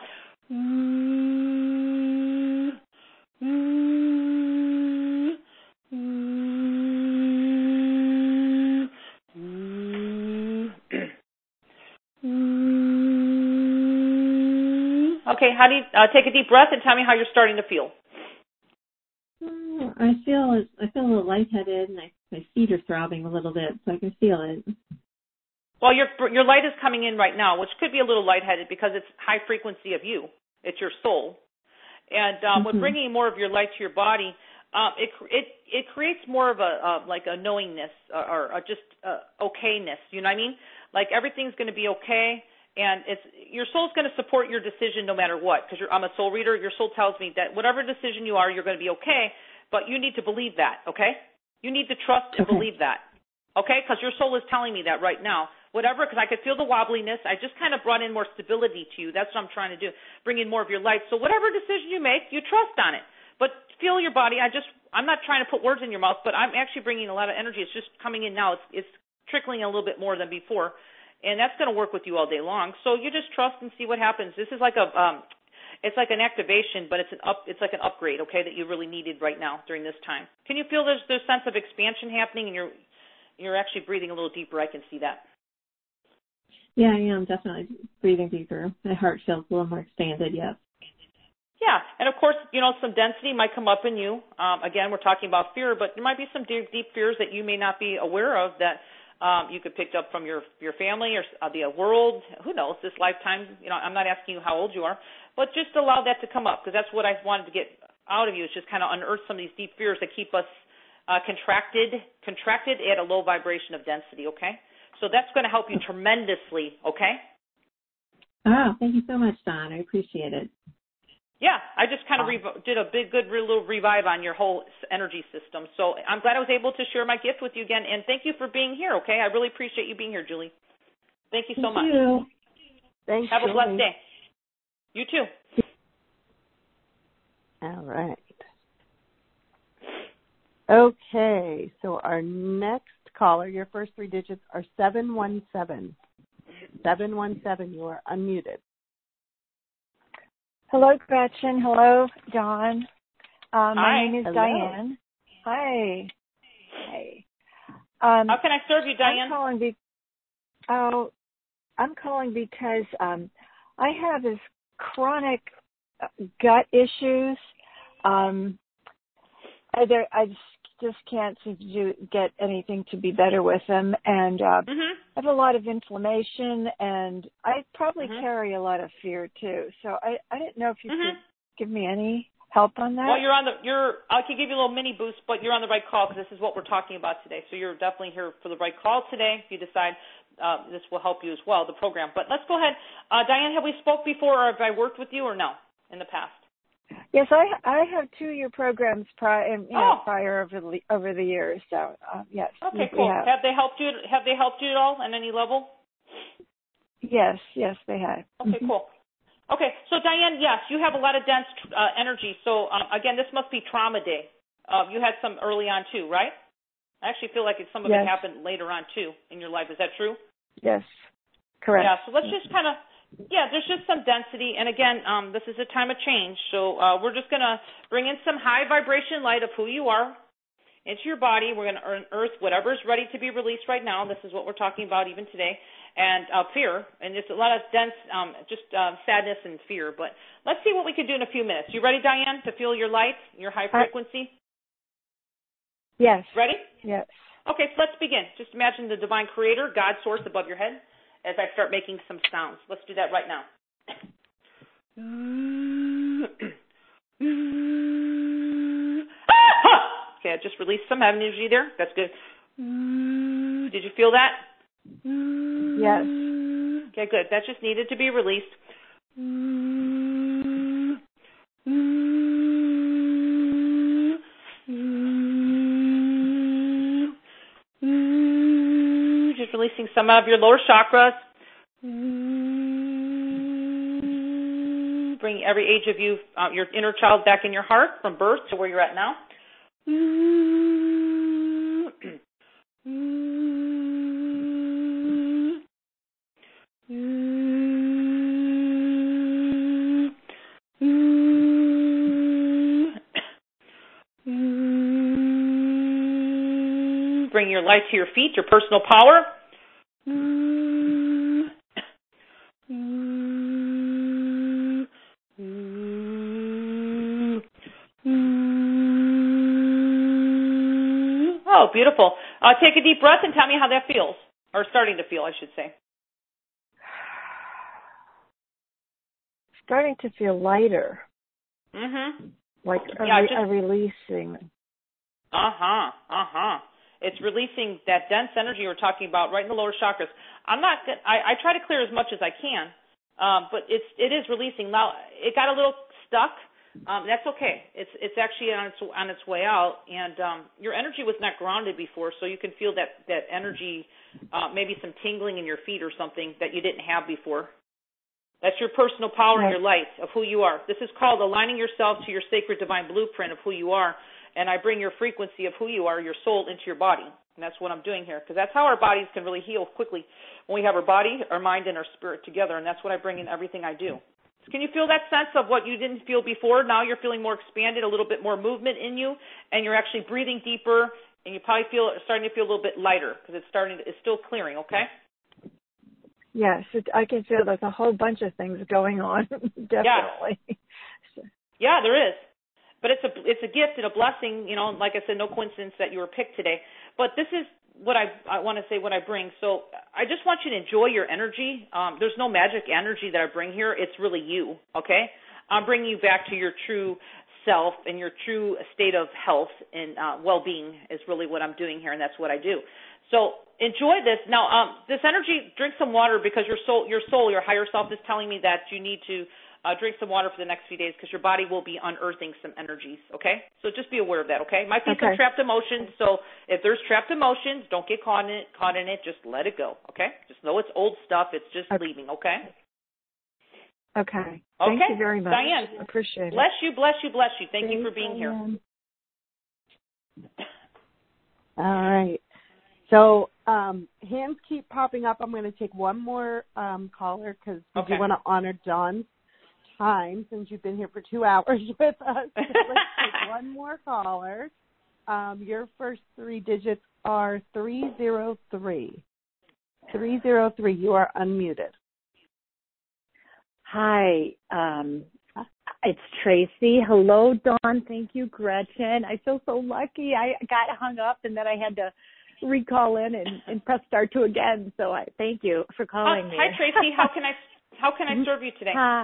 Okay, how do you uh, take a deep breath and tell me how you're starting to feel? I feel I feel a little lightheaded, and I, my feet are throbbing a little bit, so I can feel it. Well, your your light is coming in right now, which could be a little lightheaded because it's high frequency of you. It's your soul, and um, mm-hmm. with bringing more of your light to your body, um, it it it creates more of a uh, like a knowingness or, or, or just uh, okayness. You know what I mean? Like everything's going to be okay. And it's your soul's going to support your decision no matter what, because I'm a soul reader. Your soul tells me that whatever decision you are, you're going to be okay, but you need to believe that, okay? You need to trust to okay. believe that, okay? Because your soul is telling me that right now. Whatever, because I could feel the wobbliness. I just kind of brought in more stability to you. That's what I'm trying to do, bring in more of your light. So whatever decision you make, you trust on it. But feel your body. I just, I'm not trying to put words in your mouth, but I'm actually bringing a lot of energy. It's just coming in now. It's, it's trickling a little bit more than before. And that's going to work with you all day long. So you just trust and see what happens. This is like a, um, it's like an activation, but it's an up, it's like an upgrade, okay, that you really needed right now during this time. Can you feel there's there's sense of expansion happening, and you're you're actually breathing a little deeper? I can see that. Yeah, I am definitely breathing deeper. My heart feels a little more expanded. Yes. Yeah, and of course, you know, some density might come up in you. Um, again, we're talking about fear, but there might be some deep, deep fears that you may not be aware of that. Um, you could pick up from your your family or uh, the world. Who knows? This lifetime, you know, I'm not asking you how old you are, but just allow that to come up, because that's what I wanted to get out of you, is just kind of unearth some of these deep fears that keep us uh, contracted, contracted at a low vibration of density. Okay, so that's going to help you tremendously. Okay. Oh, thank you so much, Dawn. I appreciate it. Yeah, I just kind of rev- did a big, good little revive on your whole energy system. So I'm glad I was able to share my gift with you again, and thank you for being here, okay? I really appreciate you being here, Julie. Thank you so thank much. You. Thanks. Have a blessed day. You too. All right. Okay, so our next caller, your first three digits are seven one seven. seven one seven, you are unmuted. Hello, Gretchen. Hello, Dawn. Uh, my Hi. name is Hello. Diane. Hi. Hey. Um, How can I serve you, Diane? I'm calling, be- oh, I'm calling because um, I have this chronic gut issues. Um, I, there, I just, just can't seem to do, get anything to be better with them, and uh, Mm-hmm. I have a lot of inflammation, and I probably Mm-hmm. carry a lot of fear too. So I, I didn't know if you Mm-hmm. could give me any help on that. Well, you're on the you're. I could give you a little mini boost, but you're on the right call because this is what we're talking about today. So you're definitely here for the right call today. If you decide uh, this will help you as well, the program. But let's go ahead, uh, Diane. Have we spoke before, or have I worked with you, or no, in the past? Yes, I I have two year programs prior, you know, Oh. prior over the over the years. So uh, yes, Okay, we cool. have. Have they helped you? Have they helped you at all on any level? Yes, yes, they have. Okay, Mhm. cool. Okay, so Diane, yes, you have a lot of dense uh, energy. So um, again, this must be trauma day. Uh, you had some early on too, right? I actually feel like it, some of Yes. it happened later on too in your life. Is that true? Yes, correct. Yeah. So let's just kind of, yeah, there's just some density, and again, um, this is a time of change. So uh, we're just gonna bring in some high vibration light of who you are into your body. We're gonna unearth whatever's ready to be released right now. This is what we're talking about even today. And uh, fear, and it's a lot of dense, um, just uh, sadness and fear. But let's see what we can do in a few minutes. You ready, Diane, to feel your light, your high frequency? Yes. Ready? Yes. Okay, so let's begin. Just imagine the divine creator, God source above your head as I start making some sounds. Let's do that right now. Okay, I just released some energy there. That's good. Did you feel that? Yes. Okay, good. That just needed to be released. Just releasing some of your lower chakras. Bring every age of you, uh, your inner child back in your heart from birth to where you're at now. Bring your light to your feet, your personal power. Oh, beautiful. Uh, take a deep breath and tell me how that feels, or starting to feel, I should say. Starting to feel lighter. Mm-hmm. Like a, Yeah, re- just, a releasing. Uh-huh, uh-huh. It's releasing that dense energy we're talking about right in the lower chakras. I'm not, I, I try to clear as much as I can, um, but it's, it is releasing. Now, it got a little stuck. Um, that's okay. It's, it's actually on its, on its way out, and um, your energy was not grounded before, so you can feel that, that energy, uh, maybe some tingling in your feet or something that you didn't have before. That's your personal power and your light of who you are. This is called aligning yourself to your sacred divine blueprint of who you are, and I bring your frequency of who you are, your soul, into your body. And that's what I'm doing here, because that's how our bodies can really heal quickly, when we have our body, our mind, and our spirit together, and that's what I bring in everything I do. Can you feel that sense of what you didn't feel before? Now you're feeling more expanded, a little bit more movement in you, and you're actually breathing deeper, and you probably feel starting to feel a little bit lighter, because it's starting to, it's still clearing, okay? Yes, it, I can feel there's a whole bunch of things going on. Definitely. Yeah. Yeah, there is. But it's a it's a gift and a blessing, you know. Like I said, no coincidence that you were picked today. But this is what I I want to say, what I bring. So I just want you to enjoy your energy. Um, there's no magic energy that I bring here. It's really you, okay? I'm bringing you back to your true self and your true state of health and uh, well-being is really what I'm doing here, and that's what I do. So enjoy this. Now, um, this energy, drink some water, because your soul, your soul, your higher self is telling me that you need to uh, drink some water for the next few days, because your body will be unearthing some energies, okay? So just be aware of that, okay? Might be Okay. some trapped emotions, so if there's trapped emotions, don't get caught in it, caught in it. Just let it go, okay? Just know it's old stuff. It's just Okay. leaving, okay? Okay. Okay. Thank you very much. Diane, appreciate it. Bless you, bless you, bless you. Thank Thanks, you for being Diane. here. All right. So um, hands keep popping up. I'm going to take one more um, caller because we Okay. do want to honor Dawn's time since you've been here for two hours with us. So let's take one more caller. Um, your first three digits are three zero three. three zero three. You are unmuted. Hi, um, it's Tracy. Hello, Dawn. Thank you, Gretchen. I feel so lucky. I got hung up and then I had to recall in and, and press star two again. So I thank you for calling uh, me. Hi, Tracy. How can I how can I serve you today? Hi.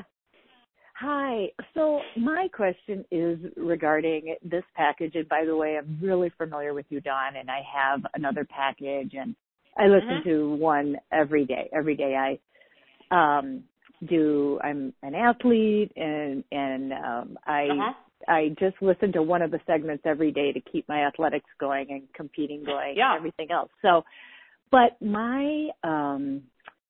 Hi. So my question is regarding this package. And by the way, I'm really familiar with you, Dawn, and I have another package, and I listen Mm-hmm. to one every day. Every day I um, do. I'm an athlete, and and um, I Uh-huh. I just listen to one of the segments every day to keep my athletics going and competing going Yeah. and everything else. So, but my um,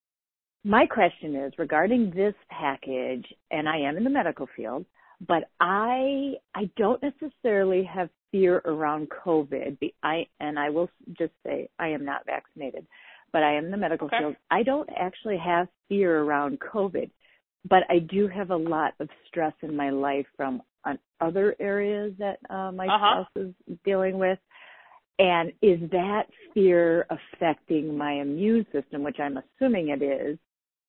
my question is regarding this package, and I am in the medical field, but I I don't necessarily have fear around COVID. I and I will just say I am not vaccinated, but I am in the medical Okay. field. I don't actually have fear around COVID, but I do have a lot of stress in my life from on other areas that uh, my Uh-huh. spouse is dealing with. And is that fear affecting my immune system, which I'm assuming it is,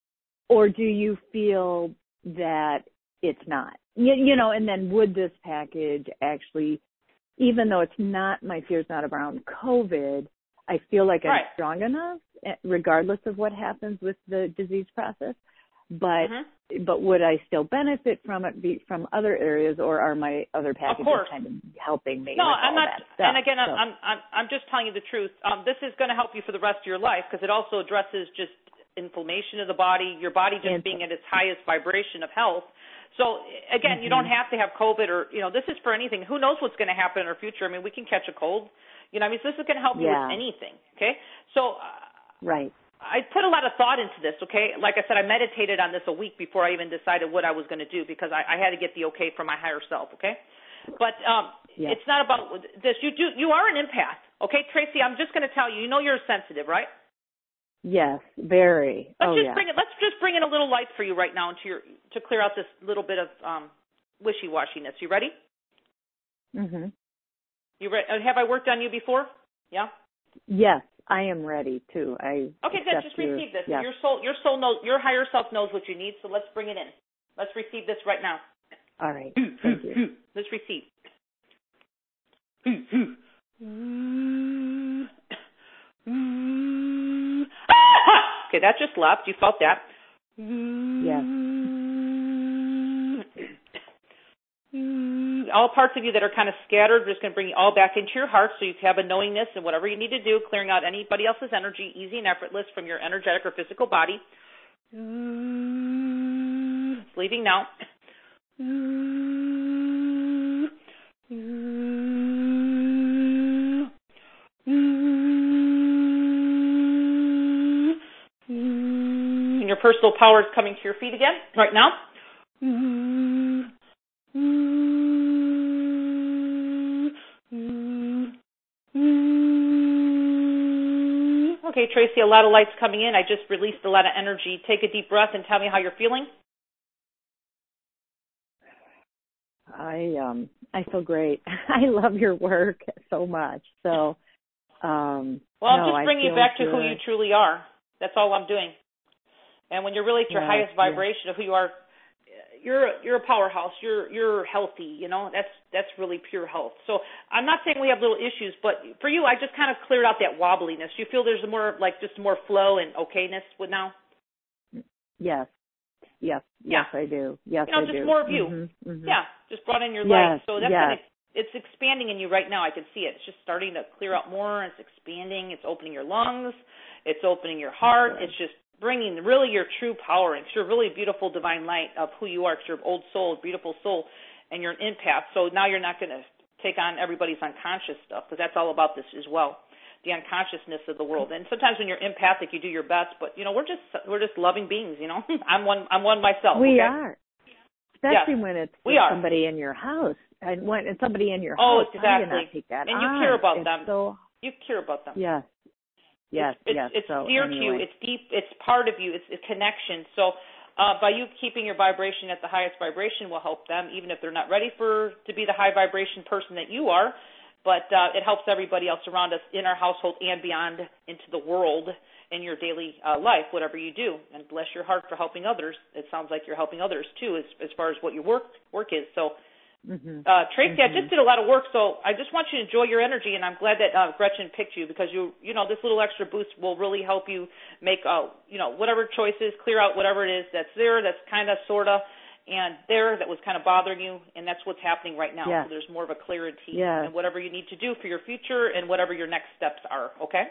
or do you feel that it's not? You, you know, and then would this package actually, even though it's not, my fear's not around COVID, I feel like I'm Right. strong enough, regardless of what happens with the disease process. But Mm-hmm. but would I still benefit from it be, from other areas, or are my other packages course. kind of helping me? No, with I'm all not. that stuff? And again, So- I'm, I'm I'm just telling you the truth. Um, this is going to help you for the rest of your life because it also addresses just inflammation of the body, your body just And- being at its highest vibration of health. So again, Mm-hmm. you don't have to have COVID or you know this is for anything. Who knows what's going to happen in our future? I mean, we can catch a cold. You know, I mean, so this is going to help you Yeah. with anything. Okay, so. Uh, right. I put a lot of thought into this, okay? Like I said, I meditated on this a week before I even decided what I was going to do because I, I had to get the okay from my higher self, okay? But um, Yeah. it's not about this. You do. You are an empath, okay, Tracy? I'm just going to tell you. You know you're sensitive, right? Yes, very. Let's oh, just yeah. bring it. Let's just bring in a little light for you right now into your to clear out this little bit of um, wishy-washiness. You ready? Mm-hmm. You re- Have I worked on you before? Yeah. Yes, I am ready too. I Okay, good. accept Just your- receive this. Yes. Your soul, your soul knows. Your higher self knows what you need. So let's bring it in. Let's receive this right now. All right. Thank you. Let's receive. Okay, that just left. You felt that. Yes. All parts of you that are kind of scattered, we're just going to bring you all back into your heart so you have a knowingness and whatever you need to do, clearing out anybody else's energy, easy and effortless from your energetic or physical body. It's leaving now. And your personal power is coming to your feet again right now. Okay, Tracy, a lot of light's coming in. I just released a lot of energy. Take a deep breath and tell me how you're feeling. I um I feel great. I love your work so much. So um Well, I'm no, just I bringing you feel back to good. who you truly are. That's all I'm doing. And when you're really at your Yes, highest yes. vibration of who you are, you're you're a powerhouse. You're you're healthy. You know, that's that's really pure health. So I'm not saying we have little issues, but for you, I just kind of cleared out that wobbliness. You feel there's more like just more flow and okayness with now. Yes. Yes. Yeah. Yes, I do. Yes, You know, I just do. more of you. Mm-hmm, mm-hmm. Yeah, just brought in your Yes, light. So that's yes. gonna, it's expanding in you right now. I can see it. It's just starting to clear out more. It's expanding. It's opening your lungs. It's opening your heart. Okay. It's just bringing really your true power. It's your really beautiful divine light of who you are. It's your old soul, beautiful soul, and you're an empath. So now you're not going to take on everybody's unconscious stuff because that's all about this as well. the unconsciousness of the world. And sometimes when you're empathic, you do your best, but you know, we're just we're just loving beings. You know, I'm one I'm one myself. We okay? are, especially yes, when it's we are. somebody in your house, and when it's somebody in your oh, house. exactly. How do you not take that and you on? care about it's them. So, you care about them. Yes. Yes. It's, yes. It's so, dear anyway. to you. It's deep. It's part of you. It's a connection. So. Uh, by you keeping your vibration at the highest vibration will help them, even if they're not ready for to be the high vibration person that you are. But uh, it helps everybody else around us in our household and beyond into the world in your daily uh, life, whatever you do. And bless your heart for helping others. It sounds like you're helping others too, as as far as what your work work is. So. Mm-hmm. Uh, Tracy, mm-hmm. I just did a lot of work, so I just want you to enjoy your energy, and I'm glad that uh, Gretchen picked you because you, you know, this little extra boost will really help you make, uh, you know, whatever choices, clear out whatever it is that's there, that's kind of, sort of, and there that was kind of bothering you, and that's what's happening right now. Yes. So there's more of a clarity yes. and whatever you need to do for your future and whatever your next steps are. Okay?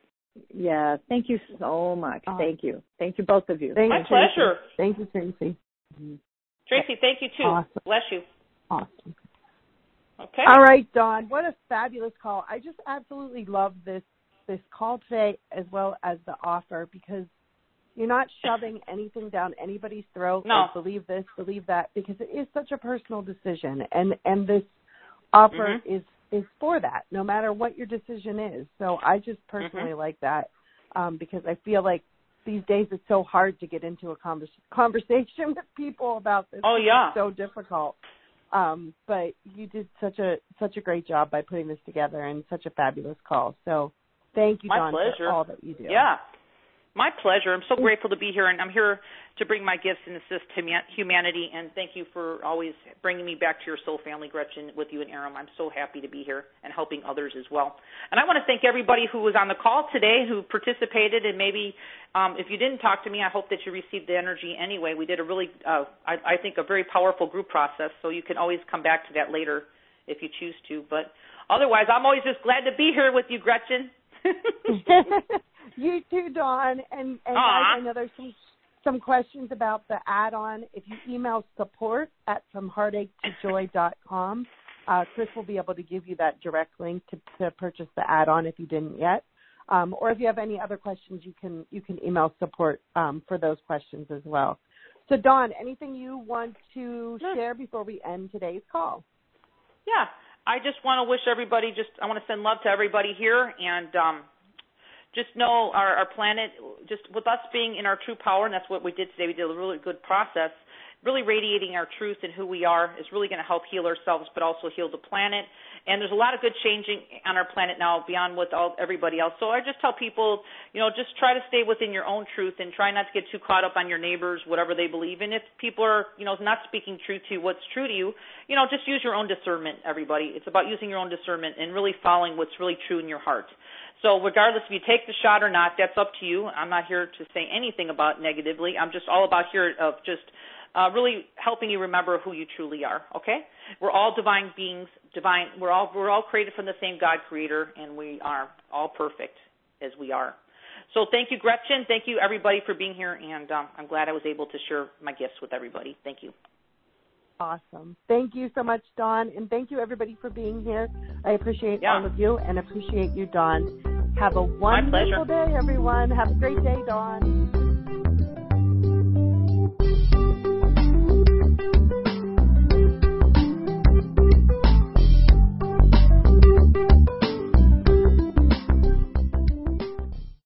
Yeah. Thank you so much. Oh. Thank you. Thank you, both of you. Thank My you, pleasure. Tracy. Thank you, Tracy. Mm-hmm. Tracy, thank you too. Awesome. Bless you. Awesome. Okay. All right, Dawn. What a fabulous call. I just absolutely love this this call today as well as the offer because you're not shoving anything down anybody's throat. No. Like, believe this, believe that, because it is such a personal decision, and and this offer mm-hmm. is is for that, no matter what your decision is. So I just personally mm-hmm. like that um, because I feel like these days it's so hard to get into a convers- conversation with people about this. Oh yeah. It's so difficult. Um, but you did such a such a great job by putting this together and such a fabulous call. So thank you, My Dawn, pleasure. for all that you do. Yeah. My pleasure. I'm so grateful to be here, and I'm here to bring my gifts and assist humanity, and thank you for always bringing me back to your soul family, Gretchen, with you and Aram. I'm so happy to be here and helping others as well. And I want to thank everybody who was on the call today, who participated, and maybe um, if you didn't talk to me, I hope that you received the energy anyway. We did a really, uh, I, I think, a very powerful group process, so you can always come back to that later if you choose to. But otherwise, I'm always just glad to be here with you, Gretchen. You too, Dawn. And, and guys, I know there's some, some questions about the add-on. If you email support at from heartache to joy dot com, uh, Chris will be able to give you that direct link to, to purchase the add-on if you didn't yet. Um, or if you have any other questions, you can you can email support um, for those questions as well. So, Dawn, anything you want to No. share before we end today's call? Yeah, I just want to wish everybody, just I want to send love to everybody here, and um, just know our, our planet, just with us being in our true power, and that's what we did today. We did a really good process. Really radiating our truth and who we are is really going to help heal ourselves, but also heal the planet. And there's a lot of good changing on our planet now beyond what all, everybody else. So I just tell people, you know, just try to stay within your own truth and try not to get too caught up on your neighbors, whatever they believe. And if people are, you know, not speaking truth to what's true to you, you know, just use your own discernment, everybody. It's about using your own discernment and really following what's really true in your heart. So regardless if you take the shot or not, that's up to you. I'm not here to say anything about negatively. I'm just all about here of just Uh, really helping you remember who you truly are, okay? We're all divine beings, divine. We're all we're all created from the same God creator, and we are all perfect as we are. So thank you, Gretchen. Thank you, everybody, for being here, and um, I'm glad I was able to share my gifts with everybody. Thank you. Awesome. Thank you so much, Dawn, and thank you, everybody, for being here. I appreciate yeah. all of you and appreciate you, Dawn. Have a wonderful day, everyone. Have a great day, Dawn.